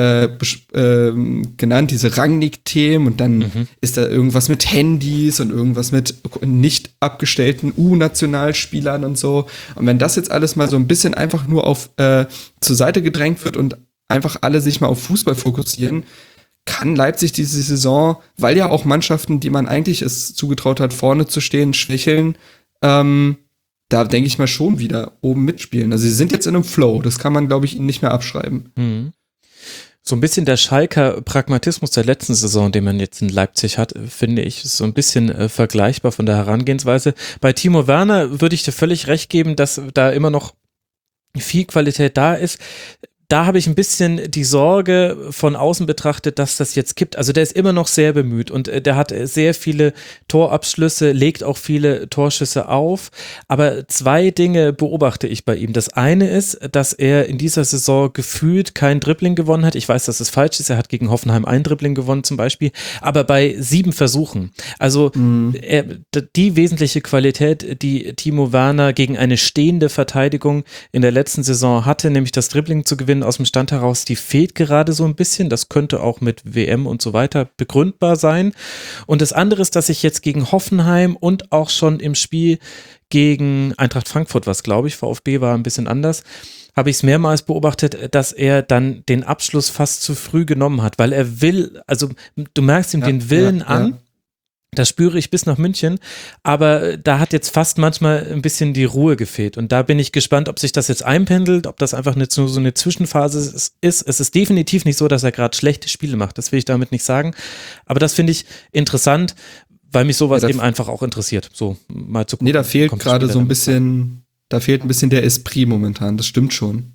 genannt, diese Rangnick-Themen, und dann ist da irgendwas mit Handys und irgendwas mit nicht abgestellten U-Nationalspielern und so. Und wenn das jetzt alles mal so ein bisschen einfach nur zur Seite gedrängt wird und einfach alle sich mal auf Fußball fokussieren, kann Leipzig diese Saison, weil ja auch Mannschaften, die man eigentlich es zugetraut hat, vorne zu stehen, schwächeln, da denke ich mal schon wieder oben mitspielen. Also sie sind jetzt in einem Flow, das kann man, glaube ich, ihnen nicht mehr abschreiben. So ein bisschen der Schalker Pragmatismus der letzten Saison, den man jetzt in Leipzig hat, finde ich, ist so ein bisschen vergleichbar von der Herangehensweise. Bei Timo Werner würde ich dir völlig recht geben, dass da immer noch viel Qualität da ist. Da habe ich ein bisschen die Sorge von außen betrachtet, dass das jetzt kippt. Also der ist immer noch sehr bemüht und der hat sehr viele Torabschlüsse, legt auch viele Torschüsse auf. Aber 2 Dinge beobachte ich bei ihm. Das eine ist, dass er in dieser Saison gefühlt kein Dribbling gewonnen hat. Ich weiß, dass es falsch ist. Er hat gegen Hoffenheim ein Dribbling gewonnen zum Beispiel, aber bei 7 Versuchen. Also die wesentliche Qualität, die Timo Werner gegen eine stehende Verteidigung in der letzten Saison hatte, nämlich das Dribbling zu gewinnen, aus dem Stand heraus, die fehlt gerade so ein bisschen. Das könnte auch mit WM und so weiter begründbar sein. Und das andere ist, dass ich jetzt gegen Hoffenheim und auch schon im Spiel gegen Eintracht Frankfurt, was glaube ich, VfB war ein bisschen anders, habe ich es mehrmals beobachtet, dass er dann den Abschluss fast zu früh genommen hat, weil er will, also du merkst ihm den Willen an. Das spüre ich bis nach München, aber da hat jetzt fast manchmal ein bisschen die Ruhe gefehlt und da bin ich gespannt, ob sich das jetzt einpendelt, ob das einfach nur so eine Zwischenphase ist. Es ist definitiv nicht so, dass er gerade schlechte Spiele macht, das will ich damit nicht sagen, aber das finde ich interessant, weil mich sowas eben einfach auch interessiert, so mal zu gucken. Nee, da fehlt gerade so ein bisschen, da fehlt ein bisschen der Esprit momentan, das stimmt schon.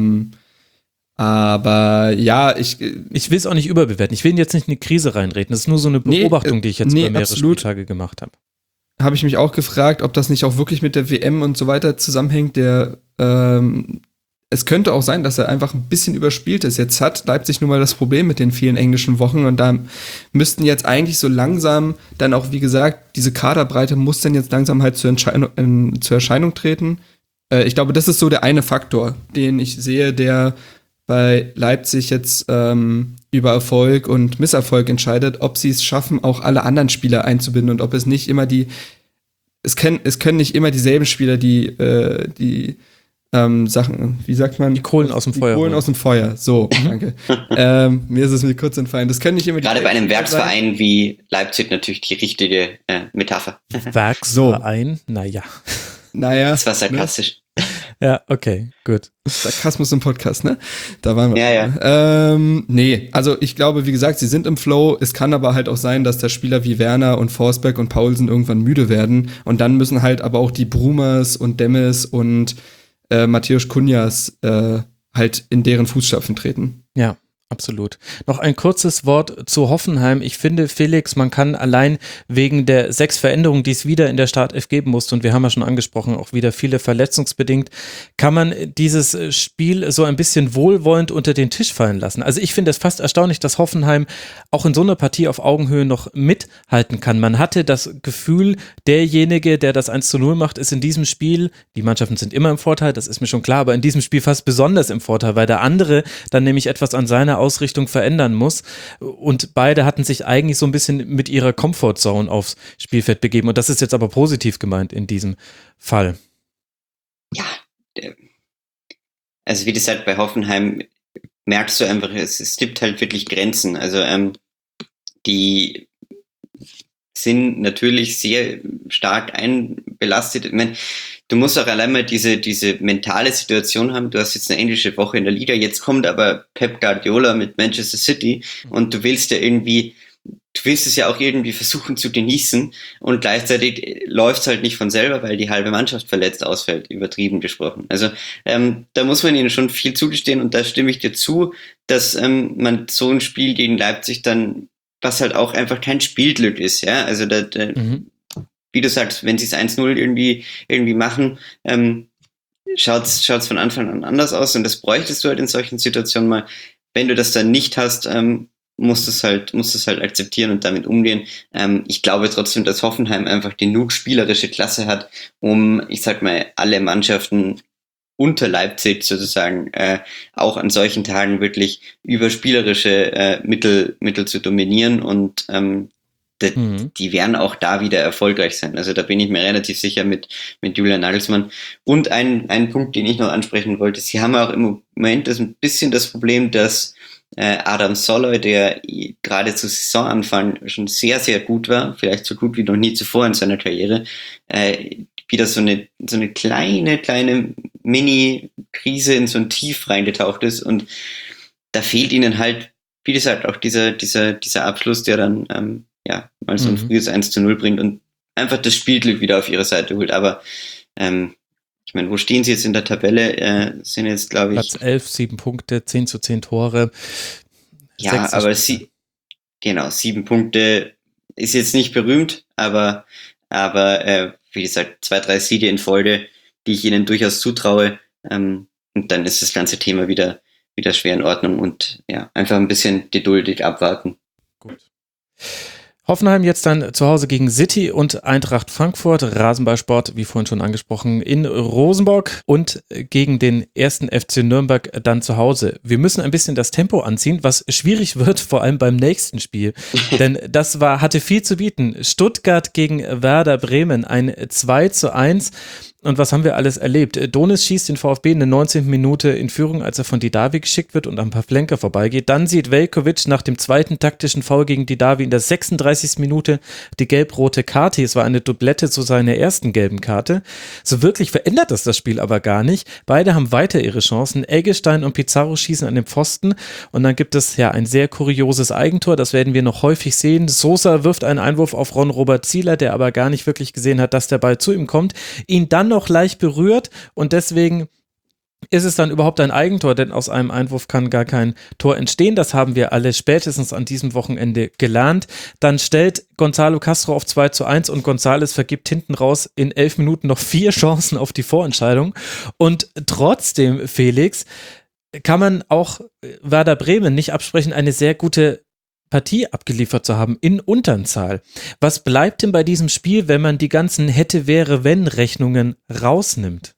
Aber ja, ich will es auch nicht überbewerten. Ich will ihn jetzt nicht in eine Krise reinreden. Das ist nur so eine Beobachtung, die ich jetzt über mehrere Spieltage gemacht habe. Habe ich mich auch gefragt, ob das nicht auch wirklich mit der WM und so weiter zusammenhängt. Es könnte auch sein, dass er einfach ein bisschen überspielt ist. Jetzt hat Leipzig nun mal das Problem mit den vielen englischen Wochen und da müssten jetzt eigentlich so langsam dann auch, wie gesagt, diese Kaderbreite muss dann jetzt langsam halt zur Erscheinung treten. Ich glaube, das ist so der eine Faktor, den ich sehe, der bei Leipzig jetzt über Erfolg und Misserfolg entscheidet, ob sie es schaffen, auch alle anderen Spieler einzubinden und ob es nicht immer es können nicht immer dieselben Spieler die Sachen, wie sagt man? Die Kohlen aus dem Feuer. Die Kohlen aus dem Feuer, so, danke. Mir ist es mir kurz entfallen. Das können nicht immer Gerade bei einem Werksverein wie Leipzig natürlich die richtige Metapher. Werksverein? Naja. Das war sarkastisch. Ja, okay, gut. Sarkasmus im Podcast, ne? Da waren wir. Ja. Nee, also ich glaube, wie gesagt, sie sind im Flow. Es kann aber halt auch sein, dass da Spieler wie Werner und Forsberg und Paulsen irgendwann müde werden. Und dann müssen halt aber auch die Brumers und Demmes und Matthäus Cunhas halt in deren Fußstapfen treten. Ja. Absolut. Noch ein kurzes Wort zu Hoffenheim. Ich finde, Felix, man kann allein wegen der 6 Veränderungen, die es wieder in der Startelf geben musste, und wir haben ja schon angesprochen, auch wieder viele verletzungsbedingt, kann man dieses Spiel so ein bisschen wohlwollend unter den Tisch fallen lassen. Also ich finde es fast erstaunlich, dass Hoffenheim auch in so einer Partie auf Augenhöhe noch mithalten kann. Man hatte das Gefühl, derjenige, der das 1:0 macht, ist in diesem Spiel, die Mannschaften sind immer im Vorteil, das ist mir schon klar, aber in diesem Spiel fast besonders im Vorteil, weil der andere dann nämlich etwas an seiner seine Ausrichtung verändern muss. Und beide hatten sich eigentlich so ein bisschen mit ihrer Comfortzone aufs Spielfeld begeben. Und das ist jetzt aber positiv gemeint in diesem Fall. Ja, also wie gesagt, bei Hoffenheim merkst du einfach, es gibt halt wirklich Grenzen. Also die sind natürlich sehr stark einbelastet. Ich meine, du musst auch allein mal diese mentale Situation haben. Du hast jetzt eine englische Woche in der Liga, jetzt kommt aber Pep Guardiola mit Manchester City und du willst es ja auch irgendwie versuchen zu genießen und gleichzeitig läuft es halt nicht von selber, weil die halbe Mannschaft verletzt ausfällt, übertrieben gesprochen. Also da muss man ihnen schon viel zugestehen und da stimme ich dir zu, dass man so ein Spiel gegen Leipzig dann, was halt auch einfach kein Spielglück ist, ja, also wie du sagst, wenn sie es 1-0 irgendwie machen, schaut's von Anfang an anders aus und das bräuchtest du halt in solchen Situationen mal. Wenn du das dann nicht hast, musst es halt akzeptieren und damit umgehen. Ich glaube trotzdem, dass Hoffenheim einfach genug spielerische Klasse hat, um, ich sag mal, alle Mannschaften unter Leipzig sozusagen auch an solchen Tagen wirklich über spielerische Mittel zu dominieren und die werden auch da wieder erfolgreich sein. Also da bin ich mir relativ sicher mit Julian Nagelsmann. Und ein Punkt, den ich noch ansprechen wollte, sie haben auch im Moment ein bisschen das Problem, dass Adam Soloy, der gerade zu Saisonanfang schon sehr, sehr gut war, vielleicht so gut wie noch nie zuvor in seiner Karriere, wieder so eine kleine Mini-Krise in so ein Tief reingetaucht ist und da fehlt ihnen halt, wie gesagt, auch dieser Abschluss, der dann mal so ein frühes 1-0 bringt und einfach das Spielglück wieder auf ihre Seite holt. Aber ich meine, wo stehen sie jetzt in der Tabelle? Sind jetzt, glaube ich... Platz 11, 7 Punkte, 10-10 Tore. Ja, aber 7 Punkte ist jetzt nicht berühmt, aber wie gesagt, 2-3 Siege in Folge, die ich ihnen durchaus zutraue. Und dann ist das ganze Thema wieder schwer in Ordnung und ja, einfach ein bisschen geduldig abwarten. Gut. Hoffenheim jetzt dann zu Hause gegen City und Eintracht Frankfurt, Rasenballsport, wie vorhin schon angesprochen, in Rosenborg und gegen den 1. FC Nürnberg dann zu Hause. Wir müssen ein bisschen das Tempo anziehen, was schwierig wird, vor allem beim nächsten Spiel, denn das hatte viel zu bieten. Stuttgart gegen Werder Bremen, ein 2-1. Und was haben wir alles erlebt? Donis schießt den VfB in der 19. Minute in Führung, als er von Didavi geschickt wird und an Pavlenka vorbeigeht. Dann sieht Veljković nach dem zweiten taktischen Foul gegen Didavi in der 36. Minute die gelb-rote Karte. Es war eine Doublette zu seiner ersten gelben Karte. So wirklich verändert das Spiel aber gar nicht. Beide haben weiter ihre Chancen. Eggestein und Pizarro schießen an den Pfosten und dann gibt es ja ein sehr kurioses Eigentor. Das werden wir noch häufig sehen. Sosa wirft einen Einwurf auf Ron-Robert Zieler, der aber gar nicht wirklich gesehen hat, dass der Ball zu ihm kommt. Ihn dann noch leicht berührt und deswegen ist es dann überhaupt ein Eigentor, denn aus einem Einwurf kann gar kein Tor entstehen. Das haben wir alle spätestens an diesem Wochenende gelernt. Dann stellt Gonzalo Castro auf 2-1 und González vergibt hinten raus in 11 Minuten noch 4 Chancen auf die Vorentscheidung. Und trotzdem, Felix, kann man auch Werder Bremen nicht absprechen, eine sehr gute Partie abgeliefert zu haben in Unterzahl. Was bleibt denn bei diesem Spiel, wenn man die ganzen Hätte-Wäre-Wenn-Rechnungen rausnimmt?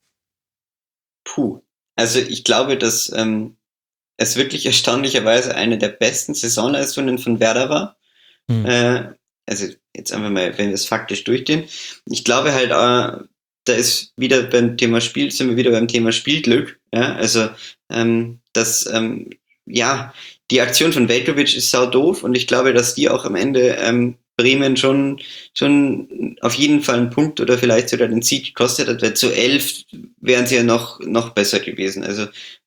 Also ich glaube, dass es wirklich erstaunlicherweise eine der besten Saisonleistungen von Werder war. Also jetzt einfach mal, wenn wir es faktisch durchgehen. Ich glaube halt, da ist wieder beim Thema Spiel, sind wir wieder beim Thema Spielglück. Ja? Also die Aktion von Veljković ist sau doof und ich glaube, dass die auch am Ende Bremen schon auf jeden Fall einen Punkt oder vielleicht sogar den Sieg gekostet hat, weil zu 11 wären sie ja noch besser gewesen. Also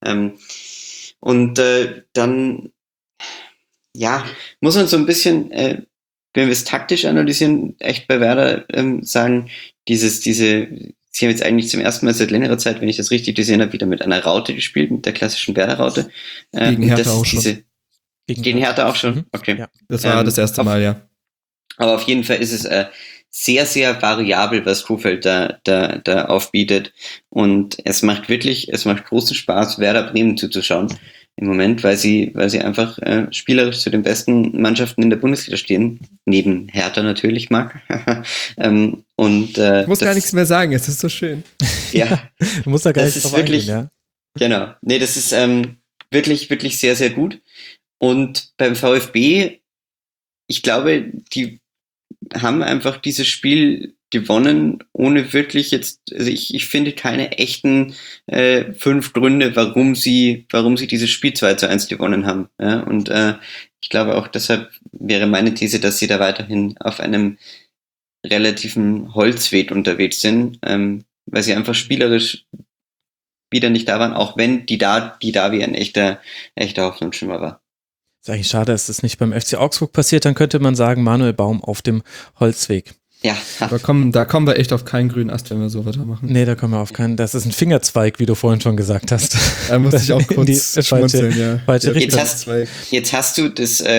dann muss man so ein bisschen, wenn wir es taktisch analysieren, echt bei Werder sagen, sie haben jetzt eigentlich zum ersten Mal seit längerer Zeit, wenn ich das richtig gesehen habe, wieder mit einer Raute gespielt, mit der klassischen Werder-Raute. Gegen Hertha auch schon. Gegen Hertha auch schon? Okay. Ja, das war das erste Mal, ja. Aber auf jeden Fall ist es sehr, sehr variabel, was Kohfeldt da aufbietet. Und es macht großen Spaß, Werder Bremen zuzuschauen im Moment, weil sie einfach spielerisch zu den besten Mannschaften in der Bundesliga stehen. Neben Hertha natürlich, Marc. Ich muss gar nichts mehr sagen, es ist so schön. Ja. Du musst da gar nicht das drauf ist wirklich, eingehen, ja. Genau. Nee, das ist wirklich, wirklich sehr, sehr gut. Und beim VfB, ich glaube, die haben einfach dieses Spiel gewonnen, ohne wirklich jetzt, also ich finde keine echten 5 Gründe, warum sie dieses Spiel 2:1 gewonnen haben. Ja? Und ich glaube auch deshalb wäre meine These, dass sie da weiterhin auf einem relativen Holzweg unterwegs sind, weil sie einfach spielerisch wieder nicht da waren, auch wenn die Davi ein echter Hoffnungsschimmer war. Ist eigentlich schade, dass das nicht beim FC Augsburg passiert, dann könnte man sagen, Manuel Baum auf dem Holzweg. Ja. Da kommen wir echt auf keinen grünen Ast, wenn wir so weitermachen. Nee, da kommen wir auf keinen, das ist ein Fingerzweig, wie du vorhin schon gesagt hast. Da muss ich auch kurz schmunzeln, ja. Falsche Richtung. Jetzt hast du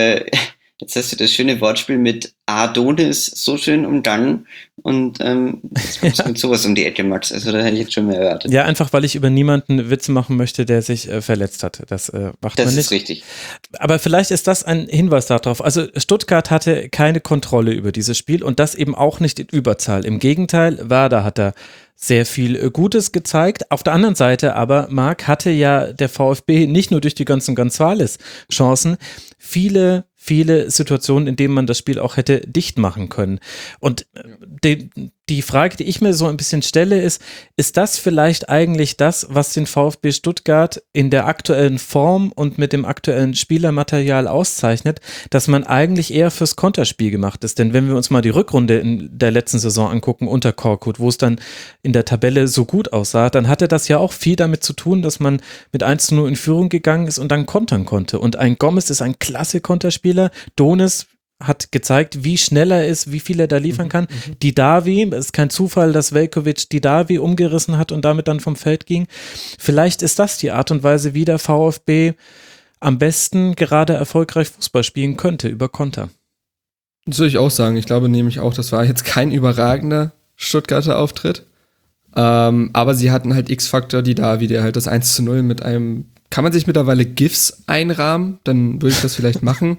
das schöne Wortspiel mit Adonis so schön umgangen und jetzt kommst du mit sowas um die Ecke, Max. Also da hätte ich jetzt schon mehr erwartet. Ja, einfach weil ich über niemanden Witze machen möchte, der sich verletzt hat. Das macht man nicht. Das ist richtig. Aber vielleicht ist das ein Hinweis darauf. Also Stuttgart hatte keine Kontrolle über dieses Spiel und das eben auch nicht in Überzahl. Im Gegenteil, Werder hat da sehr viel Gutes gezeigt. Auf der anderen Seite aber, Marc, hatte ja der VfB nicht nur durch die ganzen Gonzales-Chancen viele Situationen, in denen man das Spiel auch hätte dicht machen können. Und die Frage, die ich mir so ein bisschen stelle, ist das vielleicht eigentlich das, was den VfB Stuttgart in der aktuellen Form und mit dem aktuellen Spielermaterial auszeichnet, dass man eigentlich eher fürs Konterspiel gemacht ist? Denn wenn wir uns mal die Rückrunde in der letzten Saison angucken unter Korkut, wo es dann in der Tabelle so gut aussah, dann hatte das ja auch viel damit zu tun, dass man mit 1:0 in Führung gegangen ist und dann kontern konnte. Und ein Gomez ist ein klasse Konterspieler. Donis hat gezeigt, wie schnell er ist, wie viel er da liefern kann. Didavi, es ist kein Zufall, dass Veljković Didavi umgerissen hat und damit dann vom Feld ging. Vielleicht ist das die Art und Weise, wie der VfB am besten gerade erfolgreich Fußball spielen könnte, über Konter. Das würde ich auch sagen. Ich glaube nämlich auch, das war jetzt kein überragender Stuttgarter Auftritt. Aber sie hatten halt X-Faktor Didavi, der halt das 1:0 mit einem, kann man sich mittlerweile GIFs einrahmen? Dann würde ich das vielleicht machen.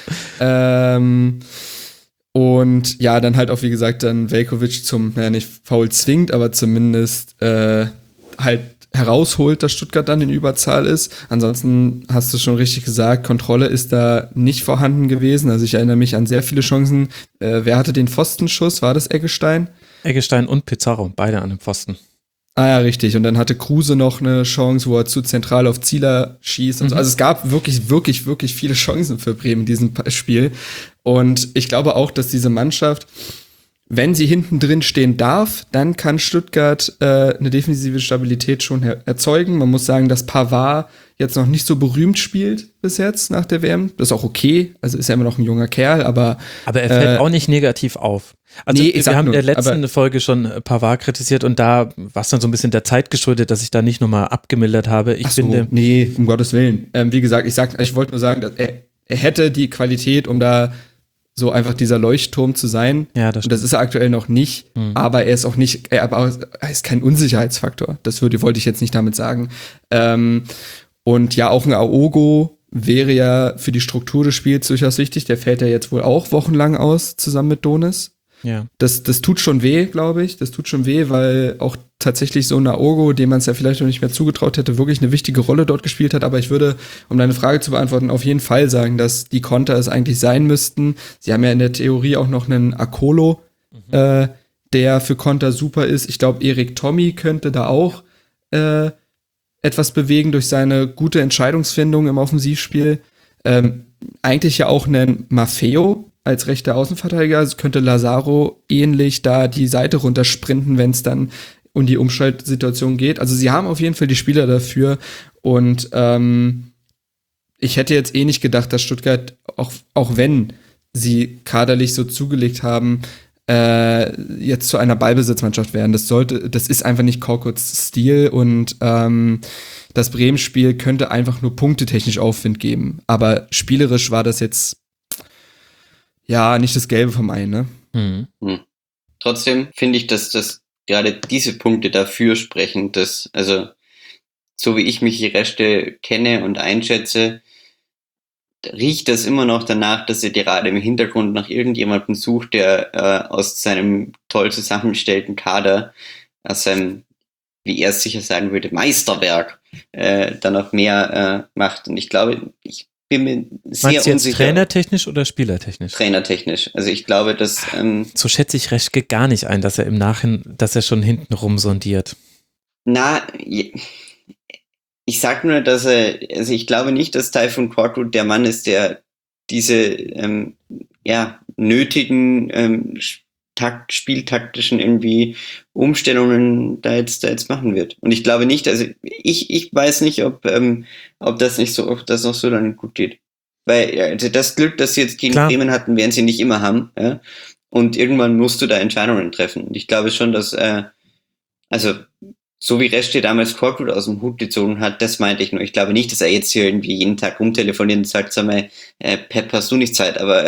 Und ja, dann halt auch, wie gesagt, dann Veljković zum, nicht faul zwingt, aber zumindest halt herausholt, dass Stuttgart dann in Überzahl ist. Ansonsten hast du schon richtig gesagt, Kontrolle ist da nicht vorhanden gewesen. Also ich erinnere mich an sehr viele Chancen. Wer hatte den Pfostenschuss? War das Eggestein? Eggestein und Pizarro, beide an dem Pfosten. Ah ja, richtig. Und dann hatte Kruse noch eine Chance, wo er zu zentral auf Zieler schießt. Und so. Also es gab wirklich, wirklich, wirklich viele Chancen für Bremen in diesem Spiel. Und ich glaube auch, dass diese Mannschaft, wenn sie hinten drin stehen darf, dann kann Stuttgart eine defensive Stabilität schon erzeugen. Man muss sagen, dass Pavard jetzt noch nicht so berühmt spielt bis jetzt nach der WM. Das ist auch okay. Also ist ja immer noch ein junger Kerl, aber er fällt auch nicht negativ auf. Also nee, wir haben in der letzten Folge schon Pavard kritisiert und da war es dann so ein bisschen der Zeit geschuldet, dass ich da nicht nochmal abgemildert habe. Ich finde, nee, um Gottes Willen. Wie gesagt, ich wollte nur sagen, dass er hätte die Qualität, um da so einfach dieser Leuchtturm zu sein. Ja, das stimmt. Und das ist er aktuell noch nicht, aber er ist auch nicht, er ist kein Unsicherheitsfaktor. Das wollte ich jetzt nicht damit sagen. Und ja, auch ein Aogo wäre ja für die Struktur des Spiels durchaus wichtig. Der fällt ja jetzt wohl auch wochenlang aus, zusammen mit Donis. Ja. Das tut schon weh, glaube ich. Das tut schon weh, weil auch tatsächlich so ein Aogo, dem man es ja vielleicht noch nicht mehr zugetraut hätte, wirklich eine wichtige Rolle dort gespielt hat. Aber ich würde, um deine Frage zu beantworten, auf jeden Fall sagen, dass die Konter es eigentlich sein müssten. Sie haben ja in der Theorie auch noch einen Akolo, der für Konter super ist. Ich glaube, Erik Tommy könnte da auch etwas bewegen durch seine gute Entscheidungsfindung im Offensivspiel. Eigentlich ja auch einen Maffeo als rechter Außenverteidiger. Also könnte Lazaro ähnlich da die Seite runtersprinten, wenn es dann um die Umschaltsituation geht. Also sie haben auf jeden Fall die Spieler dafür. Und ich hätte jetzt nicht gedacht, dass Stuttgart, auch wenn sie kaderlich so zugelegt haben, jetzt zu einer Ballbesitzmannschaft werden. Das ist einfach nicht Korkuts Stil und das Bremen-Spiel könnte einfach nur punktetechnisch Aufwind geben. Aber spielerisch war das jetzt ja nicht das Gelbe vom Ei, ne? Trotzdem finde ich, dass das gerade diese Punkte dafür sprechen, dass, also so wie ich mich die Reste kenne und einschätze, riecht das immer noch danach, dass er gerade im Hintergrund nach irgendjemandem sucht, der aus seinem toll zusammengestellten Kader, aus seinem, wie er es sicher sagen würde, Meisterwerk, dann noch mehr macht. Und ich glaube, ich bin mir sehr Meinst du jetzt unsicher. trainertechnisch oder spielertechnisch? Trainertechnisch. Also ich glaube, dass So schätze ich Reschke gar nicht ein, dass er schon hintenrum sondiert. Ich sag nur, dass also ich glaube nicht, dass Tayfun Korkut der Mann ist, der diese nötigen spieltaktischen irgendwie Umstellungen da jetzt machen wird. Und ich glaube nicht, also ich weiß nicht, ob das noch so dann gut geht. Weil also das Glück, das sie jetzt gegen Bremen hatten, werden sie nicht immer haben. Ja? Und irgendwann musst du da Entscheidungen treffen. Und ich glaube schon, dass so wie Reschke damals Korkut aus dem Hut gezogen hat, das meinte ich nur. Ich glaube nicht, dass er jetzt hier irgendwie jeden Tag rumtelefoniert und sagt, sag mal, Pep, hast du nicht Zeit? Aber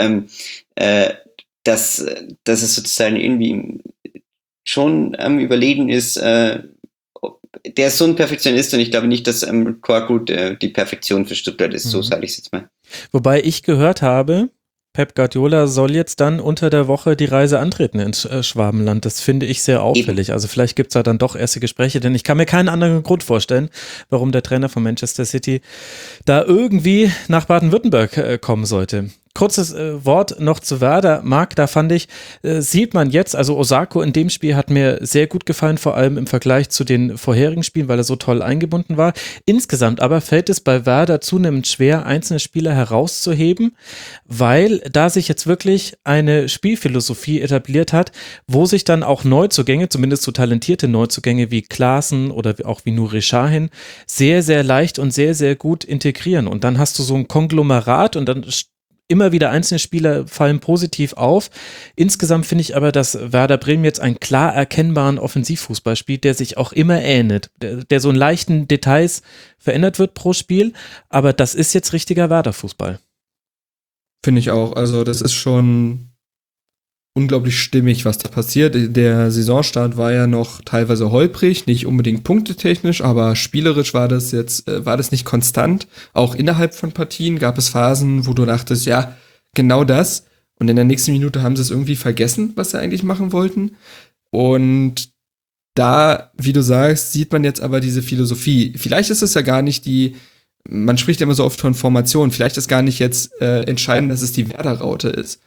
dass es sozusagen irgendwie schon am Überlegen ist, der ist so ein Perfektionist und ich glaube nicht, dass Korkut die Perfektion für Stuttgart ist, so sage ich es jetzt mal. Wobei ich gehört habe, Pep Guardiola soll jetzt dann unter der Woche die Reise antreten ins Schwabenland. Das finde ich sehr auffällig. Also vielleicht gibt es da dann doch erste Gespräche, denn ich kann mir keinen anderen Grund vorstellen, warum der Trainer von Manchester City da irgendwie nach Baden-Württemberg kommen sollte. Kurzes Wort noch zu Werder. Marc, da fand ich, sieht man jetzt, also Osako in dem Spiel hat mir sehr gut gefallen, vor allem im Vergleich zu den vorherigen Spielen, weil er so toll eingebunden war. Insgesamt aber fällt es bei Werder zunehmend schwer, einzelne Spieler herauszuheben, weil da sich jetzt wirklich eine Spielphilosophie etabliert hat, wo sich dann auch Neuzugänge, zumindest so talentierte Neuzugänge wie Klaassen oder auch wie Nuri Sahin, sehr, sehr leicht und sehr, sehr gut integrieren. Und dann hast du so ein Konglomerat und dann immer wieder einzelne Spieler fallen positiv auf. Insgesamt finde ich aber, dass Werder Bremen jetzt einen klar erkennbaren Offensivfußball spielt, der sich auch immer ähnelt, der so in leichten Details verändert wird pro Spiel, aber das ist jetzt richtiger Werder-Fußball. Finde ich auch. Also das ist schon unglaublich stimmig, was da passiert. Der Saisonstart war ja noch teilweise holprig, nicht unbedingt punktetechnisch, aber spielerisch war das nicht konstant. Auch innerhalb von Partien gab es Phasen, wo du dachtest, ja, genau das. Und in der nächsten Minute haben sie es irgendwie vergessen, was sie eigentlich machen wollten. Und da, wie du sagst, sieht man jetzt aber diese Philosophie. Vielleicht ist es ja gar nicht man spricht ja immer so oft von Formation, vielleicht ist gar nicht jetzt entscheidend, dass es die Werder-Raute ist.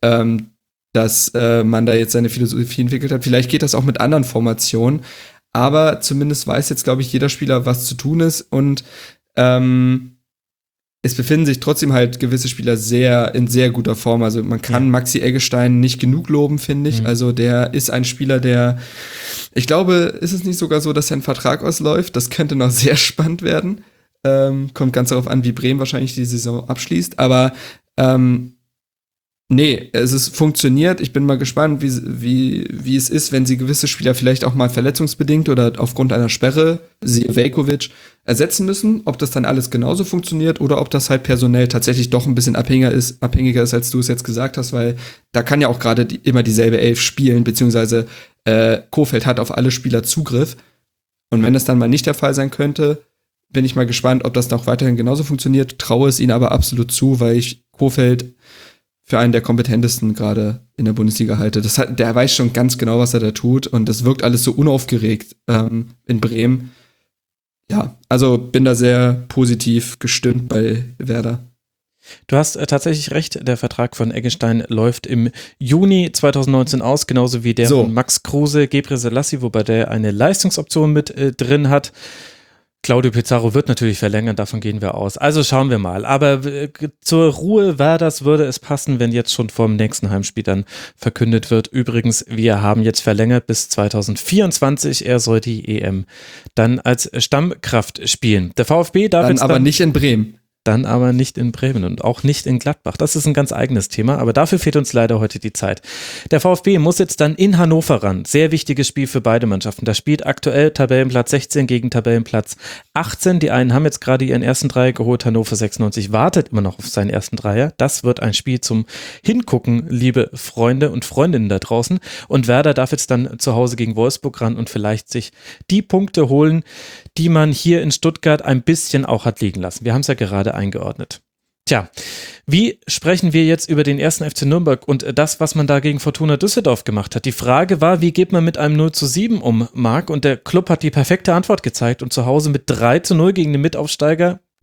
Dass man da jetzt seine Philosophie entwickelt hat. Vielleicht geht das auch mit anderen Formationen, aber zumindest weiß jetzt, glaube ich, jeder Spieler, was zu tun ist und es befinden sich trotzdem halt gewisse Spieler in sehr guter Form. Also man kann Maxi Eggestein nicht genug loben, finde ich. Also der ist ein Spieler, ich glaube, ist es nicht sogar so, dass sein Vertrag ausläuft? Das könnte noch sehr spannend werden. Kommt ganz darauf an, wie Bremen wahrscheinlich die Saison abschließt, aber nee, es funktioniert. Ich bin mal gespannt, wie es ist, wenn sie gewisse Spieler vielleicht auch mal verletzungsbedingt oder aufgrund einer Sperre, siehe Veljković, ersetzen müssen. Ob das dann alles genauso funktioniert oder ob das halt personell tatsächlich doch ein bisschen abhängiger ist, als du es jetzt gesagt hast, weil da kann ja auch gerade immer dieselbe Elf spielen, beziehungsweise Kohfeldt hat auf alle Spieler Zugriff. Und wenn das dann mal nicht der Fall sein könnte, bin ich mal gespannt, ob das noch weiterhin genauso funktioniert. Traue es ihnen aber absolut zu, weil ich Kohfeldt für einen der kompetentesten gerade in der Bundesliga halte. Der weiß schon ganz genau, was er da tut und das wirkt alles so unaufgeregt in Bremen. Ja, also bin da sehr positiv gestimmt bei Werder. Du hast tatsächlich recht, der Vertrag von Eggestein läuft im Juni 2019 aus, genauso wie der von Max Kruse, Gebre Selassie, wobei der eine Leistungsoption mit drin hat. Claudio Pizarro wird natürlich verlängern, davon gehen wir aus. Also schauen wir mal. Aber zur Ruhe Werders würde es passen, wenn jetzt schon vor dem nächsten Heimspiel dann verkündet wird. Übrigens, wir haben jetzt verlängert bis 2024. Er soll die EM dann als Stammkraft spielen. Der VfB darf dann jetzt aber nicht in Bremen. Dann aber nicht in Bremen und auch nicht in Gladbach. Das ist ein ganz eigenes Thema, aber dafür fehlt uns leider heute die Zeit. Der VfB muss jetzt dann in Hannover ran. Sehr wichtiges Spiel für beide Mannschaften. Da spielt aktuell Tabellenplatz 16 gegen Tabellenplatz 18. Die einen haben jetzt gerade ihren ersten Dreier geholt. Hannover 96 wartet immer noch auf seinen ersten Dreier. Das wird ein Spiel zum Hingucken, liebe Freunde und Freundinnen da draußen. Und Werder darf jetzt dann zu Hause gegen Wolfsburg ran und vielleicht sich die Punkte holen, die man hier in Stuttgart ein bisschen auch hat liegen lassen. Wir haben es ja gerade eingeordnet. Tja, wie sprechen wir jetzt über den ersten FC Nürnberg und das, was man da gegen Fortuna Düsseldorf gemacht hat? Die Frage war, wie geht man mit einem 0:7 um, Marc? Und der Club hat die perfekte Antwort gezeigt und zu Hause mit 3:0 gegen den Mitaufsteiger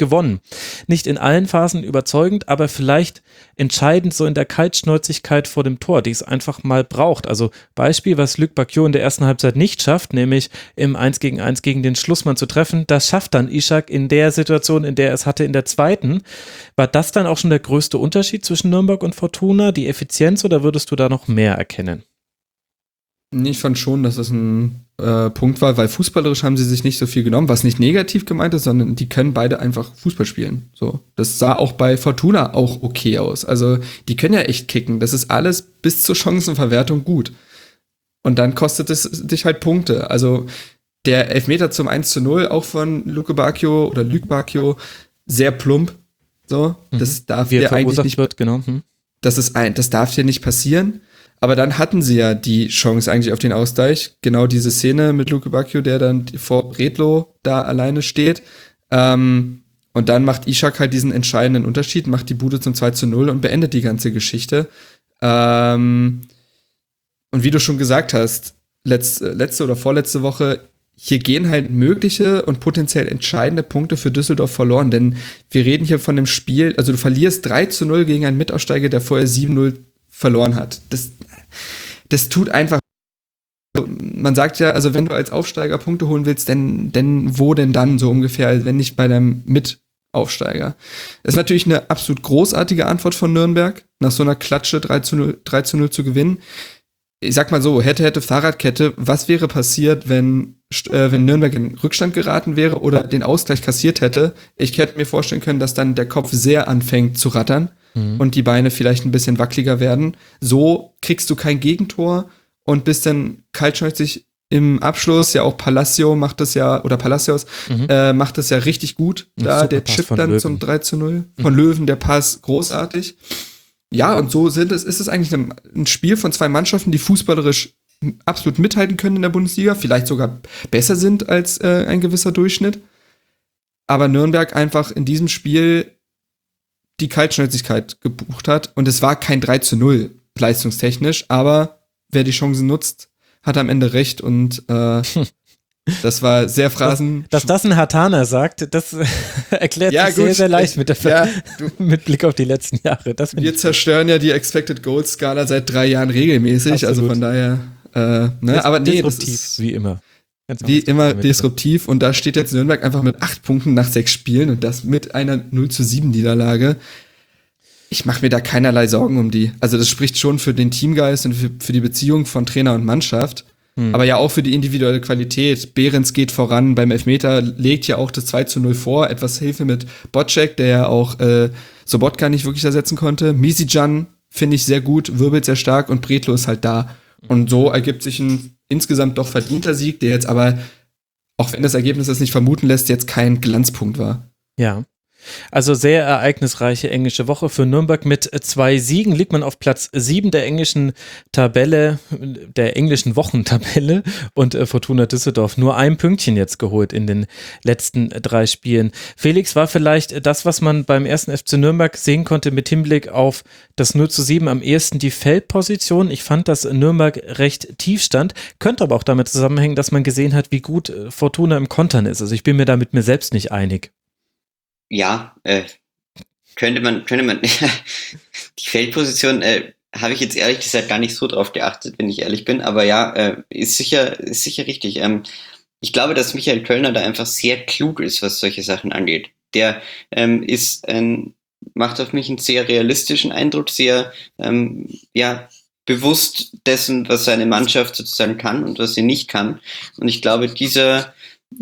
gewonnen. Nicht in allen Phasen überzeugend, aber vielleicht entscheidend so in der Kaltschnäuzigkeit vor dem Tor, die es einfach mal braucht. Also Beispiel, was Luc Bacchio in der ersten Halbzeit nicht schafft, nämlich im 1-gegen-1 gegen den Schlussmann zu treffen, das schafft dann Ishak in der Situation, in der er es hatte in der zweiten. War das dann auch schon der größte Unterschied zwischen Nürnberg und Fortuna, die Effizienz, oder würdest du da noch mehr erkennen? Ich fand schon, dass das ein Punkt war, weil fußballerisch haben sie sich nicht so viel genommen, was nicht negativ gemeint ist, sondern die können beide einfach Fußball spielen. So, das sah auch bei Fortuna auch okay aus. Also die können ja echt kicken. Das ist alles bis zur Chancenverwertung gut. Und dann kostet es dich halt Punkte. Also der Elfmeter zum 1:0 auch von Luc Bacchio, sehr plump. So, das darf dir eigentlich nicht wird, genau. Das darf dir nicht passieren. Aber dann hatten sie ja die Chance eigentlich auf den Ausgleich. Genau diese Szene mit Luc Bacchio, der dann vor Bredlo da alleine steht. Und dann macht Ishak halt diesen entscheidenden Unterschied, macht die Bude zum 2:0 und beendet die ganze Geschichte. Und wie du schon gesagt hast, letzte oder vorletzte Woche, hier gehen halt mögliche und potenziell entscheidende Punkte für Düsseldorf verloren. Denn wir reden hier von dem Spiel, also du verlierst 3:0 gegen einen Mitaussteiger, der vorher 7:0 verloren hat. Das tut einfach. Man sagt ja, also wenn du als Aufsteiger Punkte holen willst, denn wo denn dann so ungefähr, wenn nicht bei deinem Mitaufsteiger? Das ist natürlich eine absolut großartige Antwort von Nürnberg, nach so einer Klatsche 3:0 zu gewinnen. Ich sag mal so, hätte Fahrradkette, was wäre passiert, wenn Nürnberg in Rückstand geraten wäre oder den Ausgleich kassiert hätte? Ich hätte mir vorstellen können, dass dann der Kopf sehr anfängt zu rattern und die Beine vielleicht ein bisschen wackeliger werden. So kriegst du kein Gegentor und bist dann kaltschnäuzig im Abschluss. Ja, auch Palacios macht das ja richtig gut. Da der Chip dann zum 3:0 von Löwen, der Pass großartig. Ja, und so ist es eigentlich ein Spiel von zwei Mannschaften, die fußballerisch absolut mithalten können in der Bundesliga, vielleicht sogar besser sind als ein gewisser Durchschnitt. Aber Nürnberg einfach in diesem Spiel die Kaltschnäuzigkeit gebucht hat. Und es war kein 3:0 leistungstechnisch, aber wer die Chancen nutzt, hat am Ende recht. Und das war sehr Phrasen. Dass das ein Hartaner sagt, das erklärt sich sehr, sehr leicht mit Blick auf die letzten Jahre. Wir zerstören ja die Expected Goals Skala seit 3 Jahren regelmäßig. Absolut. Also von daher, aber nee, das ist wie immer. Wie immer disruptiv. Und da steht jetzt Nürnberg einfach mit 8 Punkten nach 6 Spielen und das mit einer 0:7 Niederlage. Ich mache mir da keinerlei Sorgen um die. Also das spricht schon für den Teamgeist und für die Beziehung von Trainer und Mannschaft. Aber ja auch für die individuelle Qualität. Behrens geht voran, beim Elfmeter legt ja auch das 2:0 vor. Etwas Hilfe mit Bocek, der ja auch Sobotka nicht wirklich ersetzen konnte. Misijan finde ich sehr gut, wirbelt sehr stark und Bredlo ist halt da. Und so ergibt sich ein insgesamt doch verdienter Sieg, der jetzt aber, auch wenn das Ergebnis das nicht vermuten lässt, jetzt kein Glanzpunkt war. Ja. Also sehr ereignisreiche englische Woche für Nürnberg. Mit 2 Siegen liegt man auf Platz 7 der englischen Tabelle, der englischen Wochentabelle, und Fortuna Düsseldorf nur ein Pünktchen jetzt geholt in den letzten 3 Spielen. Felix, war vielleicht das, was man beim ersten FC Nürnberg sehen konnte mit Hinblick auf das 0:7 am ehesten die Feldposition? Ich fand, dass Nürnberg recht tief stand, könnte aber auch damit zusammenhängen, dass man gesehen hat, wie gut Fortuna im Kontern ist. Also ich bin mir da mit mir selbst nicht einig. Ja, könnte man, die Feldposition habe ich jetzt ehrlich gesagt gar nicht so drauf geachtet, wenn ich ehrlich bin, aber ja, ist sicher richtig. Ich glaube, dass Michael Kölner da einfach sehr klug ist, was solche Sachen angeht. Der macht auf mich einen sehr realistischen Eindruck, sehr bewusst dessen, was seine Mannschaft sozusagen kann und was sie nicht kann. Und ich glaube, diese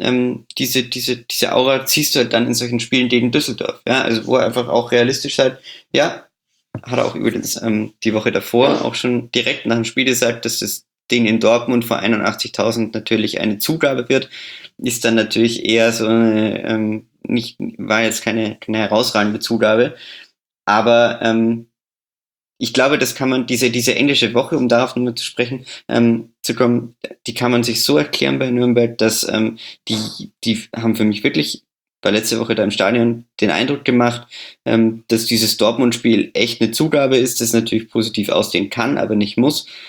Aura ziehst du halt dann in solchen Spielen gegen Düsseldorf, ja, also wo er einfach auch realistisch halt, ja, hat er auch übrigens die Woche davor auch schon direkt nach dem Spiel gesagt, dass das Ding in Dortmund vor 81.000 natürlich eine Zugabe wird, ist dann natürlich eher so eine, war jetzt keine herausragende Zugabe, aber ich glaube, das kann man, diese englische Woche, um darauf nochmal zu sprechen, zu kommen, die kann man sich so erklären bei Nürnberg, dass die haben für mich wirklich bei letzter Woche da im Stadion den Eindruck gemacht, dass dieses Dortmund-Spiel echt eine Zugabe ist, das natürlich positiv ausgehen kann, aber nicht muss.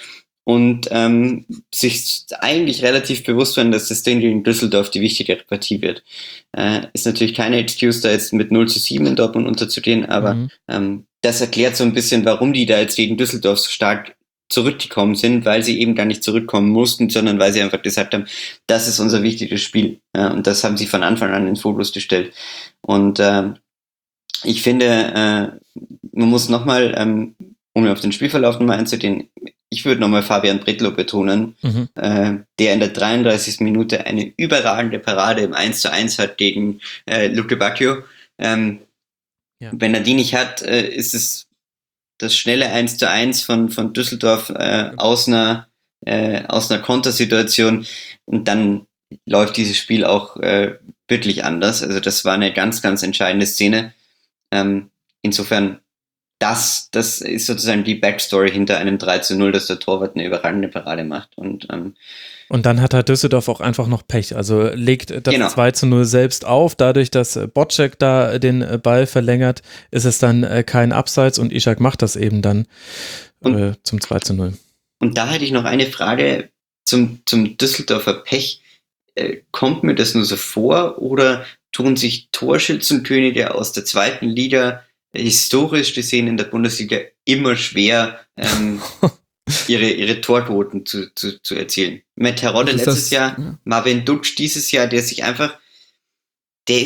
und sich eigentlich relativ bewusst werden, dass das Ding gegen Düsseldorf die wichtigere Partie wird. Ist natürlich keine Excuse, da jetzt mit 0-7 in Dortmund unterzugehen, aber das erklärt so ein bisschen, warum die da jetzt gegen Düsseldorf so stark zurückgekommen sind, weil sie eben gar nicht zurückkommen mussten, sondern weil sie einfach gesagt haben, das ist unser wichtiges Spiel. Und das haben sie von Anfang an ins Fokus gestellt. Und ich finde, man muss nochmal, um auf den Spielverlauf nochmal einzugehen, ich würde nochmal Fabian Bretlow betonen, der in der 33. Minute eine überragende Parade im 1:1 hat gegen Luke Bacchio. Wenn er die nicht hat, ist es das schnelle 1:1 von Düsseldorf aus einer Kontersituation, und dann läuft dieses Spiel auch wirklich anders. Also das war eine ganz, ganz entscheidende Szene. Insofern, das ist sozusagen die Backstory hinter einem 3:0, dass der Torwart eine überragende Parade macht. Und dann hat Düsseldorf auch einfach noch Pech. Also legt das Genau. 2:0 selbst auf. Dadurch, dass Boczek da den Ball verlängert, ist es dann kein Abseits und Ishak macht das eben dann zum 2:0. Und da hätte ich noch eine Frage zum Düsseldorfer Pech. Kommt mir das nur so vor, oder tun sich Torschützenkönige aus der zweiten Liga historisch gesehen in der Bundesliga immer schwer, ihre Torquoten zu erzielen? Matt Terodde letztes Jahr, Marvin Duksch dieses Jahr, der sich einfach, der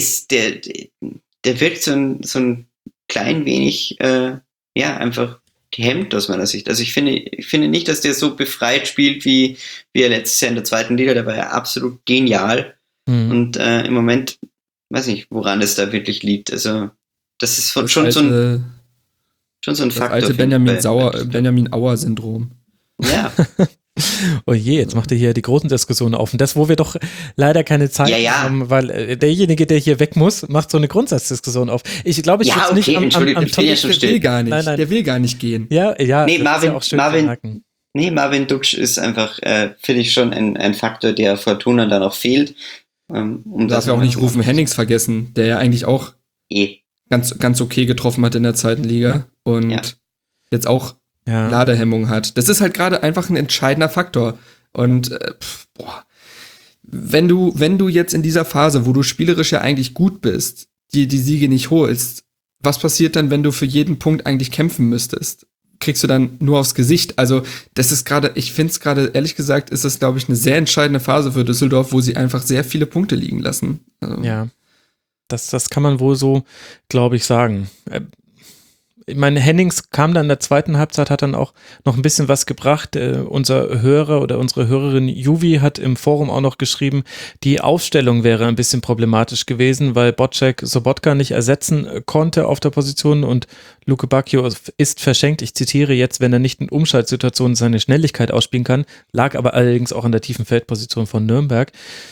wirkt so ein klein wenig, einfach gehemmt aus meiner Sicht. Also ich finde nicht, dass der so befreit spielt, wie er letztes Jahr in der zweiten Liga. Da war er absolut genial. Und im Moment weiß nicht, woran es da wirklich liegt. Also das ist schon so ein Faktor. Das alte Benjamin Auer-Syndrom. Ja. Oh je, jetzt macht ihr hier die großen Diskussionen auf. Und das, wo wir doch leider keine Zeit haben, weil derjenige, der hier weg muss, macht so eine Grundsatzdiskussion auf. Ich glaube, ich würde nicht am Topic, der will gar nicht. Nein. Der will gar nicht gehen. Ja, nee, Marvin Duksch ist einfach, finde ich, schon ein Faktor, der Fortuna dann auch fehlt. Darf ja auch nicht Rufen Hennings vergessen, der ja eigentlich auch ganz okay getroffen hat in der zweiten Liga und jetzt auch Ladehemmung hat. Das ist halt gerade einfach ein entscheidender Faktor. Und wenn du jetzt in dieser Phase, wo du spielerisch ja eigentlich gut bist, die Siege nicht holst, was passiert dann, wenn du für jeden Punkt eigentlich kämpfen müsstest? Kriegst du dann nur aufs Gesicht? Also das ist gerade, ich finde es gerade, ehrlich gesagt, ist das, glaube ich, eine sehr entscheidende Phase für Düsseldorf, wo sie einfach sehr viele Punkte liegen lassen. Also, ja, das kann man wohl so, glaube ich, sagen. Ich meine, Hennings kam dann in der zweiten Halbzeit, hat dann auch noch ein bisschen was gebracht. Unser Hörer oder unsere Hörerin Juvi hat im Forum auch noch geschrieben, die Aufstellung wäre ein bisschen problematisch gewesen, weil Boczek Sobotka nicht ersetzen konnte auf der Position und Luke Bacchio ist verschenkt. Ich zitiere jetzt, wenn er nicht in Umschaltsituationen seine Schnelligkeit ausspielen kann, lag aber allerdings auch an der tiefen Feldposition von Nürnberg.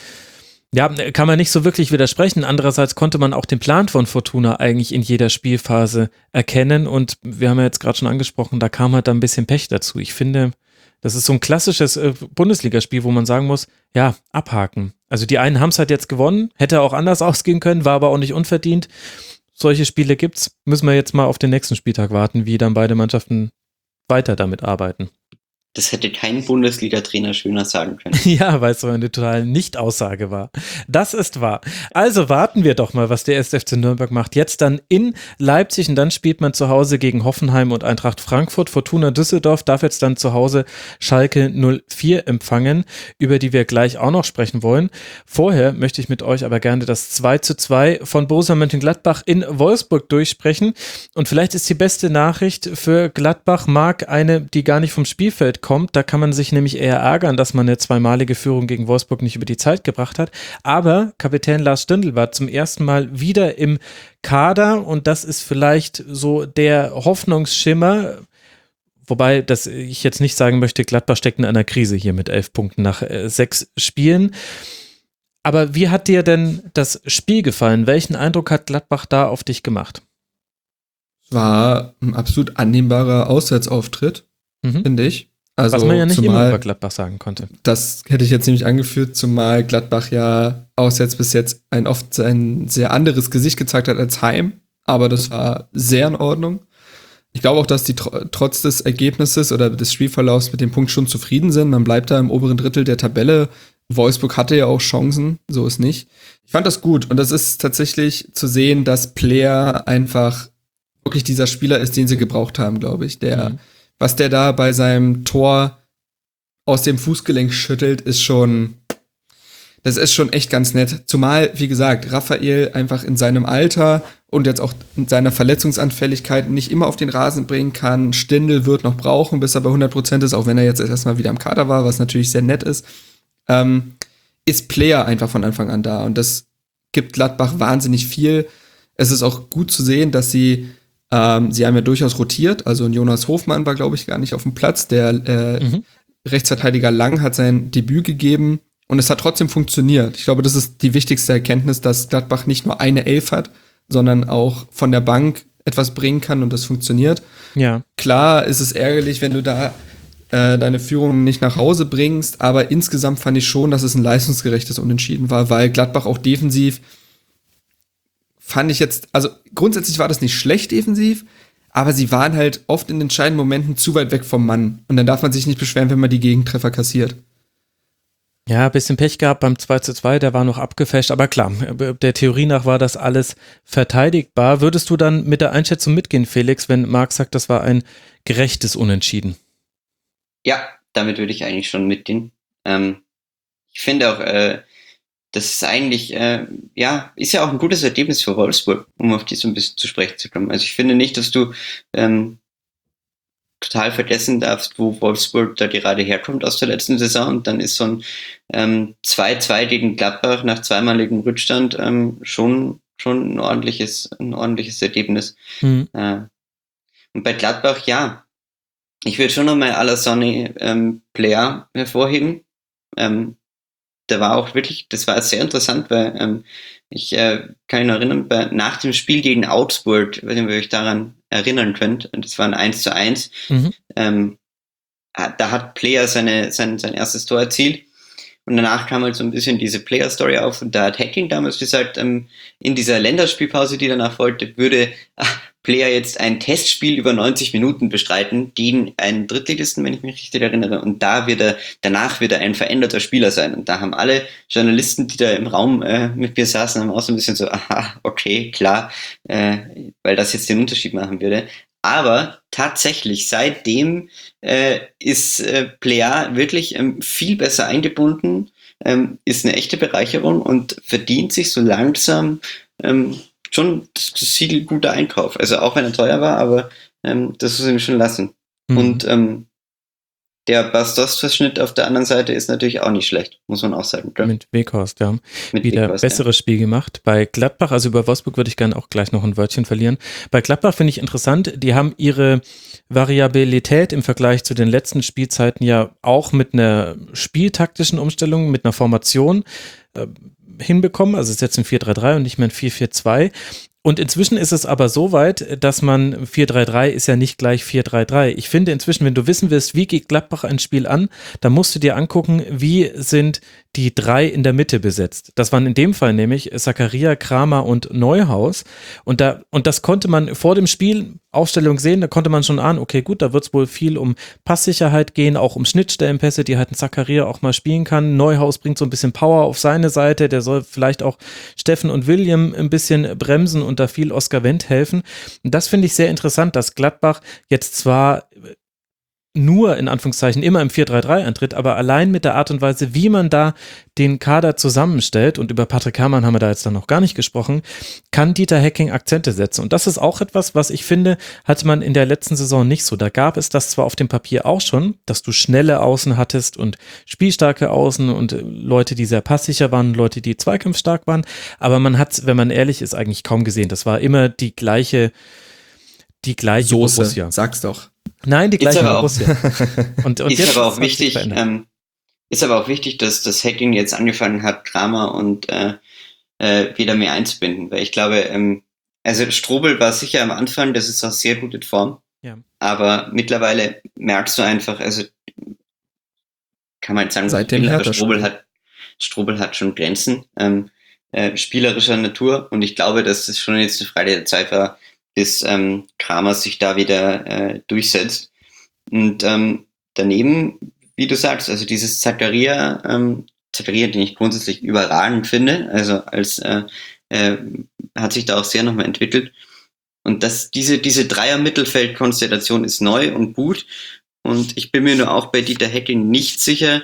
Ja, kann man nicht so wirklich widersprechen. Andererseits konnte man auch den Plan von Fortuna eigentlich in jeder Spielphase erkennen und wir haben ja jetzt gerade schon angesprochen, da kam halt dann ein bisschen Pech dazu. Ich finde, das ist so ein klassisches Bundesligaspiel, wo man sagen muss, ja, abhaken. Also die einen haben es halt jetzt gewonnen, hätte auch anders ausgehen können, war aber auch nicht unverdient. Solche Spiele gibt's, müssen wir jetzt mal auf den nächsten Spieltag warten, wie dann beide Mannschaften weiter damit arbeiten. Das hätte kein Bundesliga-Trainer schöner sagen können. Ja, weil es so eine totale Nicht-Aussage war. Das ist wahr. Also warten wir doch mal, was der 1. FC Nürnberg macht. Jetzt dann in Leipzig und dann spielt man zu Hause gegen Hoffenheim und Eintracht Frankfurt. Fortuna Düsseldorf darf jetzt dann zu Hause Schalke 04 empfangen, über die wir gleich auch noch sprechen wollen. Vorher möchte ich mit euch aber gerne das 2:2 von Borussia Mönchengladbach in Wolfsburg durchsprechen. Und vielleicht ist die beste Nachricht für Gladbach, Marc, eine, die gar nicht vom Spielfeld kommt. Da kann man sich nämlich eher ärgern, dass man eine zweimalige Führung gegen Wolfsburg nicht über die Zeit gebracht hat. Aber Kapitän Lars Stindl war zum ersten Mal wieder im Kader und das ist vielleicht so der Hoffnungsschimmer, wobei dass ich jetzt nicht sagen möchte, Gladbach steckt in einer Krise hier mit 11 Punkten nach 6 Spielen. Aber wie hat dir denn das Spiel gefallen? Welchen Eindruck hat Gladbach da auf dich gemacht? War ein absolut annehmbarer Auswärtsauftritt, finde ich. Also was man ja nicht immer über Gladbach sagen konnte. Das hätte ich jetzt nämlich angeführt, zumal Gladbach ja auswärts bis jetzt ein sehr anderes Gesicht gezeigt hat als Heim. Aber das war sehr in Ordnung. Ich glaube auch, dass die trotz des Ergebnisses oder des Spielverlaufs mit dem Punkt schon zufrieden sind. Man bleibt da im oberen Drittel der Tabelle. Wolfsburg hatte ja auch Chancen, so ist nicht. Ich fand das gut und das ist tatsächlich zu sehen, dass Player einfach wirklich dieser Spieler ist, den sie gebraucht haben, glaube ich. Was der da bei seinem Tor aus dem Fußgelenk schüttelt, das ist schon echt ganz nett. Zumal, wie gesagt, Raphael einfach in seinem Alter und jetzt auch in seiner Verletzungsanfälligkeit nicht immer auf den Rasen bringen kann. Stindl wird noch brauchen, bis er bei 100% ist, auch wenn er jetzt erstmal wieder im Kader war, was natürlich sehr nett ist. Ist Player einfach von Anfang an da und das gibt Gladbach wahnsinnig viel. Es ist auch gut zu sehen, dass sie haben ja durchaus rotiert, also Jonas Hofmann war, glaube ich, gar nicht auf dem Platz. Der Rechtsverteidiger Lang hat sein Debüt gegeben und es hat trotzdem funktioniert. Ich glaube, das ist die wichtigste Erkenntnis, dass Gladbach nicht nur eine Elf hat, sondern auch von der Bank etwas bringen kann und das funktioniert. Ja. Klar ist es ärgerlich, wenn du da deine Führung nicht nach Hause bringst, aber insgesamt fand ich schon, dass es ein leistungsgerechtes Unentschieden war, weil Gladbach auch defensiv fand ich jetzt, also grundsätzlich war das nicht schlecht defensiv, aber sie waren halt oft in entscheidenden Momenten zu weit weg vom Mann. Und dann darf man sich nicht beschweren, wenn man die Gegentreffer kassiert. Ja, ein bisschen Pech gehabt beim 2:2, der war noch abgefälscht, aber klar, der Theorie nach war das alles verteidigbar. Würdest du dann mit der Einschätzung mitgehen, Felix, wenn Marc sagt, das war ein gerechtes Unentschieden? Ja, damit würde ich eigentlich schon mitgehen. Ich finde auch, das ist eigentlich, ist ja auch ein gutes Ergebnis für Wolfsburg, um auf die so ein bisschen zu sprechen zu kommen. Also ich finde nicht, dass du total vergessen darfst, wo Wolfsburg da gerade herkommt aus der letzten Saison und dann ist so ein 2:2 gegen Gladbach nach zweimaligem Rückstand schon ein ordentliches Ergebnis. Und bei Gladbach, ja, ich würde schon nochmal Alassane Player hervorheben. Da war auch wirklich, das war sehr interessant, weil ich kann mich noch erinnern, nach dem Spiel gegen Augsburg, ich weiß nicht, ob ihr euch daran erinnern könnt, und das war ein 1:1, da hat Player sein erstes Tor erzielt und danach kam halt so ein bisschen diese Player-Story auf und da hat Hacking damals gesagt, in dieser Länderspielpause, die danach folgte, würde Player jetzt ein Testspiel über 90 Minuten bestreiten gegen einen Drittligisten, wenn ich mich richtig erinnere. Und danach wird er ein veränderter Spieler sein. Und da haben alle Journalisten, die da im Raum mit mir saßen, haben auch so ein bisschen so, aha, okay, klar, weil das jetzt den Unterschied machen würde. Aber tatsächlich, seitdem ist Player wirklich viel besser eingebunden, ist eine echte Bereicherung und verdient sich so langsam schon das Siegel guter Einkauf. Also auch wenn er teuer war, aber das muss ihm schon lassen. Und der Bastos-Verschnitt auf der anderen Seite ist natürlich auch nicht schlecht, muss man auch sagen. Oder? Mit Weghorst, ja. Wieder besseres Spiel gemacht. Bei Gladbach, also über Wolfsburg würde ich gerne auch gleich noch ein Wörtchen verlieren. Bei Gladbach finde ich interessant, die haben ihre Variabilität im Vergleich zu den letzten Spielzeiten ja auch mit einer spieltaktischen Umstellung, mit einer Formation hinbekommen. Also es ist jetzt ein 4-3-3 und nicht mehr ein 4-4-2. Und inzwischen ist es aber so weit, dass man 4-3-3 ist ja nicht gleich 4-3-3. Ich finde inzwischen, wenn du wissen willst, wie geht Gladbach ein Spiel an, dann musst du dir angucken, wie sind die drei in der Mitte besetzt. Das waren in dem Fall nämlich Zakaria, Kramer und Neuhaus. Und das konnte man vor dem Spiel Aufstellung sehen, da konnte man schon ahnen, okay, gut, da wird es wohl viel um Passsicherheit gehen, auch um Schnittstellenpässe, die halt ein Zakaria auch mal spielen kann. Neuhaus bringt so ein bisschen Power auf seine Seite, der soll vielleicht auch Steffen und William ein bisschen bremsen und da viel Oskar Wendt helfen. Und das finde ich sehr interessant, dass Gladbach jetzt zwar nur in Anführungszeichen immer im 4-3-3 antritt, aber allein mit der Art und Weise, wie man da den Kader zusammenstellt, und über Patrick Herrmann haben wir da jetzt dann noch gar nicht gesprochen, kann Dieter Hecking Akzente setzen. Und das ist auch etwas, was ich finde, hatte man in der letzten Saison nicht so. Da gab es das zwar auf dem Papier auch schon, dass du schnelle Außen hattest und spielstarke Außen und Leute, die sehr passsicher waren, Leute, die zweikampfstark waren, aber man hat, wenn man ehrlich ist, eigentlich kaum gesehen. Das war immer die gleiche Soße, Borussia. Sag's doch. Nein, die gleiche Borussia. Und ist jetzt aber auch wichtig, dass Hacking jetzt angefangen hat, Kramer und wieder mehr einzubinden, weil ich glaube, also Strobel war sicher am Anfang, das ist auch sehr gut in Form, ja. Aber mittlerweile merkst du einfach, also kann man jetzt sagen, seitdem aber Strobel hat schon Grenzen spielerischer Natur und ich glaube, dass das schon jetzt eine Frage der Zeit war, bis Kramer sich da wieder durchsetzt. Und daneben, wie du sagst, also dieses Zakaria, den ich grundsätzlich überragend finde, also hat sich da auch sehr nochmal entwickelt. Und diese Dreier-Mittelfeld-Konstellation ist neu und gut. Und ich bin mir nur auch bei Dieter Hecking nicht sicher,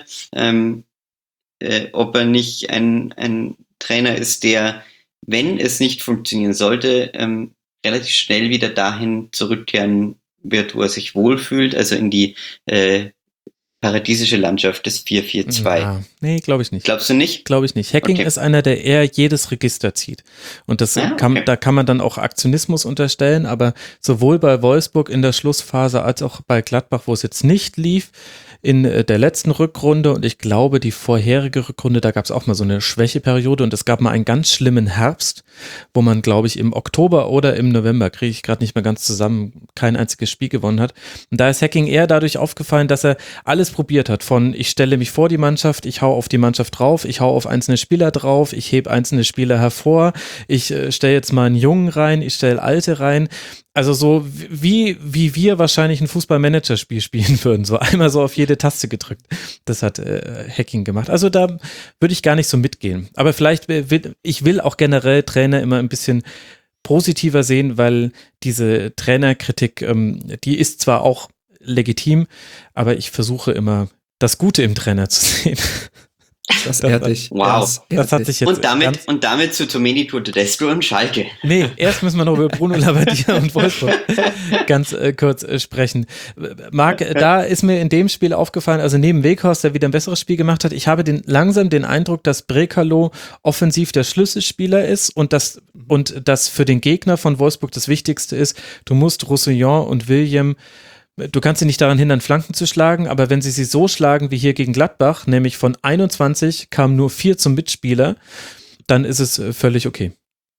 ob er nicht ein Trainer ist, der, wenn es nicht funktionieren sollte, relativ schnell wieder dahin zurückkehren wird, wo er sich wohlfühlt, also in die paradiesische Landschaft des 4-4-2. Ja, nee, glaube ich nicht. Glaubst du nicht? Glaube ich nicht. Hacking ist einer, der eher jedes Register zieht. Und das da kann man dann auch Aktionismus unterstellen, aber sowohl bei Wolfsburg in der Schlussphase als auch bei Gladbach, wo es jetzt nicht lief, in der letzten Rückrunde und ich glaube, die vorherige Rückrunde, da gab es auch mal so eine Schwächeperiode und es gab mal einen ganz schlimmen Herbst, wo man, glaube ich, im Oktober oder im November, kriege ich gerade nicht mehr ganz zusammen, kein einziges Spiel gewonnen hat. Und da ist Hacking eher dadurch aufgefallen, dass er alles probiert hat, von ich stelle mich vor die Mannschaft, ich hau auf die Mannschaft drauf, ich hau auf einzelne Spieler drauf, ich hebe einzelne Spieler hervor, ich stelle jetzt mal einen Jungen rein, ich stelle Alte rein. Also so wie wir wahrscheinlich ein Fußballmanager-Spiel spielen würden, so einmal so auf jede Taste gedrückt. Das hat Hacking gemacht. Also da würde ich gar nicht so mitgehen. Aber vielleicht ich will auch generell Trainer immer ein bisschen positiver sehen, weil diese Trainerkritik, die ist zwar auch legitim, aber ich versuche immer das Gute im Trainer zu sehen. Das ehrt dich. Wow. Das hat sich jetzt und damit zu Domenico Tedesco und Schalke. Nee, erst müssen wir noch über Bruno Labbadia und Wolfsburg ganz kurz sprechen. Marc, da ist mir in dem Spiel aufgefallen, also neben Weghorst, der wieder ein besseres Spiel gemacht hat, ich habe langsam den Eindruck, dass Brekalo offensiv der Schlüsselspieler ist und das für den Gegner von Wolfsburg das Wichtigste ist, du musst Roussillon und William. Du kannst sie nicht daran hindern, Flanken zu schlagen, aber wenn sie so schlagen wie hier gegen Gladbach, nämlich von 21 kamen nur 4 zum Mitspieler, dann ist es völlig okay.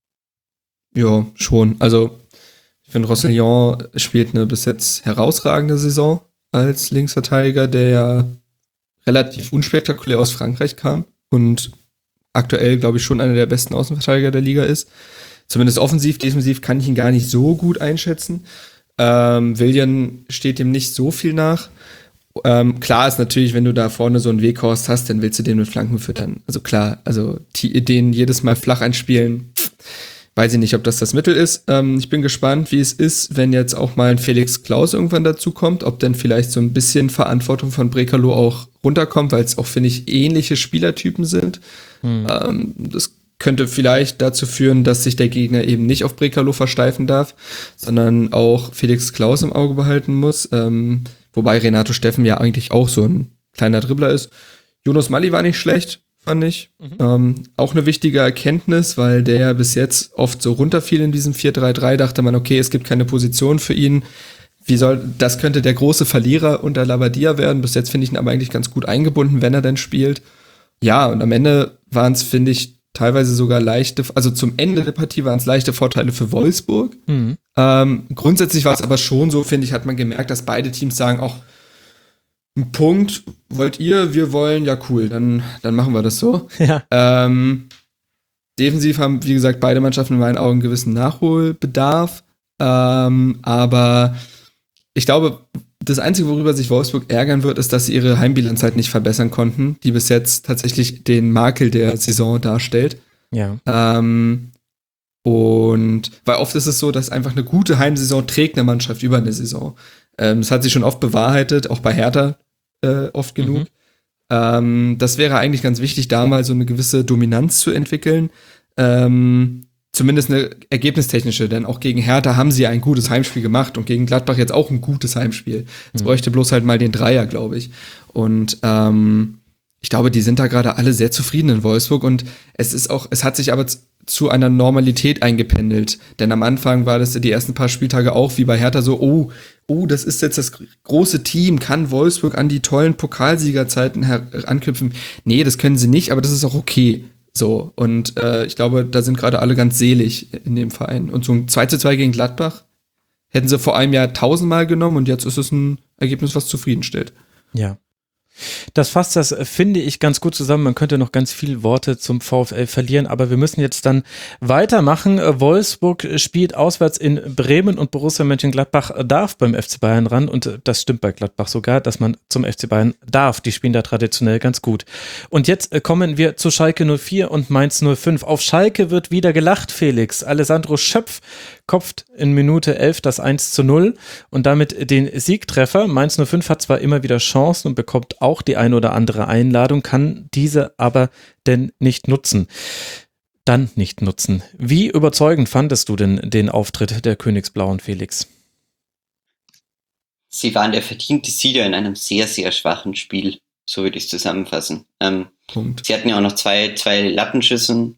Ja, schon. Also ich finde, Roussillon spielt eine bis jetzt herausragende Saison als Linksverteidiger, der ja relativ unspektakulär aus Frankreich kam und aktuell, glaube ich, schon einer der besten Außenverteidiger der Liga ist. Zumindest offensiv, defensiv kann ich ihn gar nicht so gut einschätzen. William steht dem nicht so viel nach. Klar ist natürlich, wenn du da vorne so einen Weghorst hast, dann willst du den mit Flanken füttern. Also klar, also den jedes Mal flach einspielen, weiß ich nicht, ob das Mittel ist. Ich bin gespannt, wie es ist, wenn jetzt auch mal ein Felix Klaus irgendwann dazu kommt, ob dann vielleicht so ein bisschen Verantwortung von Brekalo auch runterkommt, weil es auch, finde ich, ähnliche Spielertypen sind. Das könnte vielleicht dazu führen, dass sich der Gegner eben nicht auf Brekalo versteifen darf, sondern auch Felix Klaus im Auge behalten muss. Wobei Renato Steffen ja eigentlich auch so ein kleiner Dribbler ist. Jonas Mali war nicht schlecht, fand ich. Auch eine wichtige Erkenntnis, weil der ja bis jetzt oft so runterfiel in diesem 4-3-3, dachte man, okay, es gibt keine Position für ihn. Das könnte der große Verlierer unter Labbadia werden. Bis jetzt finde ich ihn aber eigentlich ganz gut eingebunden, wenn er denn spielt. Ja, und am Ende waren es, finde ich, teilweise sogar also zum Ende der Partie waren es leichte Vorteile für Wolfsburg. Grundsätzlich war es aber schon so, finde ich, hat man gemerkt, dass beide Teams sagen, auch ein Punkt wollt ihr, wir wollen, ja cool, dann machen wir das so. Ja. Defensiv haben, wie gesagt, beide Mannschaften in meinen Augen einen gewissen Nachholbedarf. Aber ich glaube, das Einzige, worüber sich Wolfsburg ärgern wird, ist, dass sie ihre Heimbilanz halt nicht verbessern konnten, die bis jetzt tatsächlich den Makel der Saison darstellt. Ja. Und weil oft ist es so, dass einfach eine gute Heimsaison trägt eine Mannschaft über eine Saison. Das hat sich schon oft bewahrheitet, auch bei Hertha oft genug. Das wäre eigentlich ganz wichtig, da mal so eine gewisse Dominanz zu entwickeln. Zumindest eine ergebnistechnische, denn auch gegen Hertha haben sie ein gutes Heimspiel gemacht und gegen Gladbach jetzt auch ein gutes Heimspiel. Es bräuchte bloß halt mal den Dreier, glaube ich. Und ich glaube, die sind da gerade alle sehr zufrieden in Wolfsburg und es hat sich aber zu einer Normalität eingependelt. Denn am Anfang war das die ersten paar Spieltage auch wie bei Hertha so, oh, das ist jetzt das große Team, kann Wolfsburg an die tollen Pokalsiegerzeiten anknüpfen? Nee, das können sie nicht, aber das ist auch okay. So, und ich glaube, da sind gerade alle ganz selig in dem Verein. Und so ein 2:2 gegen Gladbach hätten sie vor einem Jahr 1000-mal genommen und jetzt ist es ein Ergebnis, was zufriedenstellt. Ja. Das fasst das, finde ich, ganz gut zusammen. Man könnte noch ganz viele Worte zum VfL verlieren, aber wir müssen jetzt dann weitermachen. Wolfsburg spielt auswärts in Bremen und Borussia Mönchengladbach darf beim FC Bayern ran und das stimmt bei Gladbach sogar, dass man zum FC Bayern darf. Die spielen da traditionell ganz gut. Und jetzt kommen wir zu Schalke 04 und Mainz 05. Auf Schalke wird wieder gelacht, Felix. Alessandro Schöpf kopft in Minute 11 das 1:0 und damit den Siegtreffer. Mainz 05 hat zwar immer wieder Chancen und bekommt auch die ein oder andere Einladung, kann diese aber denn nicht nutzen. Dann nicht nutzen. Wie überzeugend fandest du denn den Auftritt der Königsblauen, Felix? Sie waren der verdiente Sieger in einem sehr, sehr schwachen Spiel. So würde ich es zusammenfassen. Punkt. Sie hatten ja auch noch zwei Lattenschüsse.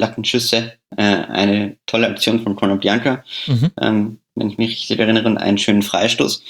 Eine tolle Aktion von Conor Bianca, wenn ich mich richtig erinnere, und einen schönen Freistoß.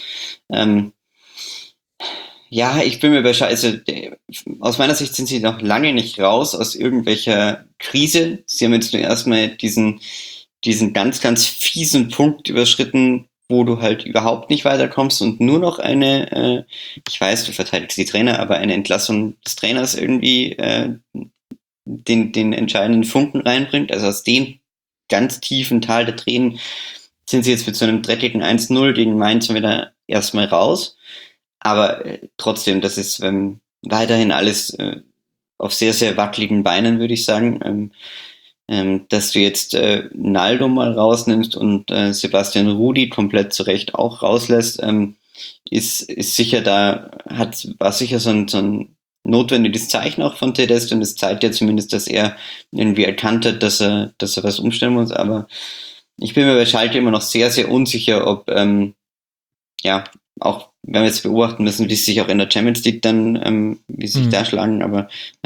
Ja, ich bin mir aus meiner Sicht sind sie noch lange nicht raus aus irgendwelcher Krise. Sie haben jetzt nur erstmal diesen ganz, ganz fiesen Punkt überschritten, wo du halt überhaupt nicht weiterkommst und nur noch ich weiß, du verteidigst die Trainer, aber eine Entlassung des Trainers irgendwie den entscheidenden Funken reinbringt. Also aus dem ganz tiefen Tal der Tränen sind sie jetzt mit so einem dreckigen 1:0 gegen Mainz wieder erstmal raus. Aber trotzdem, das ist weiterhin alles auf sehr, sehr wackeligen Beinen, würde ich sagen. Dass du jetzt Naldo mal rausnimmst und Sebastian Rudy komplett zurecht auch rauslässt, ist sicher war sicher so ein notwendiges Zeichen auch von Tedesco, und es zeigt ja zumindest, dass er irgendwie erkannt hat, dass er was umstellen muss. Aber ich bin mir bei Schalke immer noch sehr, sehr unsicher, ob auch wenn wir jetzt beobachten müssen, wie sie sich auch in der Champions League dann, wie sie sich da schlagen, aber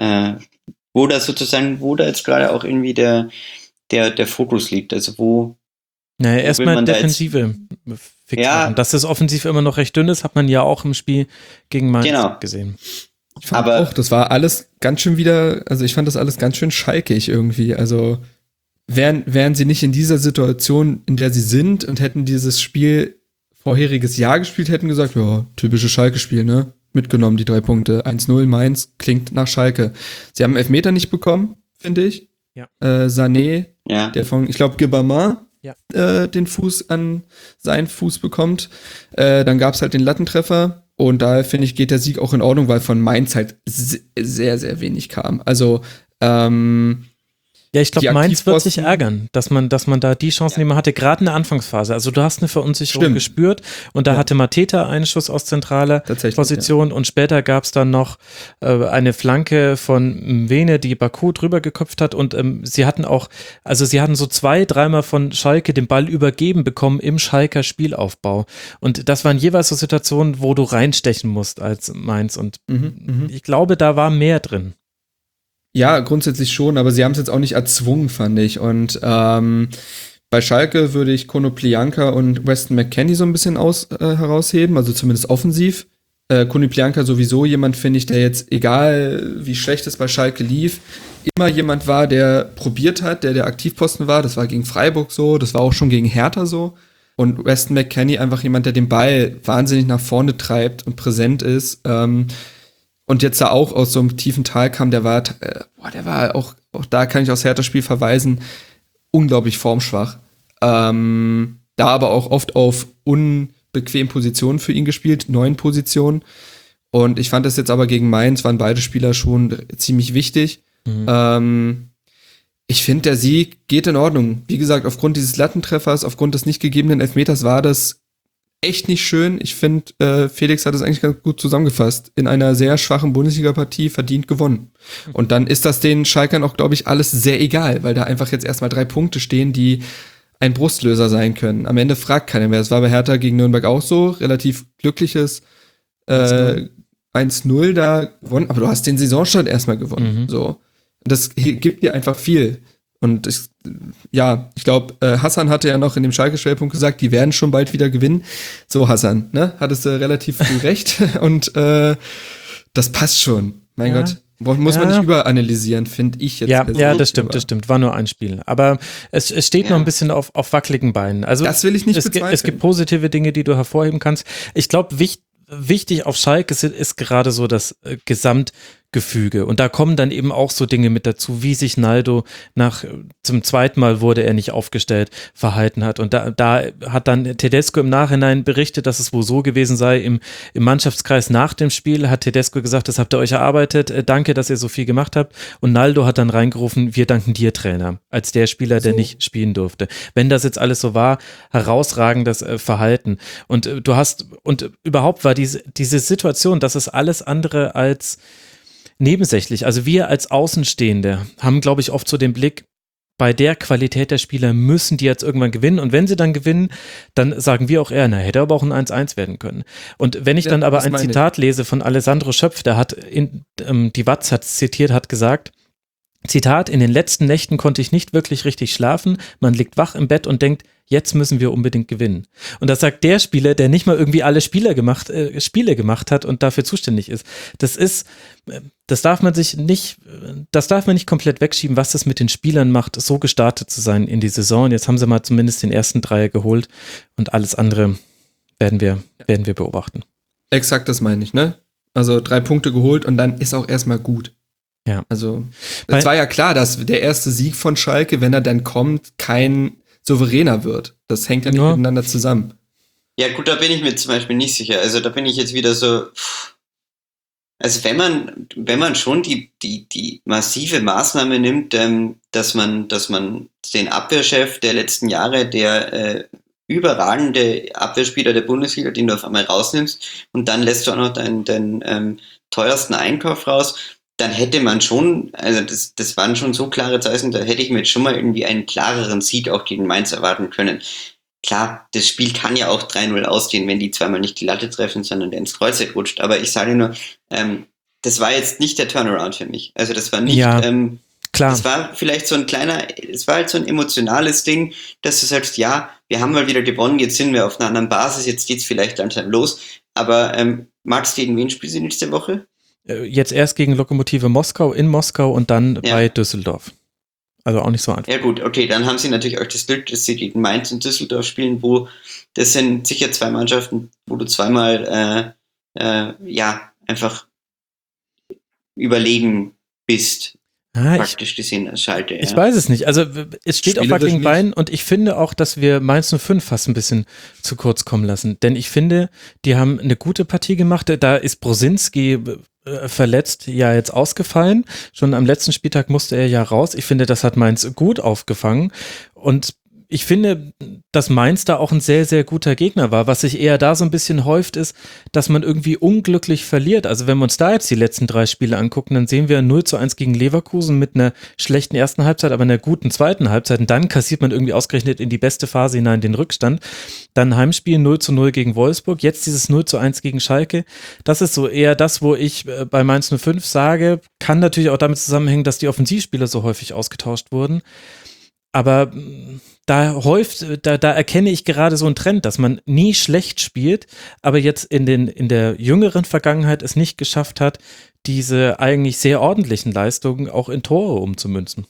wo da jetzt gerade auch irgendwie der Fokus liegt, also wo. Naja, erstmal Defensive fix machen. Dass das offensiv immer noch recht dünn ist, hat man ja auch im Spiel gegen Mainz gesehen. Ich fand auch, das war alles ganz schön ich fand das alles ganz schön schalkig irgendwie, also wären sie nicht in dieser Situation, in der sie sind, und hätten dieses Spiel vorheriges Jahr gespielt, hätten gesagt, ja, typisches Schalke-Spiel, ne? Mitgenommen, die 3 Punkte. 1:0 Mainz, klingt nach Schalke. Sie haben Elfmeter nicht bekommen, finde ich. Ja. Sané, der von, ich glaube, Guibamin, den Fuß an seinen Fuß bekommt. Dann gab es halt den Lattentreffer. Und daher, finde ich, geht der Sieg auch in Ordnung, weil von Mainz halt sehr, sehr wenig kam. Also, ja, ich glaube, Mainz wird sich ärgern, dass man da die Chancen, die man hatte, gerade in der Anfangsphase. Also du hast eine Verunsicherung gespürt und da hatte Mateta einen Schuss aus zentraler Position und später gab es dann noch eine Flanke von Mwene, die Baku drüber geköpft hat, und sie hatten so 2-3 von Schalke den Ball übergeben bekommen im Schalker Spielaufbau. Und das waren jeweils so Situationen, wo du reinstechen musst als Mainz, und ich glaube, da war mehr drin. Ja, grundsätzlich schon, aber sie haben es jetzt auch nicht erzwungen, fand ich. Und bei Schalke würde ich Konoplyanka und Weston McKennie so ein bisschen herausheben, also zumindest offensiv. Konoplyanka sowieso jemand, finde ich, der jetzt, egal wie schlecht es bei Schalke lief, immer jemand war, der probiert hat, der Aktivposten war. Das war gegen Freiburg so, das war auch schon gegen Hertha so. Und Weston McKennie einfach jemand, der den Ball wahnsinnig nach vorne treibt und präsent ist. Und jetzt da auch aus so einem tiefen Tal kam, der war auch da kann ich aufs Hertha-Spiel verweisen, unglaublich formschwach. Da aber auch oft auf unbequemen Positionen für ihn gespielt, 9 Positionen. Und ich fand das jetzt aber gegen Mainz, waren beide Spieler schon ziemlich wichtig. Ich finde, der Sieg geht in Ordnung. Wie gesagt, aufgrund dieses Lattentreffers, aufgrund des nicht gegebenen Elfmeters war das echt nicht schön. Ich finde, Felix hat es eigentlich ganz gut zusammengefasst. In einer sehr schwachen Bundesliga-Partie verdient gewonnen. Und dann ist das den Schalkern auch, glaube ich, alles sehr egal, weil da einfach jetzt erstmal 3 Punkte stehen, die ein Brustlöser sein können. Am Ende fragt keiner mehr. Es war bei Hertha gegen Nürnberg auch so. Relativ glückliches 1:0 da gewonnen. Aber du hast den Saisonstart erstmal gewonnen. So. Das gibt dir einfach viel. Und ich glaube, Hassan hatte ja noch in dem Schalke-Schwerpunkt gesagt, die werden schon bald wieder gewinnen. So, Hassan, ne? Hattest du relativ früh recht. Und das passt schon. Mein Gott. Muss man nicht überanalysieren, finde ich jetzt. Ja, das stimmt. War nur ein Spiel. Aber es steht noch ein bisschen auf wackeligen Beinen. Also, das will ich nicht bezweifeln. Es gibt positive Dinge, die du hervorheben kannst. Ich glaube, wichtig auf Schalke ist gerade so das Gesamtgefüge. Und da kommen dann eben auch so Dinge mit dazu, wie sich Naldo zum zweiten Mal wurde er nicht aufgestellt, verhalten hat. Und da hat dann Tedesco im Nachhinein berichtet, dass es wohl so gewesen sei. Im Mannschaftskreis nach dem Spiel hat Tedesco gesagt, das habt ihr euch erarbeitet, danke, dass ihr so viel gemacht habt. Und Naldo hat dann reingerufen, wir danken dir, Trainer, als der Spieler, der nicht spielen durfte. Wenn das jetzt alles so war, herausragendes Verhalten. Und und überhaupt war diese Situation, dass es alles andere als nebensächlich. Also wir als Außenstehende haben, glaube ich, oft so den Blick, bei der Qualität der Spieler müssen die jetzt irgendwann gewinnen. Und wenn sie dann gewinnen, dann sagen wir auch eher, hätte aber auch ein 1-1 werden können. Und wenn ich dann aber ein Zitat lese von Alessandro Schöpf, der hat die Watz hat zitiert, hat gesagt, Zitat, in den letzten Nächten konnte ich nicht wirklich richtig schlafen. Man liegt wach im Bett und denkt, jetzt müssen wir unbedingt gewinnen. Und das sagt der Spieler, der nicht mal irgendwie alle Spiele gemacht hat und dafür zuständig ist. Das darf man nicht komplett wegschieben, was das mit den Spielern macht, so gestartet zu sein in die Saison. Jetzt haben sie mal zumindest den ersten Dreier geholt und alles andere werden wir beobachten. Exakt, das meine ich, ne? Also 3 Punkte geholt und dann ist auch erstmal gut. Ja. Also, es war ja klar, dass der erste Sieg von Schalke, wenn er dann kommt, kein souveräner wird. Das hängt ja nicht miteinander zusammen. Ja gut, da bin ich mir zum Beispiel nicht sicher. Also da bin ich jetzt wieder so, also wenn man schon die massive Maßnahme nimmt, dass man den Abwehrchef der letzten Jahre, der überragende Abwehrspieler der Bundesliga, den du auf einmal rausnimmst und dann lässt du auch noch deinen teuersten Einkauf raus, dann hätte man schon, also das waren schon so klare Zeichen, da hätte ich mir jetzt schon mal irgendwie einen klareren Sieg auch gegen Mainz erwarten können. Klar, das Spiel kann ja auch 3-0 ausgehen, wenn die zweimal nicht die Latte treffen, sondern der ins Kreuzeck rutscht. Aber ich sage nur, das war jetzt nicht der Turnaround für mich. Also das war nicht, klar. Das war vielleicht so es war halt so ein emotionales Ding, dass du sagst, ja, wir haben mal wieder gewonnen, jetzt sind wir auf einer anderen Basis, jetzt geht's vielleicht langsam los. Aber Max, gegen wen spielt sie nächste Woche? Jetzt erst gegen Lokomotive Moskau in Moskau und dann bei Düsseldorf. Also auch nicht so einfach. Ja gut, okay, dann haben sie natürlich auch das Glück, dass sie gegen Mainz und Düsseldorf spielen, das sind sicher 2 Mannschaften, wo du zweimal einfach überlegen bist. Praktisch gesehen als Schalke. Ich weiß es nicht. Also es steht auf wackeligen Beinen und ich finde auch, dass wir Mainz 05 fast ein bisschen zu kurz kommen lassen. Denn ich finde, die haben eine gute Partie gemacht. Da ist Brosinski verletzt ja jetzt ausgefallen. Schon am letzten Spieltag musste er ja raus. Ich finde, das hat Mainz gut aufgefangen. Und ich finde, dass Mainz da auch ein sehr, sehr guter Gegner war. Was sich eher da so ein bisschen häuft, ist, dass man irgendwie unglücklich verliert. Also wenn wir uns da jetzt die letzten 3 Spiele angucken, dann sehen wir 0-1 gegen Leverkusen mit einer schlechten ersten Halbzeit, aber einer guten zweiten Halbzeit. Und dann kassiert man irgendwie ausgerechnet in die beste Phase hinein den Rückstand. Dann Heimspiel 0-0 gegen Wolfsburg. Jetzt dieses 0-1 gegen Schalke. Das ist so eher das, wo ich bei Mainz 05 sage, kann natürlich auch damit zusammenhängen, dass die Offensivspieler so häufig ausgetauscht wurden. Aber da erkenne ich gerade so einen Trend, dass man nie schlecht spielt, aber jetzt in der jüngeren Vergangenheit es nicht geschafft hat, diese eigentlich sehr ordentlichen Leistungen auch in Tore umzumünzen.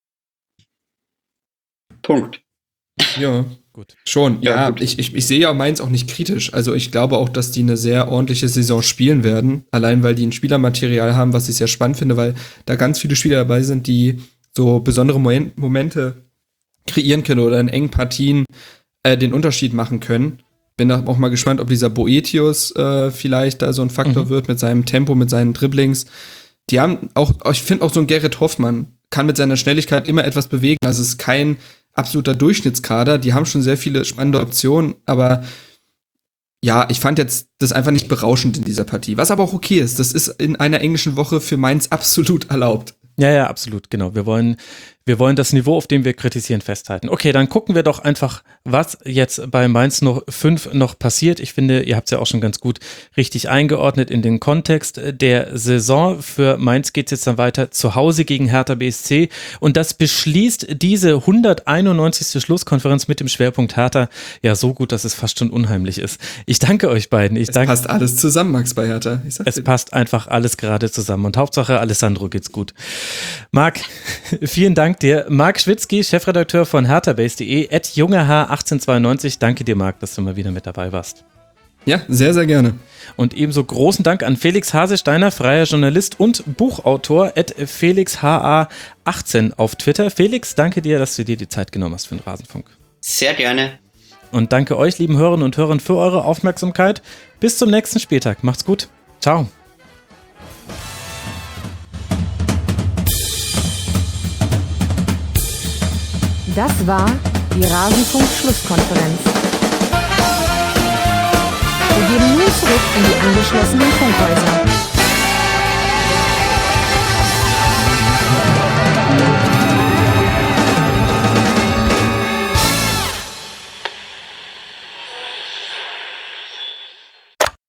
Punkt. Ja, gut. Schon. Ja, gut. Ich sehe ja Mainz auch nicht kritisch. Also ich glaube auch, dass die eine sehr ordentliche Saison spielen werden. Allein, weil die ein Spielermaterial haben, was ich sehr spannend finde, weil da ganz viele Spieler dabei sind, die so besondere Momente kreieren können oder in engen Partien den Unterschied machen können. Bin da auch mal gespannt, ob dieser Boetius vielleicht da so ein Faktor wird mit seinem Tempo, mit seinen Dribblings. Die haben auch, ich finde auch so ein Gerrit Hoffmann kann mit seiner Schnelligkeit immer etwas bewegen. Also es ist kein absoluter Durchschnittskader. Die haben schon sehr viele spannende Optionen, aber ja, ich fand jetzt das einfach nicht berauschend in dieser Partie. Was aber auch okay ist. Das ist in einer englischen Woche für Mainz absolut erlaubt. Ja, absolut, genau. Wir wollen das Niveau, auf dem wir kritisieren, festhalten. Okay, dann gucken wir doch einfach, was jetzt bei Mainz 05 noch passiert. Ich finde, ihr habt es ja auch schon ganz gut richtig eingeordnet in den Kontext der Saison. Für Mainz geht es jetzt dann weiter zu Hause gegen Hertha BSC und das beschließt diese 191. Schlusskonferenz mit dem Schwerpunkt Hertha ja so gut, dass es fast schon unheimlich ist. Ich danke euch beiden. Es passt alles zusammen, Max, bei Hertha. Es passt einfach alles gerade zusammen und Hauptsache Alessandro geht's gut. Marc, vielen Dank dir. Marc Schwitzky, Chefredakteur von herthabase.de, @jungerh1892. Danke dir, Marc, dass du mal wieder mit dabei warst. Ja, sehr, sehr gerne. Und ebenso großen Dank an Felix Hasesteiner, freier Journalist und Buchautor @FelixHA18 auf Twitter. Felix, danke dir, dass du dir die Zeit genommen hast für den Rasenfunk. Sehr gerne. Und danke euch, lieben Hörerinnen und Hörern, für eure Aufmerksamkeit. Bis zum nächsten Spieltag. Macht's gut. Ciao. Das war die Rasenfunk-Schlusskonferenz. Wir gehen nun zurück in die angeschlossenen Funkhäuser.